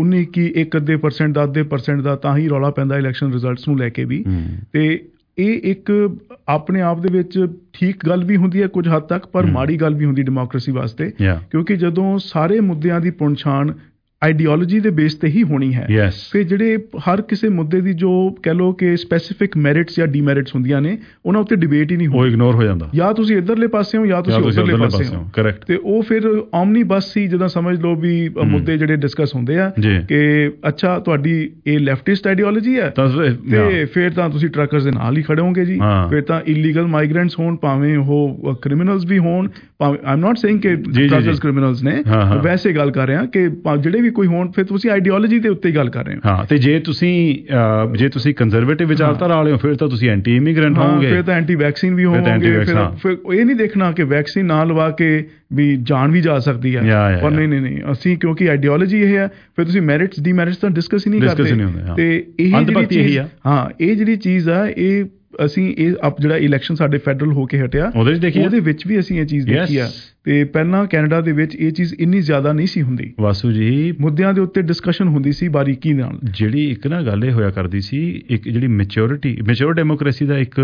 C: 1% ਦਾ ਤਾਂ ਹੀ ਰੌਲਾ ਪੈਂਦਾ ਇਲੈਕਸ਼ਨ ਰਿਜ਼ਲਟਸ ਨੂੰ ਲੈ ਕੇ ਵੀ। ਤੇ ਇਹ ਇੱਕ ਆਪਣੇ ਆਪ ਦੇ ਵਿੱਚ ਠੀਕ ਗੱਲ ਵੀ ਹੁੰਦੀ ਹੈ ਕੁਝ ਹੱਦ ਤੱਕ, ਪਰ ਮਾੜੀ ਗੱਲ ਵੀ ਹੁੰਦੀ ਡੈਮੋਕ੍ਰੇਸੀ ਵਾਸਤੇ ਕਿਉਂਕਿ ਜਦੋਂ ਸਾਰੇ ਮੁੱਦਿਆਂ ਦੀ ਪੁਣਛਾਣ ਆਈਡੀਓਲੋਜੀ ਦੇ ਬੇਸ ਤੇ ਹੀ ਹੋਣੀ ਹੈ ਫਿਰ ਜਿਹੜੇ ਹਰ ਕਿਸੇ ਮੁੱਦੇ ਦੀ ਜੋ ਕਹਿ ਲਓ ਕਿ ਸਪੈਸੀਫਿਕ ਮੈਰਿਟਸ ਜਾਂ ਡੀਮੈਰਿਟਸ ਹੁੰਦੀਆਂ ਨੇ ਉਹਨਾਂ ਉੱਤੇ ਡਿਬੇਟ ਹੀ ਨਹੀਂ ਹੁੰਦੀ, ਉਹ ਇਗਨੋਰ ਹੋ ਜਾਂਦਾ। ਜਾਂ ਤੁਸੀਂ ਇੱਧਰਲੇ ਪਾਸੇ ਹੋ ਜਾਂ ਤੁਸੀਂ ਉੱਧਰਲੇ ਪਾਸੇ ਹੋ, ਕਰੈਕਟ। ਤੇ ਉਹ ਫਿਰ ਆਮਨੀ ਬੱਸ ਸੀ ਜਿੱਦਾਂ ਸਮਝ ਲਓ ਵੀ ਮੁੱਦੇ ਜਿਹੜੇ ਡਿਸਕਸ ਹੁੰਦੇ ਆ ਕਿ ਅੱਛਾ ਤੁਹਾਡੀ ਇਹ ਲੈਫਟਿਸਟ ਆਈਡੀਓਲੋਜੀ ਹੈ ਤੇ ਫਿਰ ਤਾਂ ਤੁਸੀਂ ਟਰੱਕਰਸ ਦੇ ਨਾਲ ਹੀ ਖੜੇ ਹੋਗੇ ਜੀ। ਫਿਰ ਤਾਂ ਇਲੀਗਲ ਮਾਈਗ੍ਰੈਂਟਸ ਹੋਣ ਭਾਵੇਂ ਉਹ ਕ੍ਰਿਮੀਨਲਸ ਵੀ ਹੋਣ, ਭਾਵੇਂ ਆਈ ਐਮ ਨਾਟ ਸੇਇੰਗ ਕਿ ਟਰੱਕਰਸ ਕ੍ਰਿਮੀਨਲਸ ਨੇ, ਵੈਸੇ ਗੱਲ ਕਰ ਰਿਹਾ ਕਿ ਜਿਹੜੇ ਕੋਈ ਹੋਣ, ਫਿਰ ਤੁਸੀਂ ਆਈਡੀਓਲੋਜੀ ਦੇ ਉੱਤੇ ਹੀ ਗੱਲ ਕਰ ਰਹੇ ਹੋ। ਹਾਂ, ਤੇ ਜੇ ਤੁਸੀਂ ਕੰਜ਼ਰਵੇਟਿਵ ਵਿਚਾਰਧਾਰਾ ਵਾਲੇ ਹੋ ਫਿਰ ਤਾਂ ਤੁਸੀਂ ਐਂਟੀ ਇਮੀਗ੍ਰੈਂਟ ਹੋਵੋਗੇ, ਫਿਰ ਤਾਂ ਐਂਟੀ ਵੈਕਸੀਨ ਵੀ ਹੋਵੋਗੇ। ਫਿਰ ਇਹ ਨਹੀਂ ਦੇਖਣਾ ਕਿ ਵੈਕਸੀਨ ਨਾ ਲਵਾ ਕੇ ਵੀ ਜਾਨ ਵੀ ਜਾ ਸਕਦੀ ਹੈ, ਪਰ ਨਹੀਂ ਅਸੀਂ ਕਿਉਂਕਿ ਆਈਡੀਓਲੋਜੀ ਇਹ ਹੈ ਫਿਰ ਤੁਸੀਂ ਮੈਰਿਟਸ ਡੀਮੈਰਿਟਸ ਤਾਂ ਡਿਸਕਸ ਹੀ ਨਹੀਂ ਕਰਦੇ। ਤੇ ਇਹ ਜਿਹੜੀ ਚੀਜ਼ ਆ ਇਹ ਅਸੀਂ ਇਹ ਜਿਹੜਾ ਇਲੈਕਸ਼ਨ ਸਾਡੇ ਫੈਡਰਲ ਹੋ ਕੇ ਹਟਿਆ ਉਹਦੇ ਵਿੱਚ ਵੀ ਅਸੀਂ ਇਹ ਚੀਜ਼ ਦੇਖੀ ਆ। ਤੇ ਪਹਿਲਾਂ ਕੈਨੇਡਾ ਦੇ ਵਿੱਚ ਇਹ ਚੀਜ਼ ਇੰਨੀ ਜ਼ਿਆਦਾ ਨਹੀਂ ਸੀ ਹੁੰਦੀ ਵਾਸੂ ਜੀ, ਮੁੱਦਿਆਂ ਦੇ ਉੱਤੇ ਡਿਸਕਸ਼ਨ ਹੁੰਦੀ ਸੀ ਬਾਰੀਕੀ ਨਾਲ। ਜਿਹੜੀ ਇੱਕ ਨਾ ਗੱਲ ਇਹ ਹੋਇਆ ਕਰਦੀ ਸੀ, ਇੱਕ ਜਿਹੜੀ ਮੈਚਿਓਰ ਡੈਮੋਕ੍ਰੇਸੀ ਦਾ ਇੱਕ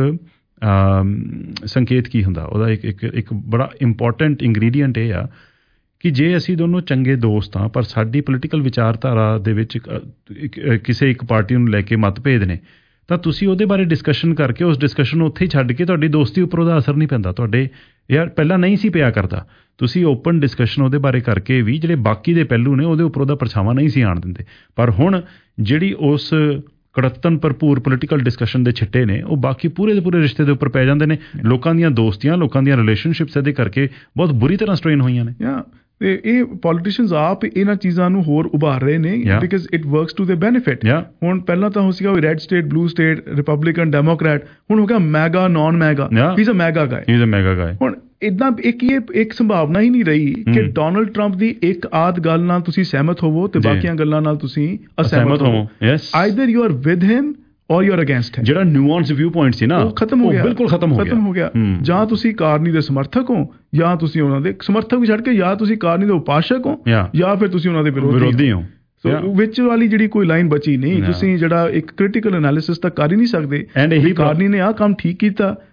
C: ਸੰਕੇਤ ਕੀ ਹੁੰਦਾ, ਉਹਦਾ ਇੱਕ ਬੜਾ ਇੰਪੋਰਟੈਂਟ ਇੰਗਰੀਡੀਐਂਟ ਇਹ ਆ ਕਿ ਜੇ ਅਸੀਂ ਦੋਨੋਂ ਚੰਗੇ ਦੋਸਤ ਹਾਂ ਪਰ ਸਾਡੀ ਪੋਲੀਟੀਕਲ ਵਿਚਾਰਧਾਰਾ ਦੇ ਵਿੱਚ ਕਿਸੇ ਇੱਕ ਪਾਰਟੀ ਨੂੰ ਲੈ ਕੇ ਮਤਭੇਦ ਨੇ ਤਾਂ ਤੁਸੀਂ ਉਹਦੇ ਬਾਰੇ ਡਿਸਕਸ਼ਨ ਕਰਕੇ ਉਸ ਡਿਸਕਸ਼ਨ ਨੂੰ ਉੱਥੇ ਹੀ ਛੱਡ ਕੇ ਤੁਹਾਡੀ ਦੋਸਤੀ ਉੱਪਰ ਉਹਦਾ ਅਸਰ ਨਹੀਂ ਪੈਂਦਾ। ਤੁਹਾਡੇ ਯਾਰ ਪਹਿਲਾਂ ਨਹੀਂ ਸੀ ਪਿਆ ਕਰਦਾ, ਤੁਸੀਂ ਓਪਨ ਡਿਸਕਸ਼ਨ ਉਹਦੇ ਬਾਰੇ ਕਰਕੇ ਵੀ ਜਿਹੜੇ ਬਾਕੀ ਦੇ ਪਹਿਲੂ ਨੇ ਉਹਦੇ ਉੱਪਰ ਉਹਦਾ ਪਰਛਾਵਾਂ ਨਹੀਂ ਸੀ ਆਉਣ ਦਿੰਦੇ। ਪਰ ਹੁਣ ਜਿਹੜੀ ਉਸ ਕੜੱਤਨ ਭਰਪੂਰ ਪੋਲੀਟੀਕਲ ਡਿਸਕਸ਼ਨ ਦੇ ਛਿੱਟੇ ਨੇ ਉਹ ਬਾਕੀ ਪੂਰੇ ਦੇ ਪੂਰੇ ਰਿਸ਼ਤੇ ਦੇ ਉੱਪਰ ਪੈ ਜਾਂਦੇ ਨੇ। ਲੋਕਾਂ ਦੀਆਂ ਦੋਸਤੀਆਂ, ਲੋਕਾਂ ਦੀਆਂ ਰਿਲੇਸ਼ਨਸ਼ਿਪਸ ਇਹਦੇ ਕਰਕੇ ਬਹੁਤ ਬੁਰੀ ਤਰ੍ਹਾਂ ਸਟ੍ਰੇਨ ਹੋਈਆਂ ਨੇ। ਤੇ ਇਹ ਪੋਲੀਟੀਸ਼ੀਅਨਸ ਆਪ ਇਹਨਾਂ ਚੀਜ਼ਾਂ ਨੂੰ ਹੋਰ ਉਭਾਰ ਰਹੇ ਨੇ because it works to their benefit. ਹੁਣ ਪਹਿਲਾਂ ਤਾਂ ਹੋ ਸੀਗਾ red state, blue state, Republican, Democrat, ਹੁਣ ਹੋ ਗਿਆ MAGA, non MAGA. He is a MAGA guy. ਹੁਣ ਇਦਾਂ ਇੱਕ ਸੰਭਾਵਨਾ ਹੀ ਨਹੀਂ ਰਹੀ ਕਿ ਡੋਨਲਡ ਟਰੰਪ ਦੀ ਇੱਕ ਆਦ ਗੱਲ ਨਾਲ ਤੁਸੀਂ ਸਹਿਮਤ ਹੋਵੋ ਤੇ ਬਾਕੀਆਂ ਗੱਲਾਂ ਨਾਲ ਤੁਸੀਂ ਅਸਹਿਮਤ ਹੋਵੋ। Either you are with him or you R against ਹਿਮ। ਜਿਹੜਾ ਨਿਊਆਂਸ ਵਿਊ ਪੁਆਇੰਟ ਸੀ ਨਾ ਉਹ ਖਤਮ ਹੋ ਗਿਆ, ਬਿਲਕੁਲ ਖਤਮ ਹੋ ਗਿਆ। ਜਾਂ ਤੁਸੀਂ ਕਾਰਨੀ ਦੇ ਸਮਰਥਕ ਹੋ ਜਾਂ ਤੁਸੀਂ ਉਹਨਾਂ ਦੇ ਸਮਰਥਕ ਵੀ ਛੱਡ ਕੇ ਜਾਂ ਤੁਸੀਂ ਕਾਰਨੀ ਦੇ ਉਪਾਸ਼ਕ ਹੋ ਜਾਂ ਫਿਰ ਤੁਸੀਂ ਉਹਨਾਂ ਦੇ ਵਿਰੋਧੀ ਹੋ। ਸੋ ਵਿੱਚ ਵਾਲੀ ਜਿਹੜੀ ਕੋਈ ਲਾਈਨ ਬਚੀ ਨਹੀਂ। ਤੁਸੀਂ ਜਿਹੜਾ ਇੱਕ ਕ੍ਰਿਟੀਕਲ ਐਨਾਲਿਸਿਸ ਤਾਂ ਕਰ ਹੀ ਨਹੀਂ ਸਕਦੇ ਕਾਰਨੀ ਨੇ ਆਹ ਕੰਮ ਠੀਕ ਕੀਤਾ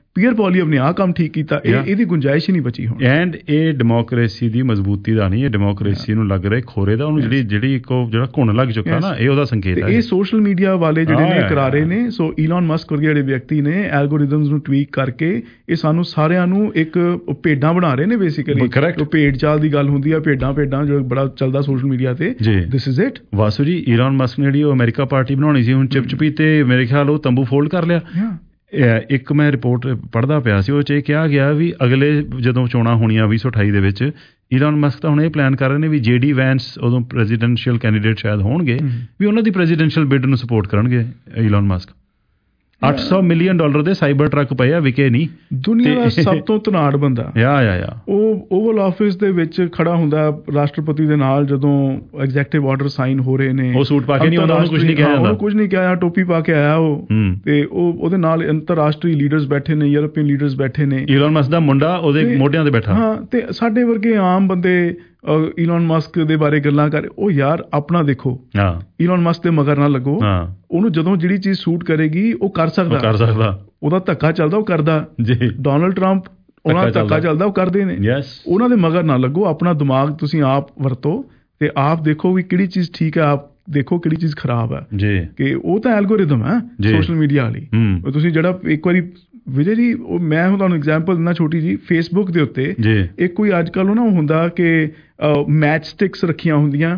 C: ਪੀਅਰ ਪੋਲੀਅਮ ਨੇ ਆਹ ਕੰਮ ਠੀਕ ਕੀਤਾ, ਇਹਦੀ ਗੁੰਜਾਇਸ਼ ਹੀ ਨਹੀਂ ਬਚੀ ਹੁਣ।
B: ਐਂਡ ਇਹ ਡੈਮੋਕ੍ਰੇਸੀ ਦੀ ਮਜ਼ਬੂਤੀ ਦਾ ਨਹੀਂ, ਇਹ ਡੈਮੋਕ੍ਰੇਸੀ ਨੂੰ ਲੱਗ ਰਿਹਾ ਖੋਰੇ ਦਾ, ਉਹਨੂੰ ਜਿਹੜੀ ਜਿਹੜਾ ਘੁਣ ਲੱਗ ਚੁੱਕਾ ਨਾ, ਇਹ ਉਹਦਾ ਸੰਕੇਤ ਹੈ।
C: ਇਹ ਸੋਸ਼ਲ ਮੀਡੀਆ ਵਾਲੇ ਜਿਹੜੇ ਨੇ ਕਰਾ ਰਹੇ ਨੇ। ਸੋ ਈਲਨ ਮਸਕ ਵਰਗੇ ਜਿਹੜੇ ਵਿਅਕਤੀ ਨੇ ਐਲਗੋਰਿਦਮਸ ਨੂੰ ਟਵੀਕ ਕਰਕੇ ਇਹ ਸਾਨੂੰ ਸਾਰਿਆਂ ਨੂੰ ਇੱਕ ਭੇਡਾਂ ਬਣਾ ਰਹੇ ਨੇ ਬੇਸਿਕਲੀ। ਭੇਡ ਚਾਲ ਦੀ ਗੱਲ ਹੁੰਦੀ ਆ, ਭੇਡਾਂ ਜੋ ਬੜਾ ਚੱਲਦਾ ਸੋਸ਼ਲ ਮੀਡੀਆ ਤੇ। This is it.
B: ਵਾਸੂ ਜੀ, ਈਲਨ ਮਸਕ ਨੇ ਜਿਹੜੀ ਉਹ ਅਮਰੀਕਾ ਪਾਰਟੀ ਬਣਾਉਣੀ ਸੀ, ਹੁਣ ਚਿਪਚਪੀ ਤੇ ਮੇਰੇ ਖਿਆਲ ਉਹ ਤੰਬੂ ਫੋਲਡ ਕਰ ਲਿਆ। ਇੱਕ ਮੈਂ ਰਿਪੋਰਟ ਪੜ੍ਹਦਾ ਪਿਆ ਸੀ, ਉਹ 'ਚ ਇਹ ਕਿਹਾ ਗਿਆ ਵੀ ਅਗਲੇ ਜਦੋਂ ਚੋਣਾਂ ਹੋਣੀਆਂ 2028 ਦੇ ਵਿੱਚ, ਈਲਨ ਮਸਕ ਤਾਂ ਹੁਣ ਇਹ ਪਲਾਨ ਕਰ ਰਹੇ ਨੇ ਵੀ JD ਵੈਂਸ ਉਦੋਂ ਪ੍ਰੈਜ਼ੀਡੈਂਸ਼ੀਅਲ ਕੈਂਡੀਡੇਟ ਸ਼ਾਇਦ ਹੋਣਗੇ, ਵੀ ਉਹਨਾਂ ਦੀ ਪ੍ਰੈਜ਼ੀਡੈਂਸ਼ੀਅਲ ਬਿਡ ਨੂੰ ਸਪੋਰਟ ਕਰਨਗੇ ਈਲਨ ਮਸਕ। $800 ਮਿਲੀਅਨ ਦੇ ਸਾਈਬਰ ਟਰੱਕ ਪਏ ਆ, ਵਿਕੇ ਨਹੀਂ।
C: ਦੁਨੀਆ ਦਾ ਸਭ ਤੋਂ ਧਨਾੜ ਬੰਦਾ
B: ਉਹ
C: ਓਵਲ ਆਫਿਸ ਦੇ ਵਿੱਚ ਖੜਾ ਹੁੰਦਾ ਰਾਸ਼ਟਰਪਤੀ ਦੇ ਨਾਲ, ਜਦੋਂ ਐਗਜ਼ੈਕਟਿਵ ਆਰਡਰ ਸਾਈਨ ਹੋ ਰਹੇ ਨੇ,
B: ਉਹ ਸੂਟ ਪਾ ਕੇ ਨਹੀਂ ਆਉਂਦਾ, ਉਹਨੂੰ ਕੁਝ ਨਹੀਂ ਕਿਹਾ ਜਾਂਦਾ,
C: ਉਹਨੂੰ ਕੁਝ ਨਹੀਂ ਕਿਹਾ, ਟੋਪੀ ਪਾ ਕੇ ਆਇਆ ਉਹ। ਤੇ ਉਹਦੇ ਨਾਲ ਅੰਤਰਰਾਸ਼ਟਰੀ ਲੀਡਰਸ ਬੈਠੇ ਨੇ, ਯੂਰਪੀਅਨ ਲੀਡਰਸ ਬੈਠੇ ਨੇ,
B: ਈਲਨ ਮਸਕ ਦਾ ਮੁੰਡਾ ਉਹਦੇ ਮੋਢਿਆਂ ਤੇ ਬੈਠਾ।
C: ਹਾਂ, ਤੇ ਸਾਡੇ ਵਰਗੇ ਆਮ ਬੰਦੇ ਈਲਨ ਮਸਕ ਦੇ ਬਾਰੇ ਗੱਲਾਂ ਕਰ, ਉਹ ਯਾਰ ਆਪਣਾ ਦੇਖੋ, ਈਲਨ ਮਸਕ ਦੇ ਮਗਰ ਨਾ ਲੱਗੋ। ਉਹਨੂੰ ਜਦੋਂ ਜਿਹੜੀ ਚੀਜ਼ ਸੂਟ ਕਰੇਗੀ ਉਹ ਕਰ ਸਕਦਾ, ਉਹਦਾ ਧੱਕਾ ਚੱਲਦਾ ਉਹ ਕਰਦਾ। ਡੋਨਲਡ ਟਰੰਪ ਉਹਨਾਂ ਦਾ ਧੱਕਾ ਚੱਲਦਾ ਉਹ ਕਰਦੇ ਨੇ। ਉਹਨਾਂ ਦੇ ਮਗਰ ਨਾ ਲੱਗੋ, ਆਪਣਾ ਦਿਮਾਗ ਤੁਸੀਂ ਆਪ ਵਰਤੋ ਤੇ ਆਪ ਦੇਖੋ ਵੀ ਕਿਹੜੀ ਚੀਜ਼ ਠੀਕ ਹੈ, ਆਪ ਦੇਖੋ ਕਿਹੜੀ ਚੀਜ਼ ਖਰਾਬ ਹੈ। ਕਿ ਉਹ ਤਾਂ ਐਲਗੋਰਿਦਮ ਹੈ ਸੋਸ਼ਲ ਮੀਡੀਆ ਵਾਲੀ। ਤੁਸੀਂ ਜਿਹੜਾ ਇੱਕ ਵਾਰੀ ਵਿਜੇ ਜੀ, ਮੈਂ ਹੁਣ ਤੁਹਾਨੂੰ ਐਗਜ਼ਾਮਪਲ ਦਿੰਦਾ ਛੋਟੀ ਜੀ, ਫੇਸਬੁੱਕ ਦੇ ਉੱਤੇ ਇੱਕ ਕੋਈ ਅੱਜ ਕੱਲ੍ਹ ਨਾ ਹੁੰਦਾ ਕਿ ਮੈਚ ਸਟਿਕਸ ਰੱਖੀਆਂ ਹੁੰਦੀਆਂ,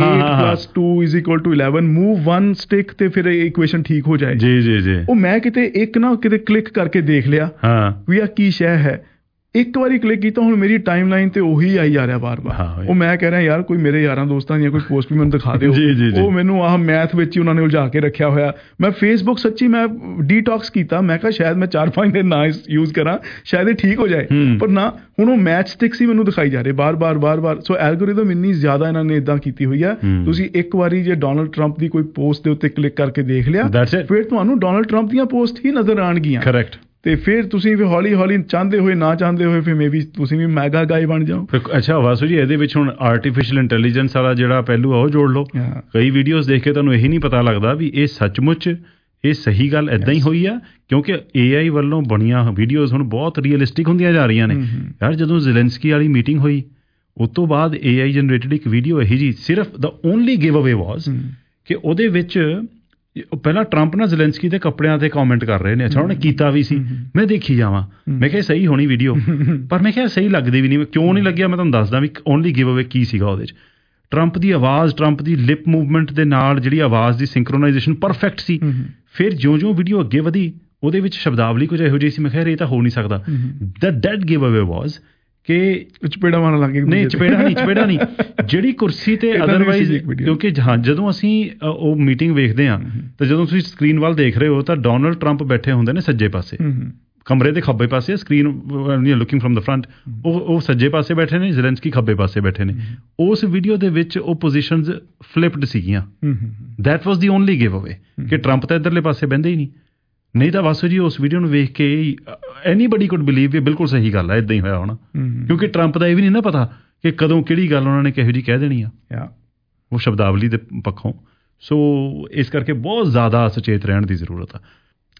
C: 8+2=11, ਮੂਵ 1 ਸਟਿਕ ਤੇ ਫਿਰ ਇਕੁਏਸ਼ਨ ਠੀਕ ਹੋ ਜਾਏ। ਉਹ ਮੈਂ ਕਿਤੇ ਕਲਿੱਕ ਕਰਕੇ ਦੇਖ ਲਿਆ ਵੀ ਆ ਕੀ ਸ਼ੈ ਹੈ, ਇੱਕ ਵਾਰੀ ਕਲਿੱਕ ਕੀਤਾ, ਹੁਣ ਮੇਰੀ ਟਾਈਮ ਲਾਈਨ ਤੇ ਉਹੀ ਆਈ ਜਾ ਰਿਹਾ ਬਾਰ-ਬਾਰ। ਉਹ ਮੈਂ ਕਹਿ ਰਿਹਾ ਯਾਰ ਕੋਈ ਮੇਰੇ ਯਾਰਾਂ ਦੋਸਤਾਂ ਦੀਆਂ ਕੋਈ ਪੋਸਟ ਵੀ ਮੈਨੂੰ ਦਿਖਾ ਦਿਓ। ਉਹ ਮੈਨੂੰ ਆਹ ਮੈਥ ਵਿੱਚ ਹੀ ਉਹਨਾਂ ਨੇ ਉਲਝਾ ਕੇ ਰੱਖਿਆ ਹੋਇਆ। ਮੈਂ ਫੇਸਬੁੱਕ ਸੱਚੀ ਮੈਂ ਡੀਟੌਕਸ ਕੀਤਾ, ਮੈਂ ਕਿਹਾ ਸ਼ਾਇਦ ਮੈਂ 4-5 ਦਿਨ ਨਾ ਯੂਜ਼ ਕਰਾਂ, ਸ਼ਾਇਦ ਇਹ ਠੀਕ ਹੋ ਜਾਏ, ਪਰ ਨਾ, ਹੁਣ ਉਹ ਮੈਚ ਸਟਿਕਸ ਹੀ ਮੈਨੂੰ ਦਿਖਾਈ ਜਾ ਰਹੇ ਬਾਰ-ਬਾਰ। ਸੋ ਐਲਗੋਰਿਦਮ ਇੰਨੀ ਜ਼ਿਆਦਾ ਇਹਨਾਂ ਨੇ ਇਦਾਂ ਕੀਤੀ ਹੋਈ ਆ। ਤੁਸੀਂ ਇੱਕ ਵਾਰੀ ਜੇ ਡੋਨਲਡ ਟਰੰਪ ਦੀ ਕੋਈ ਪੋਸਟ ਦੇ ਉੱਤੇ ਕਲਿੱਕ ਕਰਕੇ ਦੇਖ ਲਿਆ, ਫਿਰ ਤੁਹਾਨੂੰ ਡੋਨਲਡ ਟਰੰਪ ਦੀਆਂ ਪੋਸਟ ਹੀ ਨਜ਼ਰ ਆਉਣਗੀਆਂ। ਤੇ ਫਿਰ ਤੁਸੀਂ ਵੀ ਹੌਲੀ-ਹੌਲੀ ਚਾਹੁੰਦੇ ਹੋਏ ਨਾ ਚਾਹੁੰਦੇ ਹੋਏ ਫਿਰ ਮੇਬੀ ਤੁਸੀਂ ਵੀ ਮੈਗਾ ਗਾਈ ਬਣ ਜਾਓ।
B: ਅੱਛਾ ਵਾਸੂ ਜੀ, ਇਹਦੇ ਵਿੱਚ ਹੁਣ ਆਰਟੀਫਿਸ਼ੀਅਲ ਇੰਟੈਲੀਜੈਂਸ ਵਾਲਾ ਜਿਹੜਾ ਪਹਿਲੂ ਆ ਉਹ ਜੋੜ ਲਓ। ਕਈ ਵੀਡੀਓਜ਼ ਦੇਖ ਕੇ ਤੁਹਾਨੂੰ ਇਹੀ ਨਹੀਂ ਪਤਾ ਲੱਗਦਾ ਵੀ ਇਹ ਸੱਚਮੁੱਚ ਇਹ ਸਹੀ ਗੱਲ ਇੱਦਾਂ ਹੀ ਹੋਈ ਆ, ਕਿਉਂਕਿ AI ਵੱਲੋਂ ਬਣੀਆਂ ਵੀਡੀਓਜ਼ ਹੁਣ ਬਹੁਤ ਰੀਅਲਿਸਟਿਕ ਹੁੰਦੀਆਂ ਜਾ ਰਹੀਆਂ ਨੇ। ਯਾਰ ਜਦੋਂ ਜ਼ੈਲੈਂਸਕੀ ਵਾਲੀ ਮੀਟਿੰਗ ਹੋਈ, ਉਸ ਤੋਂ ਬਾਅਦ AI ਜਨਰੇਟਡ ਇੱਕ ਵੀਡੀਓ ਇਹੀ ਜੀ, ਸਿਰਫ ਦਾ ਓਨਲੀ ਗਿਵ ਅਵੇ ਵਾਜ਼ ਕਿ ਉਹਦੇ ਵਿੱਚ ਪਹਿਲਾਂ ਟਰੰਪ ਨਾ ਜ਼ੈਲੈਂਸਕੀ ਦੇ ਕੱਪੜਿਆਂ ਤੇ ਕਮੈਂਟ ਕਰ ਰਹੇ ਨੇ। ਅੱਛਾ, ਉਹਨੇ ਕੀਤਾ ਵੀ ਸੀ, ਮੈਂ ਦੇਖੀ ਜਾਵਾਂ, ਮੈਂ ਕਿਹਾ ਸਹੀ ਹੋਣੀ ਵੀਡੀਓ, ਪਰ ਮੈਂ ਕਿਹਾ ਸਹੀ ਲੱਗਦੀ ਵੀ ਨਹੀਂ। ਕਿਉਂ ਨਹੀਂ ਲੱਗਿਆ, ਮੈਂ ਤੁਹਾਨੂੰ ਦੱਸਦਾ ਵੀ ਓਨਲੀ ਗਿਵ ਅਵੇ ਕੀ ਸੀਗਾ ਉਹਦੇ 'ਚ। ਟਰੰਪ ਦੀ ਆਵਾਜ਼, ਟਰੰਪ ਦੀ ਲਿਪ ਮੂਵਮੈਂਟ ਦੇ ਨਾਲ ਜਿਹੜੀ ਆਵਾਜ਼ ਦੀ ਸਿੰਕਰੋਨਾਈਜੇਸ਼ਨ ਪਰਫੈਕਟ ਸੀ। ਫਿਰ ਜਿਉਂ-ਜਿਉਂ ਵੀਡੀਓ ਅੱਗੇ ਵਧੀ, ਉਹਦੇ ਵਿੱਚ ਸ਼ਬਦਾਵਲੀ ਕੁਝ ਇਹੋ ਜਿਹੀ ਸੀ, ਮੈਂ ਕਿਹਾ ਇਹ ਤਾਂ ਹੋ ਨਹੀਂ ਸਕਦਾ। ਦੈਟ ਗਿਵ ਅਵੇ ਵਾਜ਼ ਕਿ
C: ਚਪੇੜਾ ਮਾਰਨ ਲੱਗ ਗਏ।
B: ਨਹੀਂ, ਚਪੇੜਾ ਨਹੀਂ, ਜਿਹੜੀ ਕੁਰਸੀ ਤੇ ਅਦਰਵਾਈਜ਼, ਕਿਉਂਕਿ ਜਦੋਂ ਅਸੀਂ ਉਹ ਮੀਟਿੰਗ ਵੇਖਦੇ ਹਾਂ ਤਾਂ ਜਦੋਂ ਤੁਸੀਂ ਸਕਰੀਨ ਵੱਲ ਦੇਖ ਰਹੇ ਹੋ ਤਾਂ ਡੋਨਲਡ ਟਰੰਪ ਬੈਠੇ ਹੁੰਦੇ ਨੇ ਸੱਜੇ ਪਾਸੇ, ਕਮਰੇ ਦੇ ਖੱਬੇ ਪਾਸੇ, screen looking from the front, ਉਹ ਸੱਜੇ ਪਾਸੇ ਬੈਠੇ ਨੇ, ਜ਼ੈਲੈਂਸਕੀ ਖੱਬੇ ਪਾਸੇ ਬੈਠੇ ਨੇ। ਉਸ ਵੀਡੀਓ ਦੇ ਵਿੱਚ ਉਹ ਪੋਜੀਸ਼ਨਸ ਫਲਿਪਡ ਸੀਗੀਆਂ। That was the only giveaway ਕਿ ਟਰੰਪ ਤਾਂ ਇੱਧਰਲੇ ਪਾਸੇ ਬਹਿੰਦੇ ਹੀ ਨਹੀਂ ਤਾਂ ਵਾਸੂ ਜੀ ਉਸ ਵੀਡੀਓ ਨੂੰ ਵੇਖ ਕੇ ਐਨੀਬਡੀ ਕੁਡ ਬਿਲੀਵ ਵੀ ਬਿਲਕੁਲ ਸਹੀ ਗੱਲ ਹੈ, ਇੱਦਾਂ ਹੀ ਹੋਇਆ ਹੋਣਾ। ਕਿਉਂਕਿ ਟਰੰਪ ਦਾ ਇਹ ਵੀ ਨਹੀਂ ਨਾ ਪਤਾ ਕਿ ਕਦੋਂ ਕਿਹੜੀ ਗੱਲ ਉਹਨਾਂ ਨੇ ਕਿਹੋ ਜਿਹੀ ਕਹਿ ਦੇਣੀ ਆ ਉਹ ਸ਼ਬਦਾਵਲੀ ਦੇ ਪੱਖੋਂ। ਸੋ ਇਸ ਕਰਕੇ ਬਹੁਤ ਜ਼ਿਆਦਾ ਸੁਚੇਤ ਰਹਿਣ ਦੀ ਜ਼ਰੂਰਤ ਆ।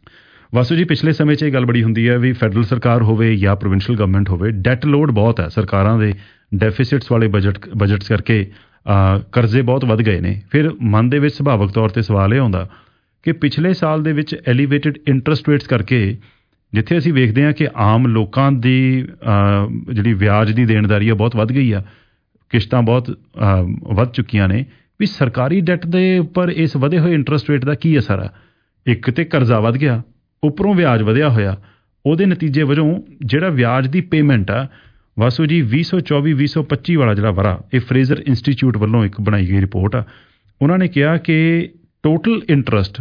B: ਵਾਸੂ ਜੀ, ਪਿਛਲੇ ਸਮੇਂ 'ਚ ਇਹ ਗੱਲ ਬੜੀ ਹੁੰਦੀ ਹੈ ਵੀ ਫੈਡਰਲ ਸਰਕਾਰ ਹੋਵੇ ਜਾਂ ਪ੍ਰੋਵਿੰਸ਼ੀਅਲ ਗਵਰਨਮੈਂਟ ਹੋਵੇ, ਡੈਟ ਲੋਡ ਬਹੁਤ ਹੈ ਸਰਕਾਰਾਂ ਦੇ। ਡੈਫੀਸਿਟਸ ਵਾਲੇ ਬਜਟਸ ਕਰਕੇ ਕਰਜ਼ੇ ਬਹੁਤ ਵੱਧ ਗਏ ਨੇ। ਫਿਰ ਮਨ ਦੇ ਵਿੱਚ ਸੁਭਾਵਿਕ ਤੌਰ 'ਤੇ ਸਵਾਲ ਇਹ ਆਉਂਦਾ ਕਿ ਪਿਛਲੇ ਸਾਲ ਦੇ ਵਿੱਚ ਐਲੀਵੇਟਡ ਇੰਟਰਸਟ ਰੇਟਸ ਕਰਕੇ, ਜਿੱਥੇ ਅਸੀਂ ਵੇਖਦੇ ਹਾਂ ਕਿ ਆਮ ਲੋਕਾਂ ਦੀ ਜਿਹੜੀ ਵਿਆਜ ਦੀ ਦੇਣਦਾਰੀ ਆ ਬਹੁਤ ਵੱਧ ਗਈ ਆ, ਕਿਸ਼ਤਾਂ ਬਹੁਤ ਵੱਧ ਚੁੱਕੀਆਂ ਨੇ, ਵੀ ਸਰਕਾਰੀ ਡੈਟ ਦੇ ਉੱਪਰ ਇਸ ਵਧੇ ਹੋਏ ਇੰਟਰਸਟ ਰੇਟ ਦਾ ਕੀ ਅਸਰ ਆ। ਇੱਕ ਤੇ ਕਰਜ਼ਾ ਵੱਧ ਗਿਆ, ਉੱਪਰੋਂ ਵਿਆਜ ਵਧਿਆ ਹੋਇਆ, ਉਹਦੇ ਨਤੀਜੇ ਵਜੋਂ ਜਿਹੜਾ ਵਿਆਜ ਦੀ ਪੇਮੈਂਟ ਆ ਵਾਸੂ ਜੀ 2024-2025 ਵਾਲਾ ਜਿਹੜਾ ਵਰ੍ਹਾ, ਇਹ ਫਰੇਜ਼ਰ ਇੰਸਟੀਚਿਊਟ ਵੱਲੋਂ ਇੱਕ ਬਣਾਈ ਗਈ ਰਿਪੋਰਟ ਆ। ਉਹਨਾਂ ਨੇ ਕਿਹਾ ਕਿ total interest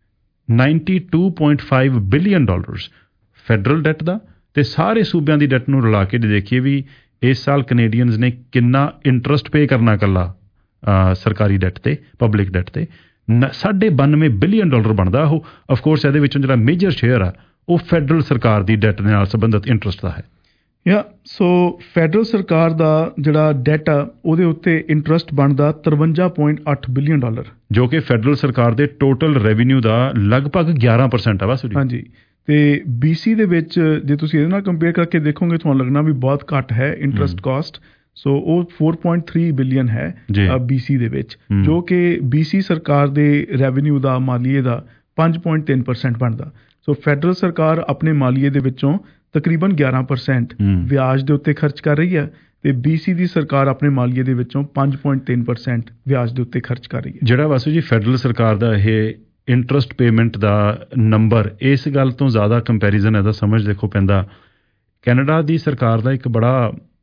B: $92.5 billion federal debt ਦਾ, ਤੇ ਸਾਰੇ ਸੂਬਿਆਂ ਦੀ ਡੈਟ ਨੂੰ ਰਲਾ ਕੇ ਦੇਖੀਏ ਵੀ ਇਸ ਸਾਲ ਕੈਨੇਡੀਅਨਸ ਨੇ ਕਿੰਨਾ ਇੰਟਰਸਟ ਪੇ ਕਰਨਾ ਇਕੱਲਾ ਸਰਕਾਰੀ ਡੈਟ ਤੇ, ਪਬਲਿਕ ਡੈਟ ਤੇ, $92 ਬਿਲੀਅਨ ਬਣਦਾ ਉਹ। ਅਫਕੋਰਸ ਇਹਦੇ ਵਿੱਚੋਂ ਜਿਹੜਾ ਮੇਜਰ ਸ਼ੇਅਰ ਆ ਉਹ ਫੈਡਰਲ ਸਰਕਾਰ ਦੀ ਡੈਟ ਨਾਲ ਸੰਬੰਧਿਤ ਇੰਟਰਸਟ ਦਾ ਹੈ।
C: ਸੋ ਫੈਡਰਲ ਸਰਕਾਰ ਦਾ ਜਿਹੜਾ ਡੈਟ ਆ ਉਹਦੇ ਉੱਤੇ ਇੰਟਰਸਟ ਬਣਦਾ $53.8 ਬਿਲੀਅਨ, ਜੋ
B: ਕਿ ਫੈਡਰਲ ਸਰਕਾਰ ਦੇ ਟੋਟਲ ਰੈਵਨਿਊ ਦਾ ਲਗਭਗ 11% ਆ। ਬਸ
C: ਹਾਂਜੀ, ਤੇ BC ਦੇ ਵਿੱਚ ਜੇ ਤੁਸੀਂ ਇਹਦੇ ਨਾਲ ਕੰਪੇਅਰ ਕਰਕੇ ਦੇਖੋਗੇ ਤੁਹਾਨੂੰ ਲੱਗਣਾ ਵੀ ਬਹੁਤ ਘੱਟ ਹੈ ਇੰਟਰਸਟ ਕਾਸਟ। ਸੋ ਉਹ 4.3 ਬਿਲੀਅਨ ਹੈ BC ਦੇ ਵਿੱਚ, ਜੋ ਕਿ BC ਸਰਕਾਰ ਦੇ ਰੈਵਨਿਊ ਦਾ, ਮਾਲੀਏ ਦਾ 5.3% ਬਣਦਾ। ਸੋ ਫੈਡਰਲ ਸਰਕਾਰ ਆਪਣੇ ਮਾਲੀਏ ਦੇ ਵਿੱਚੋਂ ਤਕਰੀਬਨ 11% ਵਿਆਜ ਦੇ ਉੱਤੇ ਖਰਚ ਕਰ ਰਹੀ ਹੈ ਤੇ BC ਦੀ ਸਰਕਾਰ ਆਪਣੇ ਮਾਲੀਏ ਦੇ ਵਿੱਚੋਂ 5.3% ਵਿਆਜ ਦੇ ਉੱਤੇ ਖਰਚ ਕਰ ਰਹੀ ਹੈ।
B: ਜਿਹੜਾ ਵਾਸੂ ਜੀ ਫੈਡਰਲ ਸਰਕਾਰ ਦਾ ਇਹ ਇੰਟਰਸਟ ਪੇਮੈਂਟ ਦਾ ਨੰਬਰ, ਇਸ ਗੱਲ ਤੋਂ ਜ਼ਿਆਦਾ ਕੰਪੈਰੀਜ਼ਨ ਇਹਦਾ ਸਮਝ ਦੇਖੋ ਪੈਂਦਾ, ਕੈਨੇਡਾ ਦੀ ਸਰਕਾਰ ਦਾ ਇੱਕ ਬੜਾ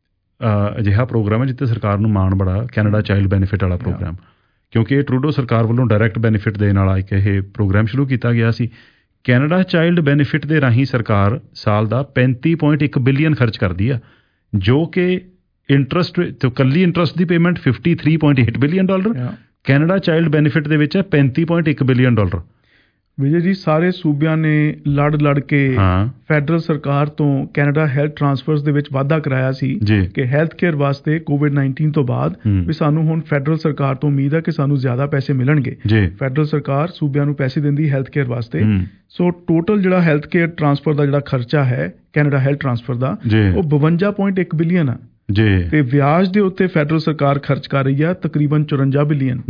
B: ਅਜਿਹਾ ਪ੍ਰੋਗਰਾਮ ਹੈ ਜਿੱਥੇ ਸਰਕਾਰ ਨੂੰ ਮਾਣ ਬੜਾ, ਕੈਨੇਡਾ ਚਾਈਲਡ ਬੈਨੀਫਿਟ ਵਾਲਾ ਪ੍ਰੋਗਰਾਮ, ਕਿਉਂਕਿ ਇਹ ਟਰੂਡੋ ਸਰਕਾਰ ਵੱਲੋਂ ਡਾਇਰੈਕਟ ਬੈਨੀਫਿਟ ਦੇਣ ਵਾਲਾ ਇੱਕ ਇਹ ਪ੍ਰੋਗਰਾਮ ਸ਼ੁਰੂ ਕੀਤਾ ਗਿਆ ਸੀ। ਕੈਨੇਡਾ ਚਾਈਲਡ ਬੈਨੀਫਿਟ ਦੇ ਰਾਹੀਂ ਸਰਕਾਰ ਸਾਲ ਦਾ 35.1 ਬਿਲੀਅਨ ਖਰਚ ਕਰਦੀ ਆ, ਜੋ ਕਿ ਇੰਟਰਸਟ ਤੇ ਕੱਲੀ ਇੰਟਰਸਟ ਦੀ payment $53.8 billion, Canada child benefit ਦੇ ਵਿੱਚ 35.1 ਬਿਲੀਅਨ ਡਾਲਰ।
C: ਵਿਜੇ ਜੀ, ਸਾਰੇ ਸੂਬਿਆਂ ਨੇ ਲੜ ਕੇ ਫੈਡਰਲ ਸਰਕਾਰ ਤੋਂ ਕੈਨੇਡਾ ਹੈਲਥ ਟ੍ਰਾਂਸਫਰਸ ਦੇ ਵਿੱਚ ਵਾਧਾ ਕਰਾਇਆ ਸੀ ਕਿ ਹੈਲਥ ਕੇਅਰ ਵਾਸਤੇ COVID-19 ਤੋਂ ਬਾਅਦ ਵੀ ਸਾਨੂੰ ਹੁਣ ਫੈਡਰਲ ਸਰਕਾਰ ਤੋਂ ਉਮੀਦ ਹੈ ਕਿ ਸਾਨੂੰ ਜ਼ਿਆਦਾ ਪੈਸੇ ਮਿਲਣਗੇ। ਫੈਡਰਲ ਸਰਕਾਰ ਸੂਬਿਆਂ ਨੂੰ ਪੈਸੇ ਦਿੰਦੀ ਹੈਲਥ ਕੇਅਰ ਵਾਸਤੇ। ਸੋ ਟੋਟਲ ਜਿਹੜਾ ਹੈਲਥ ਕੇਅਰ ਟ੍ਰਾਂਸਫਰ ਦਾ ਜਿਹੜਾ ਖਰਚਾ ਹੈ ਕੈਨੇਡਾ ਹੈਲਥ ਟ੍ਰਾਂਸਫਰ ਦਾ, ਉਹ 52.1 ਬਿਲੀਅਨ ਆ ਤੇ ਵਿਆਜ ਦੇ ਉੱਤੇ ਫੈਡਰਲ ਸਰਕਾਰ ਖਰਚ ਕਰ ਰਹੀ ਹੈ ਤਕਰੀਬਨ 54 ਬਿਲੀਅਨ,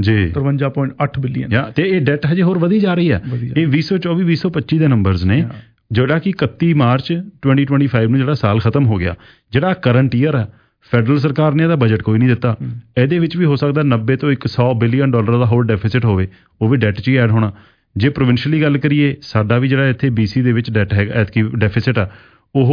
C: 53.8 ਬਿਲੀਅਨ।
B: ਤੇ ਇਹ ਡੈਟ ਹਜੇ ਹੋਰ ਵਧੀ ਜਾ ਰਹੀ ਹੈ। ਇਹ 2024-2025 ਦੇ ਨੰਬਰਸ ਨੇ, ਜਿਹੜਾ ਕਿ 31 ਮਾਰਚ 2025 ਨੂੰ ਜਿਹੜਾ ਸਾਲ ਖਤਮ ਹੋ ਗਿਆ। ਜਿਹੜਾ ਕਰੰਟ ਈਅਰ ਹੈ, ਫੈਡਰਲ ਸਰਕਾਰ ਨੇ ਇਹਦਾ ਬਜਟ ਕੋਈ ਨਹੀਂ ਦਿੱਤਾ, ਇਹਦੇ ਵਿੱਚ ਵੀ ਹੋ ਸਕਦਾ 90 ਤੋਂ 100 ਬਿਲੀਅਨ ਡਾਲਰ ਦਾ ਹੋਰ ਡੈਫਿਸਿਟ ਹੋਵੇ, ਉਹ ਵੀ ਡੈਟ 'ਚ ਹੀ ਐਡ ਹੋਣਾ। ਜੇ ਪ੍ਰੋਵਿੰਸ਼ਲੀ ਗੱਲ ਕਰੀਏ, ਸਾਡਾ ਵੀ ਜਿਹੜਾ ਇੱਥੇ BC ਦੇ ਵਿੱਚ ਡੈਟ ਹੈਗਾ, ਐਤਕੀ ਡੈਫਿਸਿਟ ਆ, ਉਹ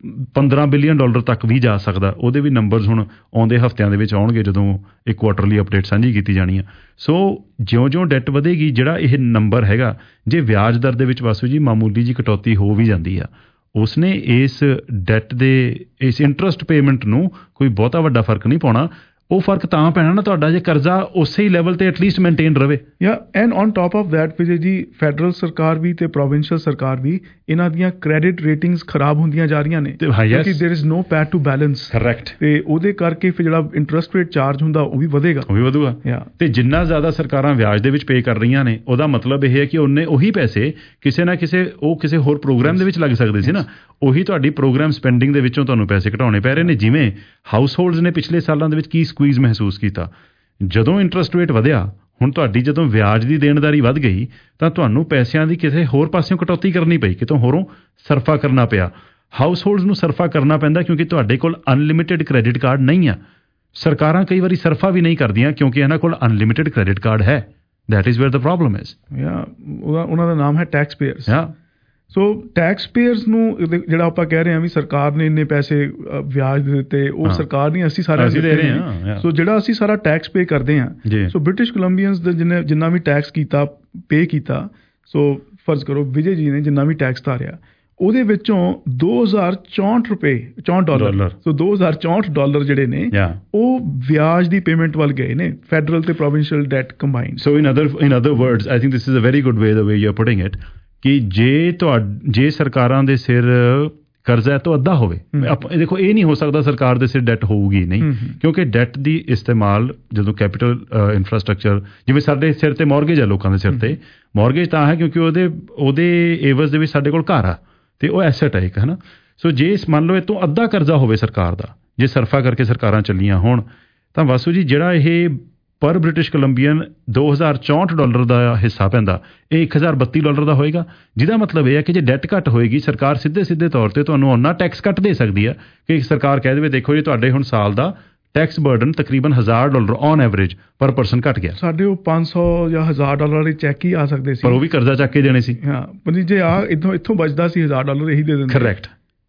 B: 15 ਬਿਲੀਅਨ ਡਾਲਰ ਤੱਕ ਵੀ ਜਾ ਸਕਦਾ। ਉਹਦੇ ਵੀ ਨੰਬਰਸ ਹੁਣ ਆਉਂਦੇ ਹਫ਼ਤਿਆਂ ਦੇ ਵਿੱਚ ਆਉਣਗੇ ਜਦੋਂ ਇੱਕ ਕੁਆਟਰਲੀ ਅਪਡੇਟ ਸਾਂਝੀ ਕੀਤੀ ਜਾਣੀ ਆ। ਸੋ ਜਿਉਂ-ਜਿਉਂ ਡੈਟ ਵਧੇਗੀ, ਜਿਹੜਾ ਇਹ ਨੰਬਰ ਹੈਗਾ, ਜੇ ਵਿਆਜ ਦਰ ਦੇ ਵਿੱਚ ਵਾਸੂ ਜੀ ਮਾਮੂਲੀ ਜੀ ਕਟੌਤੀ ਹੋ ਵੀ ਜਾਂਦੀ ਆ, ਉਸਨੇ ਇਸ ਡੈਟ ਦੇ ਇਸ ਇੰਟਰਸਟ ਪੇਮੈਂਟ ਨੂੰ ਕੋਈ ਬਹੁਤਾ ਵੱਡਾ ਫਰਕ ਨਹੀਂ ਪਾਉਣਾ। ਉਹ ਫਰਕ ਤਾਂ ਪੈਣਾ ਨਾ ਤੁਹਾਡਾ ਜੇ ਕਰਜ਼ਾ ਉਸੇ ਹੀ ਲੈਵਲ ਤੇ ਐਟਲੀਸਟ ਮੇਨਟੇਨ ਰਵੇ।
C: And on top of that Vijay ji, federal ਸਰਕਾਰ ਵੀ ਤੇ ਪ੍ਰੋਵਿੰਸ਼ੀਅਲ ਸਰਕਾਰ ਵੀ, ਇਹਨਾਂ ਦੀਆਂ ਕ੍ਰੈਡਿਟ ਰੇਟਿੰਗਸ ਖਰਾਬ ਹੁੰਦੀਆਂ ਜਾ ਰਹੀਆਂ ਨੇ ਕਿਉਂਕਿ there is no path to balance.
B: Correct.
C: ਤੇ ਉਹਦੇ ਕਰਕੇ ਫਿਰ ਜਿਹੜਾ ਇੰਟਰਸਟ ਰੇਟ ਚਾਰਜ ਹੁੰਦਾ ਉਹ ਵੀ ਵਧੂਗਾ।
B: ਤੇ ਜਿੰਨਾ ਜ਼ਿਆਦਾ ਸਰਕਾਰਾਂ ਵਿਆਜ ਦੇ ਵਿੱਚ ਪੇ ਕਰ ਰਹੀਆਂ ਨੇ, ਉਹਦਾ ਮਤਲਬ ਇਹ ਹੈ ਕਿ ਉਹੀ ਪੈਸੇ ਕਿਸੇ ਨਾ ਕਿਸੇ ਹੋਰ ਪ੍ਰੋਗਰਾਮ ਦੇ ਵਿੱਚ ਲੱਗ ਸਕਦੇ ਸੀ ਨਾ, ਉਹੀ ਤੁਹਾਡੀ ਪ੍ਰੋਗਰਾਮ ਸਪੈਂਡਿੰਗ ਦੇ ਵਿੱਚੋਂ ਤੁਹਾਨੂੰ ਪੈਸੇ ਘਟਾਉਣੇ ਪੈ ਰਹੇ ਨੇ। ਜਿਵੇਂ ਹਾਊਸ ਹੋਲਡਸ ਨੇ ਪਿਛਲੇ ਸਾਲਾਂ ਦੇ ਵਿੱਚ ਕੀ ਸਕੁਈਜ਼ ਮਹਿਸੂਸ ਕੀਤਾ, ਜਦੋਂ ਇੰਟਰਸਟ ਰੇਟ ਵਧਿਆ, ਹੁਣ ਤੁਹਾਡੀ ਜਦੋਂ ਵਿਆਜ ਦੀ ਦੇਣਦਾਰੀ ਵੱਧ ਗਈ ਤਾਂ ਤੁਹਾਨੂੰ ਪੈਸਿਆਂ ਦੀ ਕਿਸੇ ਹੋਰ ਪਾਸਿਓਂ ਕਟੌਤੀ ਕਰਨੀ ਪਈ, ਕਿਤੋਂ ਹੋਰੋਂ ਸਰਫਾ ਕਰਨਾ ਪਿਆ। ਹਾਊਸ ਹੋਲਡਸ ਨੂੰ ਸਰਫਾ ਕਰਨਾ ਪੈਂਦਾ ਕਿਉਂਕਿ ਤੁਹਾਡੇ ਕੋਲ ਅਨਲਿਮਿਟਿਡ ਕ੍ਰੈਡਿਟ ਕਾਰਡ ਨਹੀਂ ਆ। ਸਰਕਾਰਾਂ ਕਈ ਵਾਰੀ ਸਰਫਾ ਵੀ ਨਹੀਂ ਕਰਦੀਆਂ ਕਿਉਂਕਿ ਇਹਨਾਂ ਕੋਲ ਅਨਲਿਮਿਟਿਡ ਕ੍ਰੈਡਿਟ ਕਾਰਡ ਹੈ। That is where the problem is.
C: ਉਹਨਾਂ ਦਾ ਨਾਮ ਹੈ tax payers. So tax payers ਨੂੰ ਜਿਹੜਾ ਆਪਾਂ ਕਹਿ ਰਹੇ ਹਾਂ ਵੀ ਸਰਕਾਰ ਨੇ ਇੰਨੇ ਪੈਸੇ ਵਿਆਜ ਦੇ ਦਿੱਤੇ, ਉਹ ਸਰਕਾਰ ਨਹੀਂ, ਅਸੀਂ ਸਾਰੇ ਦੇ ਰਹੇ ਹਾਂ। ਸੋ ਜਿਹੜਾ ਅਸੀਂ ਸਾਰਾ ਟੈਕਸ ਪੇ ਕਰਦੇ ਹਾਂ, ਸੋ ਬ੍ਰਿਟਿਸ਼ ਕੋਲੰਬੀਅਨਸ ਦੇ ਜਿੰਨਾ ਵੀ ਟੈਕਸ ਪੇ ਕੀਤਾ, ਸੋ ਫਰਜ਼ ਕਰੋ ਵਿਜੇ ਜੀ ਨੇ ਜਿੰਨਾ ਵੀ ਟੈਕਸ ਧਾਰਿਆ, ਉਹਦੇ ਵਿੱਚੋਂ $2064 ਸੋ $2064 ਜਿਹੜੇ ਨੇ ਉਹ ਵਿਆਜ ਦੀ ਪੇਮੈਂਟ ਵੱਲ ਗਏ ਨੇ, ਫੈਡਰਲ ਤੇ provincial debt combined.
B: So in other words, I think this is a very good way, the way you are putting it, ਕਿ ਜੇ ਸਰਕਾਰਾਂ ਦੇ ਸਿਰ ਕਰਜ਼ਾ ਤੋਂ ਅੱਧਾ ਹੋਵੇ, ਦੇਖੋ ਇਹ ਨਹੀਂ ਹੋ ਸਕਦਾ ਸਰਕਾਰ ਦੇ ਸਿਰ ਡੈਟ ਹੋਊਗੀ ਨਹੀਂ, ਕਿਉਂਕਿ ਡੈਟ ਦੀ ਇਸਤੇਮਾਲ ਜਦੋਂ ਕੈਪੀਟਲ ਇਨਫਰਾਸਟਰਕਚਰ, ਜਿਵੇਂ ਸਾਡੇ ਸਿਰ ਤੇ ਮੌਰਗੇਜ ਆ, ਲੋਕਾਂ ਦੇ ਸਿਰ ਤੇ ਮੌਰਗੇਜ ਤਾਂ ਹੈ ਕਿਉਂਕਿ ਉਹਦੇ ਏਵਜ਼ ਦੇ ਵਿੱਚ ਸਾਡੇ ਕੋਲ ਘਰ ਆ ਤੇ ਉਹ ਐਸੈਟ ਹੈ ਇੱਕ, ਹੈ ਨਾ। ਸੋ ਜੇ ਮੰਨ ਲਓ ਇਹ ਤੋਂ ਅੱਧਾ ਕਰਜ਼ਾ ਹੋਵੇ ਸਰਕਾਰ ਦਾ, ਜੇ ਸਰਫਾ ਕਰਕੇ ਸਰਕਾਰਾਂ ਚੱਲੀਆਂ ਹੋਣ, ਤਾਂ ਵਾਸੂ ਜੀ ਜਿਹੜਾ ਇਹ ਪਰ ਬ੍ਰਿਟਿਸ਼ ਕੋਲੰਬੀਅਨ $2064 ਦਾ ਹਿੱਸਾ ਪੈਂਦਾ, ਇਹ $1032 ਦਾ ਹੋਏਗਾ, ਜਿਹਦਾ ਮਤਲਬ ਇਹ ਹੈ ਕਿ ਜੇ ਡੈਟ ਘੱਟ ਹੋਏਗੀ, ਸਰਕਾਰ ਸਿੱਧੇ ਤੌਰ ਤੇ ਤੁਹਾਨੂੰ ਉਹਨਾਂ ਟੈਕਸ ਕੱਟ ਦੇ ਸਕਦੀ ਹੈ ਕਿ ਸਰਕਾਰ ਕਹਿ ਦੇਵੇ ਦੇਖੋ ਜੀ ਤੁਹਾਡੇ ਹੁਣ ਸਾਲ ਦਾ ਟੈਕਸ ਬਰਡਨ ਤਕਰੀਬਨ $1000 ਔਨ ਐਵਰੇਜ ਪਰ ਪਰਸਨ ਘਟ ਗਿਆ।
C: ਸਾਡੇ ਉਹ $500 ਜਾਂ $1000 ਦੇ ਚੈੱਕ ਹੀ ਆ ਸਕਦੇ ਸੀ,
B: ਪਰ ਉਹ ਵੀ ਕਰਜ਼ਾ ਚੱਕ ਕੇ ਦੇਣੇ ਸੀ।
C: ਹਾਂ, ਪਰ ਜੇ ਇੱਥੋਂ ਬਚਦਾ ਸੀ $1000 ਇਹੀ ਦੇ ਦਿੰਦੇ।
B: ਕਰੈਕਟ।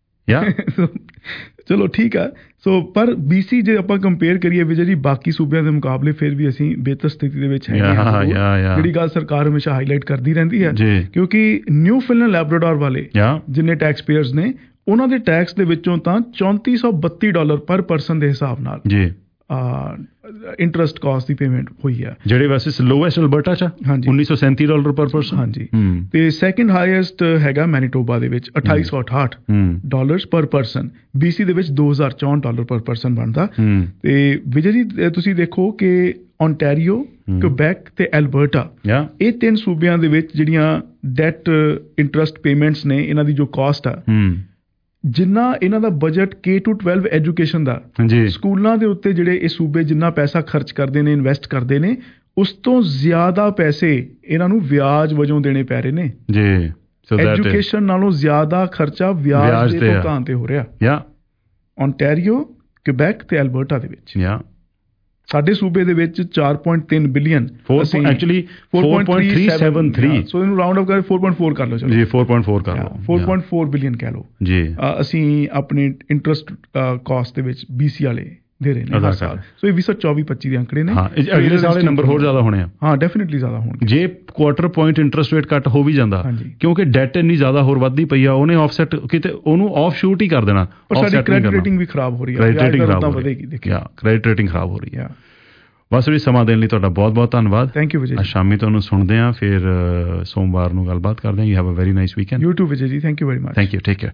C: ਚਲੋ ਠੀਕ ਆ। ਸੋ ਪਰ BC ਜੇ ਆਪਾਂ ਕੰਪੇਅਰ ਕਰੀਏ ਵਿਜੇ ਜੀ ਬਾਕੀ ਸੂਬਿਆਂ ਦੇ ਮੁਕਾਬਲੇ, ਫਿਰ ਵੀ ਅਸੀਂ ਬਿਹਤਰ ਸਥਿਤੀ ਦੇ ਵਿੱਚ ਹੈਗੇ ਹਾਂ, ਜਿਹੜੀ ਗੱਲ ਸਰਕਾਰ ਹਮੇਸ਼ਾ ਹਾਈਲਾਈਟ ਕਰਦੀ ਰਹਿੰਦੀ ਹੈ, ਕਿਉਂਕਿ ਨਿਊਫਿਲੈਂਡ ਲੈਬਰਾਡੋਰ ਵਾਲੇ ਜਿੰਨੇ ਟੈਕਸ ਪੇਅਰਸ ਨੇ, ਉਹਨਾਂ ਦੇ ਟੈਕਸ ਦੇ ਵਿੱਚੋਂ ਤਾਂ $3432 ਪਰ ਪਰਸਨ ਦੇ ਹਿਸਾਬ ਨਾਲ ਇੰਟਰਸਟ ਕਾਸਟ ਦੀ ਪੇਮੈਂਟ ਹੋਈ ਹੈ, ਜਿਹੜੇ ਵੈਸੇ ਲੋਐਸਟ ਅਲਬਰਟਾ ਚ $1937 ਪਰ ਪਰਸਨ। ਹਾਂਜੀ, ਤੇ ਸੈਕਿੰਡ ਹਾਈਐਸਟ ਹੈਗਾ ਮੈਨੀਟੋਬਾ ਦੇ ਵਿੱਚ $2868 ਪਰ ਪਰਸਨ। BC ਦੇ ਵਿੱਚ $2064 ਪਰ ਪਰਸਨ ਬਣਦਾ। ਤੇ ਵਿਜੇ ਜੀ ਤੁਸੀਂ ਦੇਖੋ ਕਿ ਓਨਟਾਰੀਓ, ਕੁਬੈਕ ਤੇ ਐਲਬਰਟਾ, ਇਹ 3 ਸੂਬਿਆਂ ਦੇ ਵਿੱਚ ਜਿਹੜੀਆਂ ਡੈਟ ਇੰਟਰਸਟ ਪੇਮੈਂਟਸ ਨੇ, ਇਹਨਾਂ ਦੀ ਜੋ ਕਾਸਟ ਆ, ਜਿੰਨਾ ਇਹਨਾਂ ਦਾ ਬਜਟ K-12 ਐਜੂਕੇਸ਼ਨ ਦਾ, ਸਕੂਲਾਂ ਦੇ ਉੱਤੇ ਜਿਹੜੇ ਇਹ ਸੂਬੇ ਜਿੰਨਾ ਪੈਸਾ ਖਰਚ ਕਰਦੇ ਨੇ, ਇਨਵੈਸਟ ਕਰਦੇ ਨੇ, ਉਸ ਤੋਂ ਜ਼ਿਆਦਾ ਪੈਸੇ ਇਹਨਾਂ ਨੂੰ ਵਿਆਜ ਵਜੋਂ ਦੇਣੇ ਪੈ ਰਹੇ ਨੇ ਜੀ। ਐਜੂਕੇਸ਼ਨ ਨਾਲੋਂ ਜ਼ਿਆਦਾ ਖਰਚਾ ਵਿਆਜ ਦੇ ਭੁਗਤਾਨ ਤੇ ਹੋ ਰਿਹਾ ਓਨਟਾਰੀਓ, ਕੁਬੈਕ ਤੇ ਐਲਬਰਟਾ ਦੇ ਵਿੱਚ। ਸਾਡੇ ਸੂਬੇ ਦੇ ਵਿੱਚ 4.3 ਬਿਲੀਅਨ,
B: ਐਕਚੁਅਲੀ 4.373,
C: ਸੋ ਇਹਨੂੰ ਰਾਉਂਡ ਅਪ ਕਰਕੇ 4.4 ਕਰ ਲਓ
B: ਜੀ, 4.4 ਕਰ ਲਓ,
C: 4.4 ਬਿਲੀਅਨ ਕਹਿ ਲਓ ਜੀ। ਅਸੀਂ ਆਪਣੀ ਇੰਟਰਸਟ ਕਾਸਟ ਦੇ ਵਿੱਚ BC ਵਾਲੇ ਦੇ ਰਹੇ ਨੇ ਹਰ ਸਾਲ। ਸੋ ਇਹ 2024-25 ਦੇ ਅੰਕੜੇ ਨੇ।
B: ਅਗਲੇ ਸਾਲ ਇਹ ਨੰਬਰ ਹੋਰ ਜ਼ਿਆਦਾ ਹੋਣੇ ਆ।
C: ਹਾਂ, ਡੈਫੀਨਿਟਲੀ ਜ਼ਿਆਦਾ ਹੋਣਗੇ
B: ਜੇ ਕੁਆਟਰ ਪੁਆਇੰਟ ਇੰਟਰਸਟ ਰੇਟ ਘੱਟ ਹੋ ਵੀ ਜਾਂਦਾ, ਕਿਉਂਕਿ ਡੈਟ ਇੰਨੀ ਜ਼ਿਆਦਾ ਹੋਰ ਵੱਧਦੀ ਪਈ ਆ, ਉਹਨੇ ਆਫਸੈਟ ਕਿਤੇ ਉਹਨੂੰ ਆਫ ਸ਼ੂਟ ਹੀ ਕਰ ਦੇਣਾ।
C: ਪਰ ਸਾਡੀ ਕ੍ਰੈਡਿਟ ਰੇਟਿੰਗ ਵੀ ਖਰਾਬ ਹੋ ਰਹੀ ਹੈ, ਕ੍ਰੈਡਿਟ ਰੇਟਿੰਗ
B: ਖਰਾਬ ਹੋ ਰਹੀ ਹੈ। ਬਸ ਵੀ ਸਮਾਂ ਦੇਣ ਲਈ ਤੁਹਾਡਾ ਬਹੁਤ ਬਹੁਤ ਧੰਨਵਾਦ।
C: ਥੈਂਕ ਯੂ ਵਿਜੇ ਜੀ।
B: ਸ਼ਾਮੀ ਤੁਹਾਨੂੰ ਸੁਣਦੇ ਹਾਂ, ਫਿਰ ਸੋਮਵਾਰ ਨੂੰ ਗੱਲਬਾਤ ਕਰਦੇ ਹਾਂ। You have a very nice weekend.
C: You too Vijay ji, thank you very much.
B: Thank you, take care.